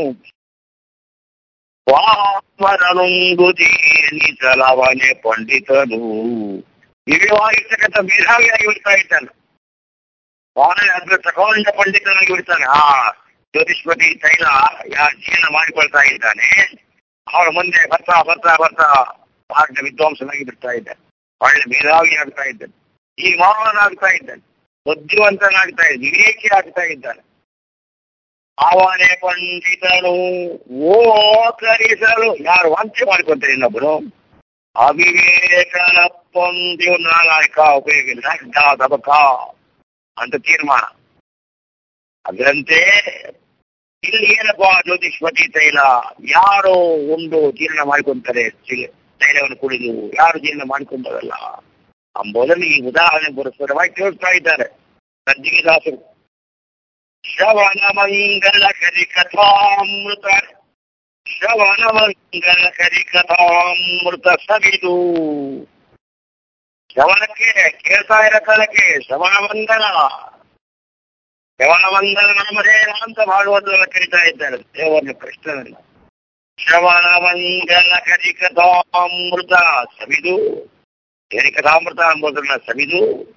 ಪಾಮರನುಂದು ಜೀರ್ಣಿಸಲವನೇ ಪಂಡಿತನು. ದಿವ್ಯವಾಗಿರ್ತಕ್ಕಂಥ ಮೇಧಾವಿಯಾಗಿ ಬಿಡ್ತಾ ಇದ್ದಾನೆ, ಬಹಳ ಅದ್ರ ತಗೊಂಡ ಪಂಡಿತನಾಗಿ ಬಿಡ್ತಾನೆ. ಆ ಜ್ಯೋತಿಷ್ಮತಿ ತೈಲ ಯಾರು ಜೀರ್ಣ ಮಾಡಿಕೊಳ್ತಾ ಇದ್ದಾನೆ, ಅವರ ಮುಂದೆ ಬರ್ತಾ ಬರ್ತಾ ಬರ್ತಾ ಪಾಠ ವಿದ್ವಾಂಸನಾಗಿ ಬಿಡ್ತಾ ಇದ್ದಾನೆ, ಒಳ್ಳೆ ಮೇಧಾವಿ ಆಗ್ತಾ ಇದ್ದಾನೆ, ಈ ಮೌನನಾಗ್ತಾ ಇದ್ದಾನೆ, ಬುದ್ಧಿವಂತನಾಗ್ತಾ ಇದ್ದಾನೆ, ವಿವೇಕಿ ಆಗ್ತಾ ಇದ್ದಾನೆ. ಅವನೇ ಪಂಡಿತನು ಓ ಕರಿಸಲು. ಯಾರು ವಾಂತಿ ಮಾಡ್ಕೊಂತಾರೆ ಇನ್ನೊಬ್ಬರು, ಅವಿವೇಕನ ಪೊಂದಿವು ನಾಲಾಯಕ ಉಪಯೋಗಿಲ್ಲ ದಬಕ ಅಂತ ತೀರ್ಮಾನ. ಅದರಂತೆ ಇಲ್ಲಿ ಏನಪ್ಪಾ ಜ್ಯೋತಿಷ್ಮತಿ ತೈಲ ಯಾರು ಒಂದು ಜೀರ್ಣ ಮಾಡ್ಕೊಂತಾರೆ, ತೈಲವನ್ನು ಕುಡಿದು ಯಾರು ಜೀರ್ಣ ಮಾಡ್ಕೊಂಡವಲ್ಲ ಅಂಬೋದನ್ನು ಈ ಉದಾಹರಣೆ ಪುರಸ್ಪರವಾಗಿ ಕೇಳ್ತಾ ಇದ್ದಾರೆ ಸದ್ದಿಗೆ ದಾಸರು. ಶ್ರವಣ ಮಂಗಲ ಕರಿಕಥಾಮೃತ, ಶ್ರವಣ ಮಂಗಲ ಕರಿಕಥಾಮೃತ ಸವಿದು. ಶ್ರವಣಕ್ಕೆ ಕೇಳ್ತಾ ಇರೋ ಕಾಲಕ್ಕೆ ಶ್ರವಣ ಮಂಗಲ, ಶ್ರವಣ ಮಂಗಲ ನಾಮಧೇಯ ಅಂತ ಭಾಗವತವನ್ನು ಕರೀತಾ ಇದ್ದಾರೆ ದೇವರನ್ನು, ಕೃಷ್ಣನನ್ನು. ಶ್ರವಣ ಮಂಗಲ ಕರಿಕಥಾಮೃತ ಸವಿದು, ಹರಿಕಥಾಮೃತ ಎಂಬುದನ್ನ ಸವಿದು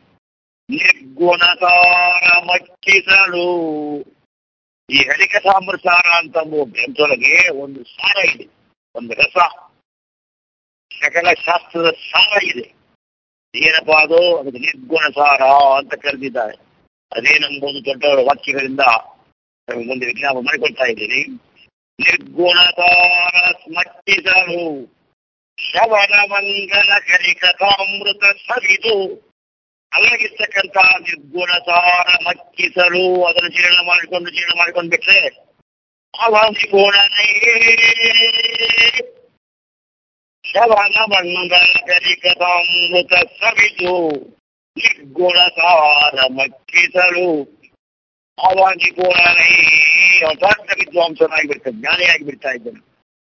ನಿರ್ಗುಣಸಾರ ಮಚ್ಚಿಸಲು. ಈ ಹರಿಕಥಾಮೃತಾರ ಅಂತ ಗ್ರಂಥದೊಳಗೆ ಒಂದು ಸಾರ ಇದೆ, ಒಂದು ರಸ, ಸಕಲ ಶಾಸ್ತ್ರದ ಸಾರ ಇದೆ. ಏನಪ್ಪಾ ಅದು? ಅದಕ್ಕೆ ನಿರ್ಗುಣ ಸಾರ ಅಂತ ಕರೆದಿದ್ದಾರೆ. ಅದೇನೆಂಬುದು ದೊಡ್ಡವರ ವಾಕ್ಯಗಳಿಂದ ಮುಂದೆ ವಿಜ್ಞಾಪ ಮಾಡಿಕೊಳ್ತಾ ಇದ್ದೀನಿ. ನಿರ್ಗುಣ ಸಾರ ಸ್ಮಟ್ಟಿಸಲು ಶ್ರವಣ ಮಂಗಲ ಕರಿಕಥಾಮೃತ ಸವಿದು. ಅಲ್ಲಗಿರ್ತಕ್ಕಂಥ ನಿರ್ಗುಣ ಸಾರ ಮಚ್ಚಿಸಲು, ಅದನ್ನು ಜೀರ್ಣ ಮಾಡಿಕೊಂಡು ಬಿಟ್ರೆ ಅವನಿಗುಣನೇ. ಶ್ರವಣ ಮಂಗಲ ಕರಿಕಥಾಮೃತ ಸವಿದು ನಿರ್ಗುಣ ಸಾರ ಮಚ್ಚಿಸಲು ಅವನಿಗುಣನೇ. ಯಥಾರ್ಥ ವಿದ್ವಾಂಸನಾಗಿಬಿಡ್ತಾನೆ, ಜ್ಞಾನಿಯಾಗಿ ಬಿಡ್ತಾ ಇದ್ದಾನೆ.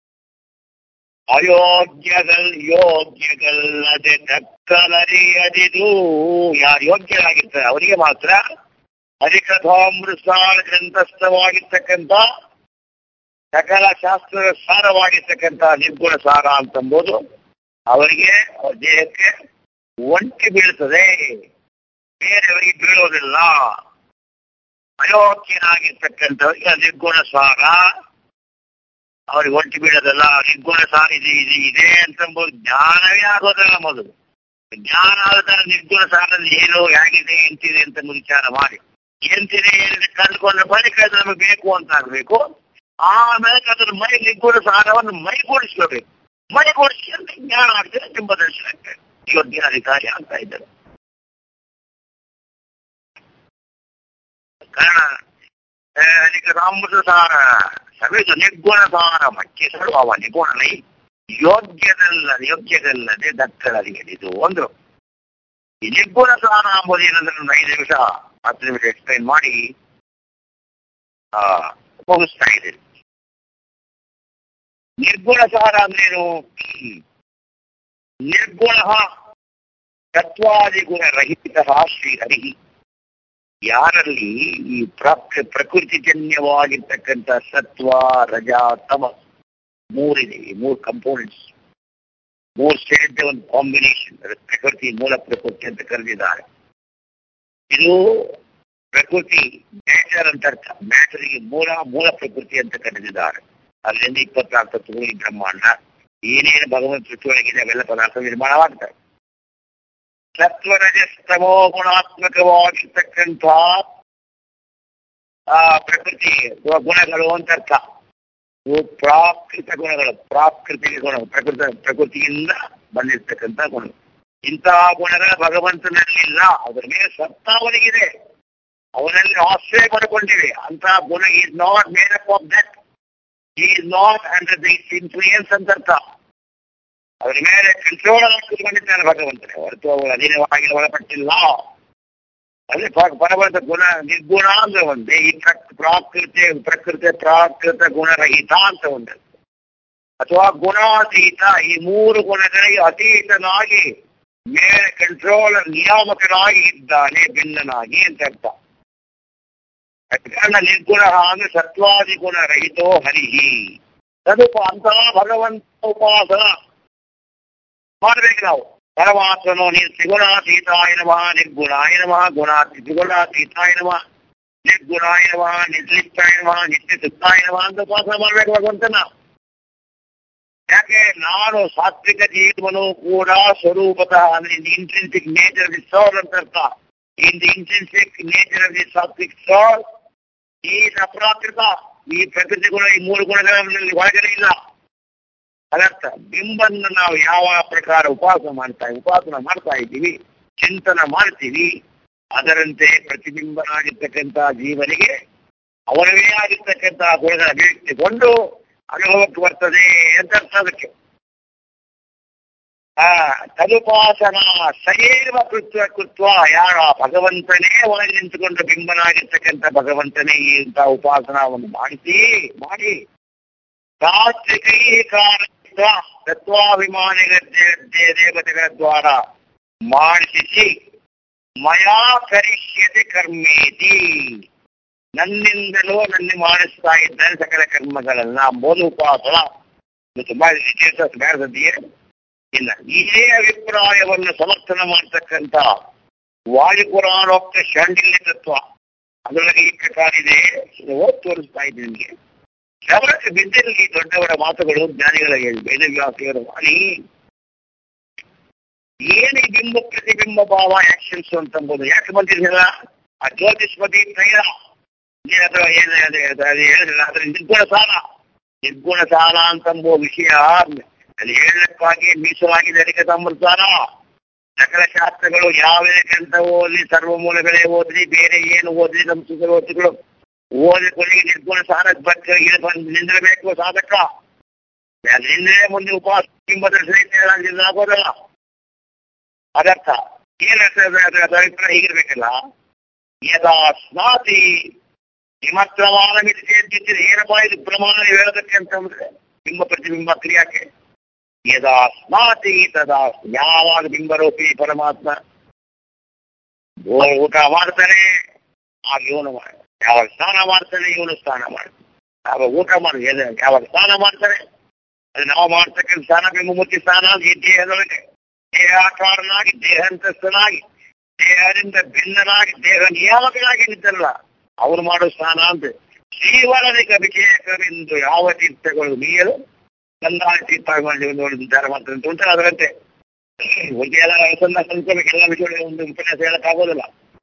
ಯೋಗ್ಯಗಲ್ಲದೆ ತಕ್ಕಲರಿಯದಿದು. ಯಾರು ಯೋಗ್ಯರಾಗಿರ್ತಾರೆ ಅವರಿಗೆ ಮಾತ್ರ ಹರಿಕಥಾಮೃತ ಗ್ರಂಥಸ್ಥವಾಗಿರ್ತಕ್ಕಂಥ ಸಕಲ ಶಾಸ್ತ್ರದ ಸಾರವಾಗಿರ್ತಕ್ಕಂಥ ನಿರ್ಗುಣ ಸಾರ ಅಂತಂಬೋದು ಅವರಿಗೆ, ಅವ್ರ ದೇಹಕ್ಕೆ ಒಂಟಿ ಬೀಳ್ತದೆ, ಬೇರೆಯವರಿಗೆ ಬೀಳೋದಿಲ್ಲ. ಅಯೋಗ್ಯನಾಗಿರ್ತಕ್ಕಂಥವರಿಗೆ ನಿರ್ಗುಣ ಸಾರ ಅವ್ರಿಗೆ ಒಂಟಿ ಬೀಳೋದಲ್ಲ. ನಿರ್ಗುಣ ಸಾರ ಇದೆ ಅಂತಂಬೋದು ಜ್ಞಾನವೇ ಆಗೋದಲ್ಲ. ಮೊದಲು ಜ್ಞಾನ ಆದ ನಿರ್ಗುಣ ಸಾರದಲ್ಲಿ ಏನು ಹೇಗಿದೆ ಎಂತಿದೆ ಅಂತ ವಿಚಾರ ಮಾಡಿ, ಎಂತಿದೆ ಏನಿದೆ ಕಂಡುಕೊಂಡ್ರೆ ಬಳಿಕ ಅದು ನಮಗೆ ಬೇಕು ಅಂತ ಆಗಬೇಕು. ಆಮೇಲೆ ಅದನ್ನು ನಿರ್ಗುಣ ಸಾರವನ್ನು ಮೈಗೂಡಿಸ್ಕೋಬೇಕು. ಮೈಗೂಡಿಸಿ ಅಂತ ಜ್ಞಾನ ಆಗ್ತದೆ, ತುಂಬ ದರ್ಶನ ಆಗ್ತದೆ, ಯೋಗ್ಯ ಅಧಿಕಾರಿ ಆಗ್ತಾ ಇದ್ದಾರೆ. ಕಾರಣ ಅಮೃತ ಸಾರ ಸವಿದು ನಿರ್ಗುಣ ಸಾರ ಮಚ್ಚಿಸಲು ಅವ ನಿಗುಣನೈ ಯೋಗ್ಯದಲ್ಲದೆ ದಕ್ಕಲರಿಯದಿದು. ಒಂದು ಈ ನಿರ್ಗುಣ ಸಾರ ಎಂಬುದು ಏನಂದ್ರೆ 5 ನಿಮಿಷ 10 ನಿಮಿಷ ಎಕ್ಸ್ಪ್ಲೈನ್ ಮಾಡಿ ಮುಗಿಸ್ತಾ ಇದ್ದೀರಿ. ನಿರ್ಗುಣ ಸಾರ ಅಂದ್ರೇನು? ನಿರ್ಗುಣ ತತ್ವಾದಿಗುಣ ರಹಿತ ಶ್ರೀಹರಿ. ಯಾರಲ್ಲಿ ಈ ಪ್ರಕೃತಿಜನ್ಯವಾಗಿರ್ತಕ್ಕಂಥ ಸತ್ವ ರಜ ತಮ ಮೂರಿದೆ, ಈ 3 ಕಂಪೋನೆಂಟ್ಸ್, 3 ಸೇರಿದ್ದ ಒಂದು ಕಾಂಬಿನೇಷನ್, ಪ್ರಕೃತಿ ಮೂಲ ಪ್ರಕೃತಿ ಅಂತ ಕರೆದಿದ್ದಾರೆ. ಇದು ಪ್ರಕೃತಿ ನೇಚರ್ ಅಂತ ಅರ್ಥ. ಮ್ಯಾಟರಿಗೆ ಮೂಲ ಪ್ರಕೃತಿ ಅಂತ ಕರೆದಿದ್ದಾರೆ. ಅಲ್ಲಿಂದ 24 ತತ್ವಗಳು ಈ ಬ್ರಹ್ಮಾಂಡ ಏನೇನು ಭಗವಂತ ಸೃಷ್ಟಿಯೊಳಗಿದೆ ಅವೆಲ್ಲ ಪದಾರ್ಥ ನಿರ್ಮಾಣವಾಗ್ತವೆ. ಸತ್ವರಜಸ್ತಮೋ ಗುಣಾತ್ಮಕವಾಗಿರ್ತಕ್ಕಂಥ ಪ್ರಕೃತಿ ಗುಣಗಳು ಅಂತ ಅರ್ಥ. ಇವು ಪ್ರಾಕೃತ ಗುಣಗಳು, ಪ್ರಾಕೃತಿಕ ಗುಣಗಳು, ಪ್ರಕೃತಿಯಿಂದ ಬಂದಿರ್ತಕ್ಕಂಥ ಗುಣಗಳು. ಇಂತಹ ಗುಣಗಳ ಭಗವಂತನಲ್ಲಿಲ್ಲ, ಅದರ ಮೇಲೆ ಸತ್ತ ಅವನಿಗಿದೆ, ಅವನಲ್ಲಿ ಆಶ್ರಯ ಪಡ್ಕೊಂಡಿವೆ. ಅಂತಹ ಗುಣ is not made up of that, is not under the influence ಅಂತ ಅರ್ಥ. ಅದರ ಮೇಲೆ ಕಂಟ್ರೋಲ್ ಹಾಕಿಕೊಂಡಿದ್ದಾನೆ ಭಗವಂತನೇ ಹೊರತು ಅವರು ಅಧೀನವಾಗಿ ಒಳಪಟ್ಟಿಲ್ಲ. ಅದೇ ಪರಮಾರ್ಥ ಗುಣ ನಿರ್ಗುಣ ಅಂದ್ರೆ ಒಂದೇ, ಈ ಪ್ರಾಕೃತ ಗುಣರಹಿತ ಅಂತ ಒಂದು, ಅಥವಾ ಗುಣಾತೀತ. ಈ 3 ಗುಣಗಳಿಗೆ ಅತೀತನಾಗಿ ಮೇಲೆ ಕಂಟ್ರೋಲ್ ನಿಯಾಮಕನಾಗಿ ಇದ್ದಾನೆ, ಭಿನ್ನನಾಗಿ ಅಂತ ಅರ್ಥ. ಕಾರಣ ನಿರ್ಗುಣ ಅಂದ್ರೆ ಸತ್ವಾದಿ ಗುಣ ರಹಿತೋ ಹರಿಹಿ. ಅಂತಹ ಭಗವಂತ ಉಪಾಸನ ಮಾಡ್ಬೇಕು ನಾವು. ಪರಮಾತ್ಮನೋ ತ್ರಿಗುಣಾತೀತಾಯ ನಮಃ, ನಿರ್ಗುಣಾಯ ನಮಃ, ತ್ರಿಗುಣಾತೀತಾಯ ನಮಃ, ನಿರ್ಗುಣಾಯ ನಮಃ, ನಿರ್ಲಿಪ್ತಾಯ ನಮಃ, ನಿತ್ಯಸುತ್ತಾಯ ನಮಃ ಅಂತ ಉಪಾಸನ ಮಾಡ್ಬೇಕು ಭಗವಂತನ. ಯಾಕೆ? ನಾನು ಸಾತ್ವಿಕ ಜೀವನು ಕೂಡ ಸ್ವರೂಪತಃ ಅಂದ್ರೆ in the intrinsic nature of the soul ಅಂತ ಅರ್ಥ. In the intrinsic nature of the ಸಾತ್ವಿಕ್ ಸೋಲ್ ಈಸ್ ಅಪ್ರಾಕೃತ. ಈ ಪ್ರಕೃತಿ ಗುಣ, ಈ 3 ಗುಣಗಳಲ್ಲಿ ಒಳಗಡೆ ಇಲ್ಲ. ಅದರ್ಥ ಬಿಂಬನ್ನ ನಾವು ಯಾವ ಪ್ರಕಾರ ಉಪಾಸನ ಮಾಡ್ತಾ ಇದ್ದೀವಿ, ಚಿಂತನ ಮಾಡ್ತೀವಿ, ಅದರಂತೆ ಪ್ರತಿಬಿಂಬನಾಗಿರ್ತಕ್ಕಂಥ ಜೀವನಿಗೆ ಅವನವೇ ಆಗಿರ್ತಕ್ಕಂಥ ಗುಣಗಳ ಅಭಿವ್ಯಕ್ತಿಗೊಂಡು ಅನುಭವಕ್ಕೆ ಬರ್ತದೆ ಅಂತ ಅರ್ಥ. ಅದಕ್ಕೆ ತದುಪಾಸನ ಸಯೇವ ಕೃತ್ವ ಯಾರ ಭಗವಂತನೇ ಒಳಗೆ ನಿಂತುಕೊಂಡು ಬಿಂಬನಾಗಿರ್ತಕ್ಕಂಥ ಭಗವಂತನೇ ಈ ಇಂಥ ಉಪಾಸನವನ್ನು ಮಾಡಿ ತಾತ್ವಿಕೈಕಾರ ತತ್ವಾಭಿಮಾನಿಗಳ ದೇವತೆಗಳ ದ್ವಾರ ಮಾಡಿಸಿ ಮಯಾ ಕರಿಷ್ಯತೆ ಕರ್ಮೇತಿ, ನನ್ನಿಂದಲೂ ನನ್ನ ಮಾಡಿಸ್ತಾ ಇದ್ದಾನೆ ಸಕಲ ಕರ್ಮಗಳನ್ನ ಬೋಧ ಉಪಾಸನ. ತುಂಬಾ ಡೀಟೇಲ್ಸ್ ಬೇಡದೆಯೇ ಇಲ್ಲ. ಇದೇ ಅಭಿಪ್ರಾಯವನ್ನು ಸಮರ್ಥನ ಮಾಡತಕ್ಕಂಥ ವಾಯುಪುರಾಣೋಕ್ತ ಶಾಂಡಿಲ್ಯ ತತ್ವ ಅದರೊಳಗೆ ಈ ಪ್ರಕಾರ ಇದೆ. ಓದ್ ತೋರಿಸ್ತಾ ಇದ್ದೀನಿ ನಿಮಗೆ. ಶ್ರವಣಕ್ಕೆ ಬಿದ್ದಿರಲಿ ದೊಡ್ಡವರ ಮಾತುಗಳು, ಜ್ಞಾನಿಗಳ ವೇದವ್ಯಾಸಿಯರ ವಾಣಿ. ಏನು ಬಿಂಬ ಪ್ರತಿಬಿಂಬ ಭಾವ ಆಕ್ಷನ್ಸ್ ಅಂತಂಬೋದು ಯಾಕೆ ಬಂದಿರಲಿಲ್ಲ? ಆ ಜ್ಯೋತಿಷ್ಮತಿ ತೈಲ ಹೇಳಿಲ್ಲ, ಅದ್ರ ನಿರ್ಗುಣ ಸಾಲ ಅಂತಂಬೋ ವಿಷಯ ಅಲ್ಲಿ ಹೇಳಕ್ಕಾಗಿ ಮೀಸಲಾಗಿದೆ. ಅದಕ್ಕೆ ಸಂಬಂಧಾನ ಸಕಲ ಶಾಸ್ತ್ರಗಳು ಯಾವೇ ಗ್ರಂಥ ಓದಿ, ಸರ್ವಮೂಲಗಳೇ ಓದ್ರಿ, ಬೇರೆ ಏನು ಓದ್ರಿ, ಸಂಸ್ಕೃತ ಓದಿಗಳು ಓದಿ ಕೊನೆಗೆ ನಿರ್ಗುಣ ಸಾಧಕ ಬಂದು ನಿಂದಿರಬೇಕು ಸಾಧಕ. ನಿಂದ್ರೆ ಮುಂದೆ ಉಪವಾಸ ಬಿಂಬ ದರ್ಶನ ಆಗೋದಲ್ಲ. ಅದರ್ಥ ಏನರ್ಥದ ಅಭಿಪ್ರಾಯ ಹೀಗಿರ್ಬೇಕಲ್ಲ. ಯದಾ ಸ್ನಾತಿ ಹಿಮತ್ರವಾದ ಮಿತಿಸಿದ್ರೆ ಏನಪ್ಪಾ ಇದು ಪ್ರಮಾಣ ಹೇಳೋದಕ್ಕೆ ಅಂತಂದ್ರೆ ಬಿಂಬ ಪ್ರತಿಬಿಂಬ ಕ್ರಿಯಾಕ್ಕೆ. ಯದಾ ಸ್ನಾತಿ ತದಾ, ಯಾವಾಗ ಬಿಂಬರೂಪಿ ಪರಮಾತ್ಮ ಊಟ ಮಾಡ್ತಾನೆ ಆಗ ಇವನು, ಯಾವಾಗ ಸ್ನಾನ ಮಾಡ್ತಾನೆ ಇವನು ಸ್ನಾನ ಮಾಡ್ತಾನೆ, ಯಾವಾಗ ಊಟ ಮಾಡಿ ಯಾವಾಗ ಸ್ನಾನ ಮಾಡ್ತಾನೆ ಅದು ನಾವು ಮಾಡ್ತಕ್ಕಂಥ ಸ್ನಾನ ಬಿಂಬಮೂರ್ತಿ ಸ್ನಾನ. ಈ ದೇಹದೊಳಗೆ ದೇಹಾಕಾರನಾಗಿ, ದೇಹಾಂತಸ್ಥನಾಗಿ, ದೇಹದಿಂದ ಭಿನ್ನನಾಗಿ, ದೇಹ ನಿಯಾಮಕನಾಗಿ ನಿಂತಲ್ಲ ಅವನು ಮಾಡೋ ಸ್ನಾನ ಅಂತ. ಶ್ರೀವರನಿಗೆ ಅಭಿಷೇಕವೆಂದು ಯಾವ ತೀರ್ಥಗಳು ನೀರು ಗಂಧಾ ತೀರ್ಥ ವಿಚಾರ ಮಾಡ್ತಾರೆ ಅಂತ ಉಂಟು. ಅದರಂತೆ ಒಂದು ಎಲ್ಲ ಸಂಕೋಬೇಕು, ಎಲ್ಲ ವಿಷಯ ಒಂದು ಉಪನ್ಯಾಸ ಹೇಳಕ್ಕಾಗೋದಿಲ್ಲ.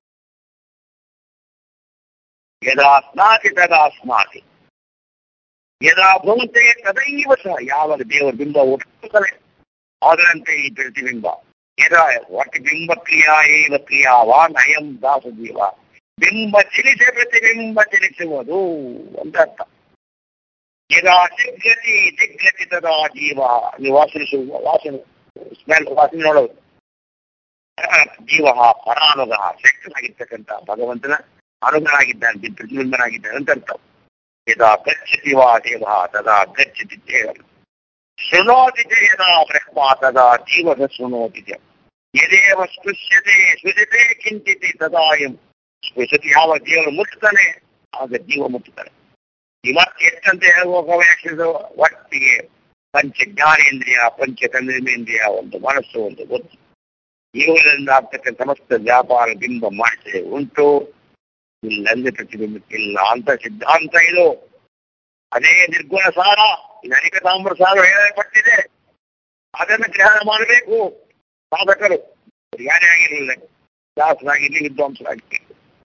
ಯದಾ ಸ್ನಾತಿ ತದಾ ಸ್ನಾತಿ, ಯದಾ ಭೂತೆ ತದೈವ ಸಹ, ಯಾವಾಗ ದೇವರ ಬಿಂಬ ಹುಟ್ಟುತ್ತದೆ ಅದರಂತೆ ಈ ಪ್ರತಿಬಿಂಬ. ಯದಾ ಒಟ್ಟು ಬಿಂಬ ಕ್ರಿಯಾ ಏವ ಕ್ರಿಯಾವಾ ನಯಂ ದಾಸ ಜೀವ, ಬಿಂಬ ಚಲಿಸಿ ಪ್ರತಿಬಿಂಬ ಚಲಿಸುವುದು ಅಂತ ಅರ್ಥ. ಯದಾ ದಿಗ್ಗತಿ ತದಾ ಜೀವ, ನೀವು ವಾಸನೆ ಸ್ಮೆಲ್ ವಾಸನೆ ನೋಡೋದು. ಜೀವ ಪರಾನುಗ, ಶಕ್ತನಾಗಿರ್ತಕ್ಕಂಥ ಭಗವಂತನ ಅನುಗನಾಗಿದ್ದಾನೆ, ಪ್ರತಿಬಿಂಬನಾಗಿದ್ದಾನೆ ಅಂತ ಅರ್ಥ. ಯದಾ ಗಚ್ಚತಿ ವಾ ದೇವ ತದಾ ಗಚ್ಚತಿ ದೇವ, ಶೃಣೋತಿ ಚ ಯದಾ ಬ್ರಹ್ಮ ತದಾ ಜೀವ ಶೃಣೋತಿ ಚ, ಯದೇವ ಸ್ಪೃಶ್ಯತೆ ಕಿಂಚಿತ್ ತದಾಯಂ ಸ್ಪೃಶತಿ, ಯಾವ ದೇವರು ಮುಟ್ತಾನೆ ಆಗ ಜೀವ ಮುಟ್ತಾನೆ. ಇವತ್ತು ಎಷ್ಟಂತ ಹೇಳುವ ಒಟ್ಟಿಗೆ ಪಂಚ ಜ್ಞಾನೇಂದ್ರಿಯ, ಪಂಚ ಕರ್ಮೇಂದ್ರಿಯ, ಒಂದು ಮನಸ್ಸು, ಒಂದು ಗೊತ್ತು, ಇವುಗಳಿಂದ ಆಗ್ತಕ್ಕಂಥ ಸಮಸ್ತ ವ್ಯಾಪಾರ ಬಿಂಬ ಮಾಡಿಸಿ ಉಂಟು. ಇಲ್ಲಂದ್ರೆ ಪ್ರತಿಬಿಂಬಿಕ್ಕಿಲ್ಲ ಅಂತ ಸಿದ್ಧಾಂತ ಇದು. ಅದೇ ನಿರ್ಗುಣ ಸಾರ, ಇದು ಅನೇಕ ತಾಮ್ರ ಸಾರ ಹೇಳಲ್ಪಟ್ಟಿದೆ. ಅದನ್ನು ಗ್ರಹಣ ಮಾಡಬೇಕು ಸಾಧಕರು, ಯಾರೇ ಆಗಿರಲಿಲ್ಲ, ದಾಸರಾಗಿರ್ಲಿ ವಿದ್ವಾಂಸರಾಗಿರ್ಲಿ.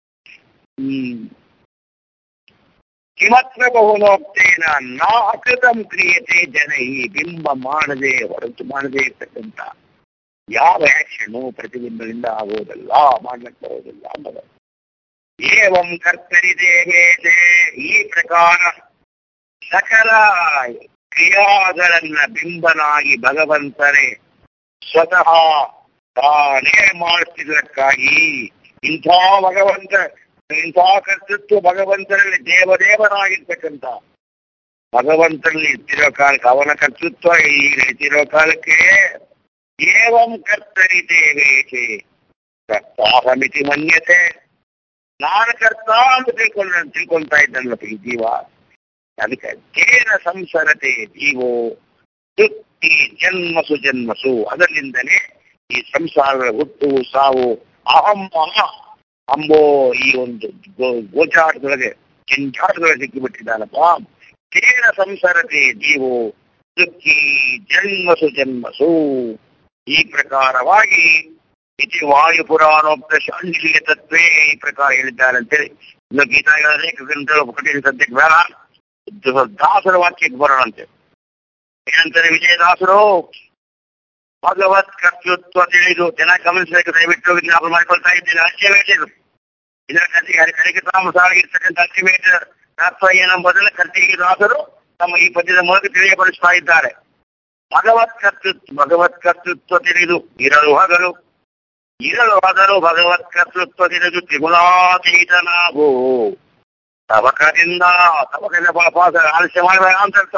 ಕಿಮತ್ರ ಬಹುನೋಕ್ತೇನ ನಾಕೃತಂ ಕ್ರಿಯತೆ ಜನೈ, ಬಿಂಬ ಮಾಡದೆ ಹೊರತು ಮಾಡದೇ ಇರ್ತಕ್ಕಂಥ ಯಾವ ಆಕ್ಷನು ಪ್ರತಿಬಿಂಬದಿಂದ ಆಗೋದಲ್ಲ, ಮಾಡ್ಲಿಕ್ಕೆ ಬರೋದಿಲ್ಲ ಅನ್ನೋದು. ಏವಂ ಕರ್ತರಿ ದೇವೇಶೆ, ಈ ಪ್ರಕಾರ ಸಕಲ ಕ್ರಿಯಾಗಳನ್ನ ಬಿಂಬನಾಗಿ ಭಗವಂತನೇ ಸ್ವತಃ ತಾನೇ ಮಾಡುತ್ತಿದ್ದಕ್ಕಾಗಿ ಇಂಥ ಭಗವಂತ, ಇಂಥ ಕರ್ತೃತ್ವ ಭಗವಂತನಲ್ಲಿ ದೇವದೇವನಾಗಿರ್ತಕ್ಕಂಥ ಭಗವಂತನಲ್ಲಿ ಇರ್ತಿರೋ ಕಾಲಕ್ಕೆ, ಅವನ ಕರ್ತೃತ್ವ ಈಗ ಇರ್ತಿರೋ ಕಾಲಕ್ಕೆ ಏವಂ ಕರ್ತರಿ ದೇವೇಶೆ ಕರ್ತಾಹಮಿತಿ ಮನ್ಯತೆ, ನಾನು ಕರ್ತ ಅಂತ ತಿಳ್ಕೊಳ್ತಾ ಇದ್ದಲ್ಲ ಈ ಜೀವ. ಅದಕ್ಕೆ ತೇನ ಸಂಸರತೆ ಜೀವೋ ತೃಪ್ತಿ ಜನ್ಮಸು ಜನ್ಮಸು, ಅದರಿಂದಲೇ ಈ ಸಂಸಾರದ ಹುಟ್ಟು ಸಾವು ಅಹಂ ಅಂಬೋ ಈ ಒಂದು ಗೋಚಾಟದೊಳಗೆ ಜಂಜಾಟದೊಳಗೆ ಸಿಕ್ಕಿಬಿಟ್ಟಿದ್ದಾನಪ್ಪ. ತೇನ ಸಂಸರತೆ ಜೀವೋ ತೃಪ್ತಿ ಜನ್ಮಸು ಜನ್ಮಸು, ಈ ಪ್ರಕಾರವಾಗಿ ಇತಿ ವಾಯುಪುರಾಣೋಕ್ತ ಶಾಂಡಿಲ್ಯ ತತ್ವೇ ಈ ಪ್ರಕಾರ ಹೇಳಿದ್ದಾರೆ ಅಂತೇಳಿ. ಇನ್ನು ಗೀತಾ ಗ್ರಂಥಗಳು ಕಠಿಣ ಸದ್ಯಕ್ಕೆ ಬೇಡ, ದಾಸರ ವಾಕ್ಯಕ್ಕೆ ಬರೋಣಂತೆ. ಏನಂತಾರೆ ವಿಜಯದಾಸರು? ಭಗವತ್ ಕರ್ತೃತ್ವ ತಿಳಿದು, ಚೆನ್ನಾಗಿ ಗಮನಿಸಬೇಕು, ದಯವಿಟ್ಟು ವಿಜ್ಞಾಪನೆ ಮಾಡಿಕೊಳ್ತಾ ಇದ್ದೀನಿ. ಅಲ್ಟಿಮೇಟ್ ಇದರ ಕಥೆಗೆ ಹರಿಕೆ ತಾಮಸಾಗಿರ್ತಕ್ಕಂಥ ಅಲ್ಟಿಮೇಟ್ ತತ್ವ ಏನೆಂಬುದನ್ನು ಕರ್ತಿಗೆ ದಾಸರು ತಮ್ಮ ಈ ಪದ್ಯದ ಮೂಲಕ ತಿಳಿಯಪಡಿಸ್ತಾ ಇದ್ದಾರೆ. ಭಗವತ್ ಕರ್ತೃತ್ವ ತಿಳಿದು ಇರಲು ಹಗಲು ಭಗವತ್ ಕರ್ತೃತ್ವ ತಿಳಿದು ತ್ರಿಗುಣಾತೀತನಾಗು ತವಕದಿಂದ ಆಲಸ್ಯ ಮಾಡಬೇಡ ಅಂತ ಅರ್ಥ.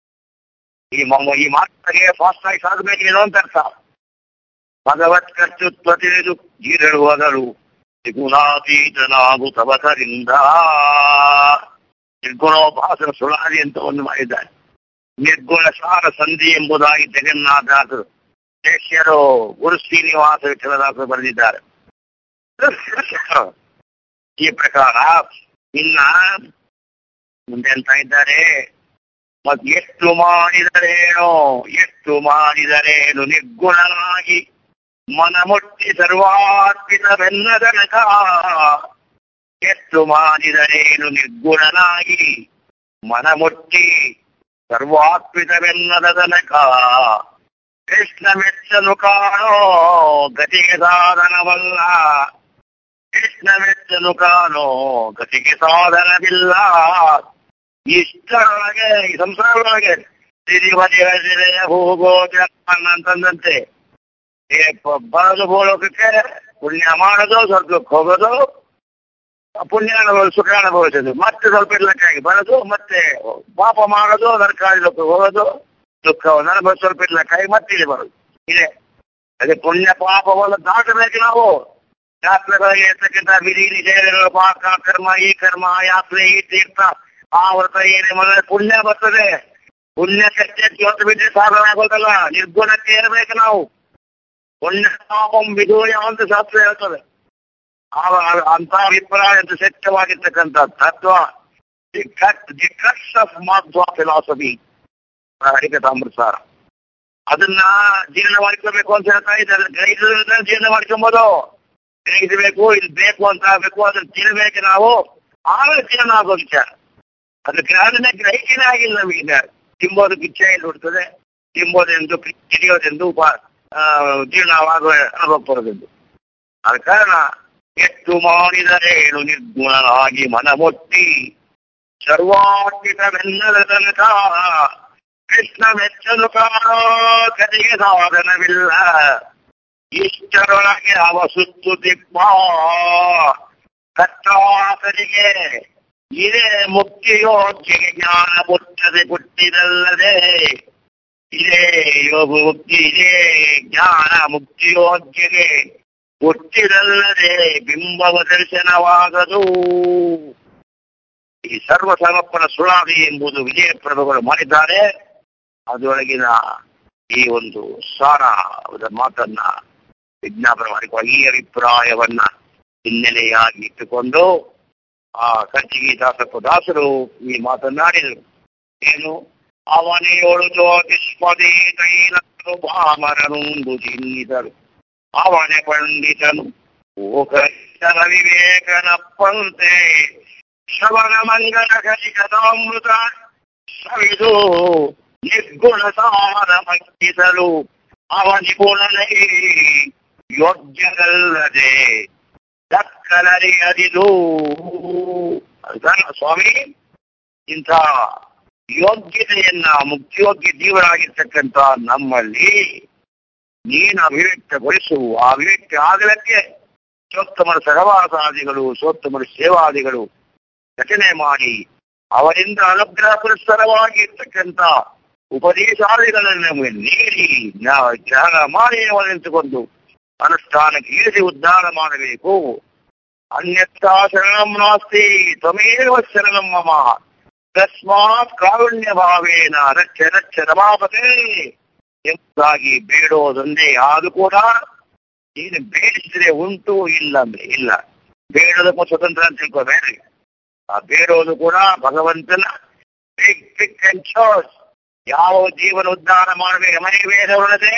ಈ ಮಾತಿಗೆ ಫಾಸ್ಟ್ ಆಗಿ ಸಾಗಬೇಕೇನೋ ಅಂತ ಅರ್ಥ. ಭಗವತ್ ಕರ್ತೃತ್ವ ತಿಳಿದು ಇರಲು ಹಗಲು ತ್ರಿಗುಣಾತೀತನಾಗು ತವಕರಿಂದ. ನಿರ್ಗುಣೋಪಾಸನ ಸುಳಾದಿ ಅಂತ ಒಂದು ಮಾಡಿದ್ದಾರೆ. ನಿರ್ಗುಣ ಸಾರ ಸಂಧಿ ಎಂಬುದಾಗಿ ಜಗನ್ನಾಥದಾಸರು ಶಿಷ್ಯರು ಗುರು ಶ್ರೀನಿವಾಸ ವಿಠಲದಾಸರು ಬರೆದಿದ್ದಾರೆ. ಈ ಪ್ರಕಾರ ಇನ್ನ ಮುಂದೆ ಅಂತ ಇದ್ದಾರೆ, ಮತ್ ಎಷ್ಟು ಮಾಡಿದರೇನು ನಿರ್ಗುಣನಾಗಿ ಮನಮುಟ್ಟಿ ಸರ್ವಾರ್ಪಿತವೆನ್ನದನಕ. ಎಷ್ಟು ಮಾಡಿದರೇನು ನಿರ್ಗುಣನಾಗಿ ಮನಮುಟ್ಟಿ ಸರ್ವಾರ್ಪಿತವೆನ್ನದ ತನಕ. ಕೃಷ್ಣ ಮೆಚ್ಚನು ಕಾಣೋ ಗತಿಗೆ ಸಾಧನವಲ್ಲ, ಕೃಷ್ಣ ಮೆಚ್ಚನು ಕಾಣೋ ಗತಿಗೆ ಸಾಧನವಿಲ್ಲ. ಇಷ್ಟರೊಳಗೆ ಈ ಸಂಸಾರದೊಳಗೆ ಸಿರಿಯ ಹೋಗೋ ಅಂತಂದಂತೆ ಬರೋದು ಭೂಲೋಕಕ್ಕೆ, ಪುಣ್ಯ ಮಾಡೋದು ಸ್ವರ್ಗಕ್ಕೆ ಹೋಗೋದು, ಪುಣ್ಯ ಸುಖ ಅನುಭವಿಸೋದು, ಮತ್ತೆ ಸ್ವಲ್ಪ ಇರ್ಲಕ್ಕಾಗಿ ಬರೋದು, ಮತ್ತೆ ಪಾಪ ಮಾಡೋದು, ನರಕಾಲಕ್ಕೆ ಹೋಗೋದು, ದುಃಖವನ್ನು ಅನುಭವಿಸಿ ಸ್ವಲ್ಪ ಇರ್ಲಕ್ಕಾಗಿ ಮತ್ತೆ ಇಲ್ಲಿ ಬರೋದು ಇದೆ. ಅದೇ ಪುಣ್ಯ ಪಾಪವನ್ನು ದಾಟಬೇಕು ನಾವು. ಶಾಸ್ತ್ರಗಳಿಗೆ ಇರ್ತಕ್ಕಂಥ ವಿಧಿ ನಿಷೇಧಗಳು, ಪಾಕ ಕರ್ಮ, ಈ ಕರ್ಮ, ಯಾತ್ರೆ, ಈ ತೀರ್ಥ, ಆ ವ್ರತ ಏನೇ ಮಾಡಿದ್ರೆ ಪುಣ್ಯ ಬರ್ತದೆ. ಪುಣ್ಯಕ್ಕಷ್ಟೇ ಇವತ್ತು ಬಿಟ್ಟರೆ ಸಾಧನೆ ಆಗೋದಲ್ಲ, ನಿರ್ಗುಣಕ್ಕೆ ಇರಬೇಕು ನಾವು. ಪುಣ್ಯ ಪಾಪಂ ವಿಧೂಯ ಅಂತ ಶಾಸ್ತ್ರ ಹೇಳ್ತದೆ. ಅಂತ ಅಭಿಪ್ರಾಯ ಶ್ರೇಷ್ಠವಾಗಿರ್ತಕ್ಕಂಥ ತತ್ವ the crux of Madhva philosophy Harikathamritasara. ಅದನ್ನ ಜೀರ್ಣ ಮಾಡ್ಕೋಬೇಕು ಅಂತ ಹೇಳ್ತಾ ಇದ್ದಾರೆ. ಗ್ರಹಿಸಿದ್ರೆ ಜೀರ್ಣ ಮಾಡ್ಕೊಬೋದು, ಗ್ರಹಿಸಬೇಕು, ಇದು ಬೇಕು ಅಂತ ಆಗಬೇಕು, ಅದನ್ನ ತಿನ್ನಬೇಕು ನಾವು, ಆಮೇಲೆ ಜೀರ್ಣ ಆಗೋ ವಿಚಾರ. ಅದು ಗ್ರಹಿಕೆನೇ ಆಗಿಲ್ಲ ನಮಗೀಗ. ತಿಂಬೋದಕ್ಕೆ ಇಚ್ಛೆ ಇಲ್ಲಿ ಹುಡ್ತದೆ, ತಿಂಬೋದೆಂದು ಹಿಡಿಯೋದೆಂದು ಜೀರ್ಣವಾಗುವ ಅನುಭವ ಬರೋದೆಂದು. ಆದ ಕಾರಣ ಎಷ್ಟು ಮಾಡಿದರೇನು ನಿರ್ಗುಣನಾಗಿ ಮನಮೊಟ್ಟಿ ಸರ್ವಾರ್ಪಿತವೆನ್ನದ ತನಕ. ಕೃಷ್ಣ ಮೆಚ್ಚಲು ಕಾಣೋ ಕತೆಗೆ ಸಾಧನವಿಲ್ಲ. ಇಷ್ಟರೊಳಗೆ ಅವ ಸುತ್ತು ದಿಪ್ಪ ಕಟ್ಟಾಸರಿಗೆ ಇದೇ ಮುಕ್ತಿಯೋಗ್ಯಗೆ ಜ್ಞಾನ ಹುಟ್ಟಿದಲ್ಲದೆ. ಇದೇ ಯೋಗ ಮುಕ್ತಿ, ಇದೇ ಜ್ಞಾನ ಮುಕ್ತಿಯೋಗ್ಯಗೆ ಹುಟ್ಟಿದಲ್ಲದೆ ಬಿಂಬವ ದರ್ಶನವಾಗದು. ಈ ಸರ್ವಸಮರ್ಪಣ ಸುಳಾದಿ ಎಂಬುದು ವಿಜಯಪ್ರಭುಗಳು ಮಾಡಿದ್ದಾರೆ. ಅದರೊಳಗಿನ ಈ ಒಂದು ಸಾರ ಮಾತನ್ನ ವಿಜ್ಞಾಪನೆ ಮಾಡಿಕೊಂಡು ಈ ಅಭಿಪ್ರಾಯವನ್ನ ಹಿನ್ನೆಲೆಯಾಗಿ ಇಟ್ಟುಕೊಂಡು ಆ ಕಂಚಿಗಿ ದಾಸರು ಈ ಮಾತನಾಡಿದರು. ಏನು? ಅವನೆಯೋಳು ಜ್ಯೋತಿಷ್ಪದೇ ತೈಲರು ಭಾಮರನುಂದು ಚಿನ್ನಿದರು. ಅವನೇ ಪಂಡಿತನು ಓಕರ ವಿವೇಕನಪ್ಪಂತೆ ಶ್ರವಣ ಮಂಗಲ ಕಲಿಕದಾಮೃತ ಸವಿದು ನಿರ್ಗುಣ ಸಾರ ಮಕ್ಕಿಸಲು ಅವನಿಗುಣನೇ ಯೋಗ್ಯನಲ್ಲದೆ ದಕ್ಕಲರಿಯದಿದು. ಸ್ವಾಮಿ, ಇಂಥ ಯೋಗ್ಯತೆಯನ್ನ ಮುಕ್ತಿಯೋಗ್ಯ ಜೀವರಾಗಿರ್ತಕ್ಕಂಥ ನಮ್ಮಲ್ಲಿ ನೀನು ಅಭಿವ್ಯಕ್ತಗೊಳಿಸು. ಆ ಅಭಿವ್ಯಕ್ತಿ ಆಗಲಕ್ಕೆ ಸೋತ್ತಮರ ಸಹವಾಸಾದಿಗಳು, ಸೋತ್ತಮರ ಸೇವಾದಿಗಳು ರಚನೆ ಮಾಡಿ ಅವರಿಂದ ಅನುಗ್ರಹ ಪುರಸ್ಸರವಾಗಿ ಇರ್ತಕ್ಕಂಥ ಉಪದೇಶಾದಿಗಳನ್ನು ನೀಡಿ ಧ್ಯಾನ ಮಾಡಿ ನಿಂತುಕೊಂಡು ಅನುಷ್ಠಾನಕ್ಕೆ ಇಳಿಸಿ ಉದ್ಧಾರ ಮಾಡಬೇಕು. ಅನ್ಯಥಾ ಶರಣಂ ನಾಸ್ತಿ ತ್ವಮೇವ ಶರಣಂ ಮಮ ತಸ್ಮಾತ್ ಕಾರುಣ್ಯ ಭಾವೇನ ರಕ್ಷ ರಕ್ಷ ರಮಾಪತೆ ಎಂಬುದಾಗಿ ಬೇಡೋದೊಂದೇ. ಅದು ಕೂಡ ನೀನು ಬೇಡಿಸಿದ್ರೆ ಉಂಟು, ಇಲ್ಲ ಅಂದ್ರೆ ಇಲ್ಲ. ಬೇಡೋದಕ್ಕೂ ಸ್ವತಂತ್ರ ಅಂತ ತಿಳ್ಕೋಬೇಡ್ರಿ. ಆ ಬೇಡೋದು ಕೂಡ ಭಗವಂತನ ಪಿಕ್ ಅಂಡ್ ಚಾಯ್ಸ್. ಯಾವ ಜೀವನ ಉದ್ಧಾರ ಮಾಡಬೇಕು ಮನೆ ವೇದವರದೇ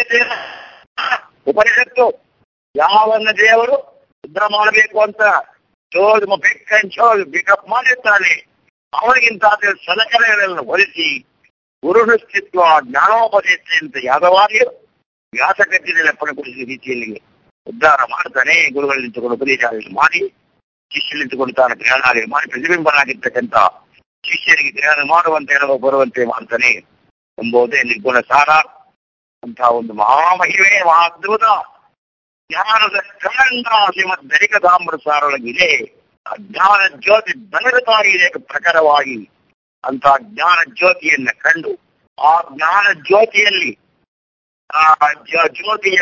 ಉಪನಿಷತ್ತು ಯಾವನ್ನ ದೇವರು ಉದ್ಧಾರ ಮಾಡಬೇಕು ಅಂತ ಚೋದ್ ಪಿಕ್ ಅಂಡ್ ಚೋದ್ ಪಿಕಪ್ ಮಾಡಿರ್ತಾನೆ. ಅವನಿಗಿಂತ ಸಲಕರಣೆಗಳನ್ನು ಹೊಲಿಸಿ ಗುರುಸ್ಥಿತ್ವ ಜ್ಞಾನೋಪದೇಶ ಅಂತ ಯಾದವಾಗಿಯೂ ವ್ಯಾಸಕಟ್ಟಿನ ಲೆಪ್ಪಣಗೊಳಿಸಿದ ರೀತಿಯಲ್ಲಿ ಉದ್ಧಾರ ಮಾಡ್ತಾನೆ. ಗುರುಗಳು ನಿಂತುಕೊಂಡು ಉಪದೇಶ ಮಾಡಿ, ಶಿಷ್ಯ ನಿಂತುಕೊಂಡು ತಾನು ಜ್ಞಾನಾಲಯ ಮಾಡಿ ಪ್ರತಿಬಿಂಬನಾಗಿರ್ತಕ್ಕಂಥ ಶಿಷ್ಯರಿಗೆ ಜ್ಞಾನ ಮಾಡುವಂತೆ ಬರುವಂತೆ ಮಾಡ್ತಾನೆ ಎಂಬುದೇ ನಿರ್ಗುಣ ಸಾರ. ಅಂತಹ ಒಂದು ಮಹಾಮಹಿಮೆ, ಮಹಾದ್ಭುತ ಜ್ಞಾನದ ಕಂಡ ಶ್ರೀಮದ್ ಧರಿಕದಾಮೃತ ಸಾರೊಳಗಿದೆ. ಆ ಜ್ಞಾನ ಜ್ಯೋತಿ ಬಲವತ್ತಾಗಿದೆ ಪ್ರಖರವಾಗಿ. ಅಂತಹ ಜ್ಞಾನ ಜ್ಯೋತಿಯನ್ನ ಕಂಡು ಆ ಜ್ಞಾನ ಜ್ಯೋತಿಯಲ್ಲಿ ಆ ಜ್ಯೋತಿಯ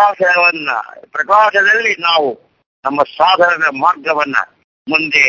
ಪ್ರಕಾಶದಲ್ಲಿ ನಾವು ನಮ್ಮ ಸಾಧನದ ಮಾರ್ಗವನ್ನ ಮುಂದೆ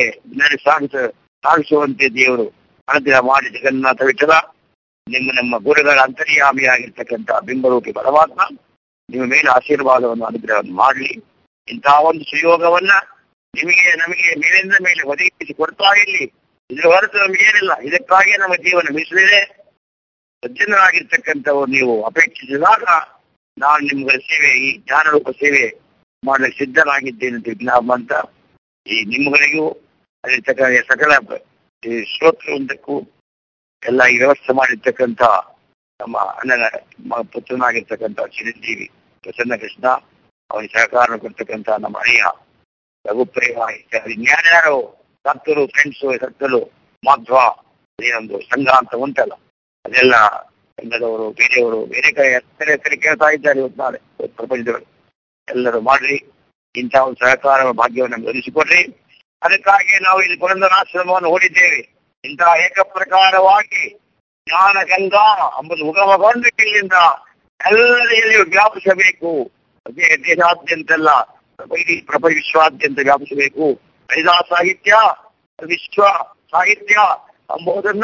ಸಾಗಿಸುವಂತೆ ದೇವರು ಅನುಗ್ರಹ ಮಾಡಿ ಜಗನ್ನಾಥ ವಿಠಲ ನಮ್ಮ ಗುರುಗಳ ಅಂತರ್ಯಾಮಿಯಾಗಿರ್ತಕ್ಕಂಥ ಬಿಂಬರೂಪಿ ಪರಮಾತ್ಮ ನಿಮ್ಮ ಮೇಲೆ ಆಶೀರ್ವಾದವನ್ನು ಅನುಗ್ರಹವನ್ನು ಮಾಡಲಿ. ಇಂತಹ ಒಂದು ಸುಯೋಗವನ್ನ ನಮಗೆ ಮೇಲಿಂದ ಮೇಲೆ ಒದಗಿಸಿ ಕೊಡ್ತಾ ಇಲ್ಲಿ. ಇದ್ರ ಹೊರತು ನಮಗೇನಿಲ್ಲ. ಇದಕ್ಕಾಗಿ ನಮ್ಮ ಜೀವನ ಮೀಸಲಿದೆ. ಸಜ್ಜನರಾಗಿರ್ತಕ್ಕಂಥವ್ರು ನೀವು ಅಪೇಕ್ಷಿಸಿದಾಗ ನಾನು ನಿಮ್ಗಳ ಸೇವೆ, ಈ ಜ್ಞಾನರೂಪ ಸೇವೆ ಮಾಡಲಿಕ್ಕೆ ಸಿದ್ಧನಾಗಿದ್ದೇನೆ ಅಂತ ವಿಜ್ಞಾಪ ಅಂತ ಈ ನಿಮ್ಮಗಳಿಗೂ ಅಲ್ಲಿ ಸಕಲ ಶ್ರೋತೃವೃಂದಕ್ಕೂ ಎಲ್ಲ ಈ ವ್ಯವಸ್ಥೆ ಮಾಡಿರ್ತಕ್ಕಂಥ ನಮ್ಮ ಅಣ್ಣನ ಪುತ್ರನಾಗಿರ್ತಕ್ಕಂಥ ಚಿರಂಜೀವಿ ಪ್ರಸನ್ನ ಕೃಷ್ಣ, ಅವನಿಗೆ ಸಹಕಾರ ಕೊಡ್ತಕ್ಕಂಥ ನಮ್ಮ ಅಳಿಯ ರಘುಪ್ರೇಮ ಇತ್ಯಾದಿ ಜ್ಞಾನ್ಯಾರು ಸತ್ತರು, ಫ್ರೆಂಡ್ಸು ಸತ್ತಲು ಮಾಧ್ವ ಏನೊಂದು ಸಂಘ ಅಂತ ಉಂಟಲ್ಲ, ಅದೆಲ್ಲ ಸಂಘದವರು ಬೇರೆಯವರು ಬೇರೆ ಕಡೆ ಕೇಳ್ತಾ ಇದ್ದಾರೆ ಇವತ್ತು ನಾಳೆ ಪ್ರಪಂಚದವರು. ಎಲ್ಲರೂ ಮಾಡ್ರಿ, ಇಂಥ ಒಂದು ಸಹಕಾರ ಭಾಗ್ಯವನ್ನು ನಮ್ಗೆ ಒದಗಿಸಿಕೊಡ್ರಿ. ಅದಕ್ಕಾಗಿ ನಾವು ಇಲ್ಲಿ ಪುರಂದರಾಶ್ರಮವನ್ನು ಹೂಡಿದ್ದೇವೆ. ಇಂತಹ ಏಕಪ್ರಕಾರವಾಗಿ ಜ್ಞಾನ ಗಂಗಾ ಎಂಬುದು ಉಗಮಗೊಂಡು ಇಲ್ಲಿಂದ ಎಲ್ಲೆಲ್ಲಿಯೂ ವ್ಯಾಪಿಸಬೇಕು. ದೇಶಾದ್ಯಂತೆಲ್ಲ ಪ್ರಪಂಚ ವಿಶ್ವಾದ್ಯಂತ ವ್ಯಾಪಿಸಬೇಕು. ಹರಿದಾಸ ಸಾಹಿತ್ಯ, ವಿಶ್ವ ಸಾಹಿತ್ಯ ಎಂಬುದನ್ನ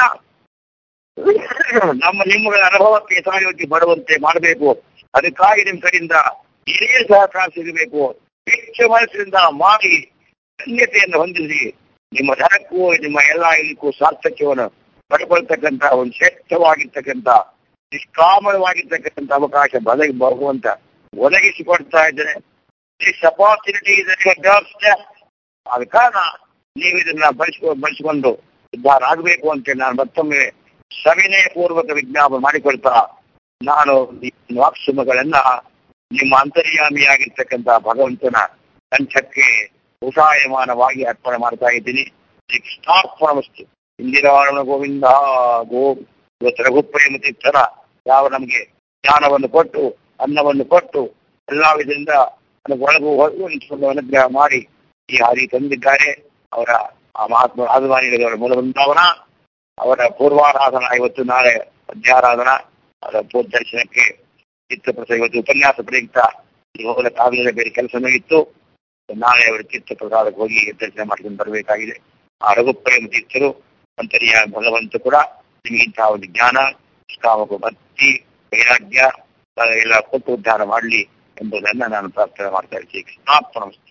ನಿಮ್ಮಗಳ ಅನುಭವಕ್ಕೆ ಸಹಯೋಗಿ ಬರುವಂತೆ ಮಾಡಬೇಕು. ಅದಕ್ಕಾಗಿ ನಿಮ್ಮ ಕಡೆಯಿಂದ ಏನೇ ಸಹಕಾರ ಸಿಗಬೇಕು ಹೆಚ್ಚು ಮನಸ್ಸಿನಿಂದ ಮಾಡಿ ಧನ್ಯತೆಯನ್ನು ಹೊಂದಿಸಿ ನಿಮ್ಮ ಧನಕ್ಕೂ ನಿಮ್ಮ ಎಲ್ಲ ಇದಕ್ಕೂ ಸಾರ್ಥಕ್ಯವನ್ನು ಪಡ್ಕೊಳ್ತಕ್ಕಂಥ ಒಂದು ಶ್ರೇಷ್ಠವಾಗಿರ್ತಕ್ಕಂಥ ನಿಷ್ಕಾಮವಾಗಿರ್ತಕ್ಕಂಥ ಅವಕಾಶ ಭಗವಂತ ಒದಗಿಸಿಕೊಡ್ತಾ ಇದ್ದೇನೆ. ದಿಸ್ ಅಪಾರ್ಚುನಿಟಿ ಆದ ಕಾರಣ ನೀವು ಇದನ್ನ ಬಳಸಿಕೊಂಡು ಉದ್ಧಾರ ಆಗಬೇಕು ಅಂತ ನಾನು ಮತ್ತೊಮ್ಮೆ ಸವಿನಯ ಪೂರ್ವಕ ವಿಜ್ಞಾಪನೆ ಮಾಡಿಕೊಳ್ತಾ ನಾನು ವಾಕ್ಸುಮಗಳನ್ನ ನಿಮ್ಮ ಅಂತರ್ಯಾಮಿಯಾಗಿರ್ತಕ್ಕಂಥ ಭಗವಂತನ ಕಂಠಕ್ಕೆ ಉಷಾಯಮಾನವಾಗಿ ಅರ್ಪಣೆ ಮಾಡ್ತಾ ಇದ್ದೀನಿ. ಕೃಷ್ಣಾರ್ಪಣ ವಸ್ತು. ಇಂದಿರಾರಣ ಗೋವಿಂದ ಇವತ್ತು ರಘುಪ್ರೇಮ ತೀರ್ಥರ ಯಾವ ನಮಗೆ ಜ್ಞಾನವನ್ನು ಕೊಟ್ಟು ಅನ್ನವನ್ನು ಕೊಟ್ಟು ಎಲ್ಲಾ ವಿಧದಿಂದ ಒಳಗು ಹೊರಗು ನಿಂತುಕೊಂಡು ಅನುಗ್ರಹ ಮಾಡಿ ಈ ಹಾದಿ ತಂದಿದ್ದಾರೆ. ಅವರ ಆ ಮಹಾತ್ಮ ಆದಿವಾಣಿಯವರ ಮೂಲ ಬೃಂದಾವನ, ಅವರ ಪೂರ್ವಾರಾಧನಾ ಇವತ್ತು ನಾಳೆ ಮಧ್ಯಾರಾಧನ, ಅವರ ದರ್ಶನಕ್ಕೆ ಚಿತ್ತಪ್ರಸಾದ ಇವತ್ತು ಉಪನ್ಯಾಸ ಪ್ರಯುಕ್ತ ಹೋಗಲಿಕ್ಕಾಗಲಿಲ್ಲ, ಬೇರೆ ಕೆಲಸನೂ ಇತ್ತು. ನಾಳೆ ಅವರ ಚಿತ್ತಪ್ರಸಾದಕ್ಕೆ ಹೋಗಿ ದರ್ಶನ ಮಾಡ್ಕೊಂಡು ಬರಬೇಕಾಗಿದೆ. ಆ ರಘುಪ್ರೇಮ ತೀರ್ಥರು ಅಂತರ್ಯ ಭಗವಂತ ಕೂಡ ನಿಮಗಿಂತಹ ಒಂದು ಜ್ಞಾನ, ನಿಷ್ಕಾಮಕ ಭಕ್ತಿ, ವೈರಾಗ್ಯ ಎಲ್ಲ ಕೊಟ್ಟು ಉದ್ಧಾರ ಮಾಡಲಿ ಎಂಬುದನ್ನ ನಾನು ಪ್ರಾರ್ಥನೆ ಮಾಡ್ತಾ ಇದ್ದೀನಿ. ಕೃಷ್ಣಾರ್ಪಣ.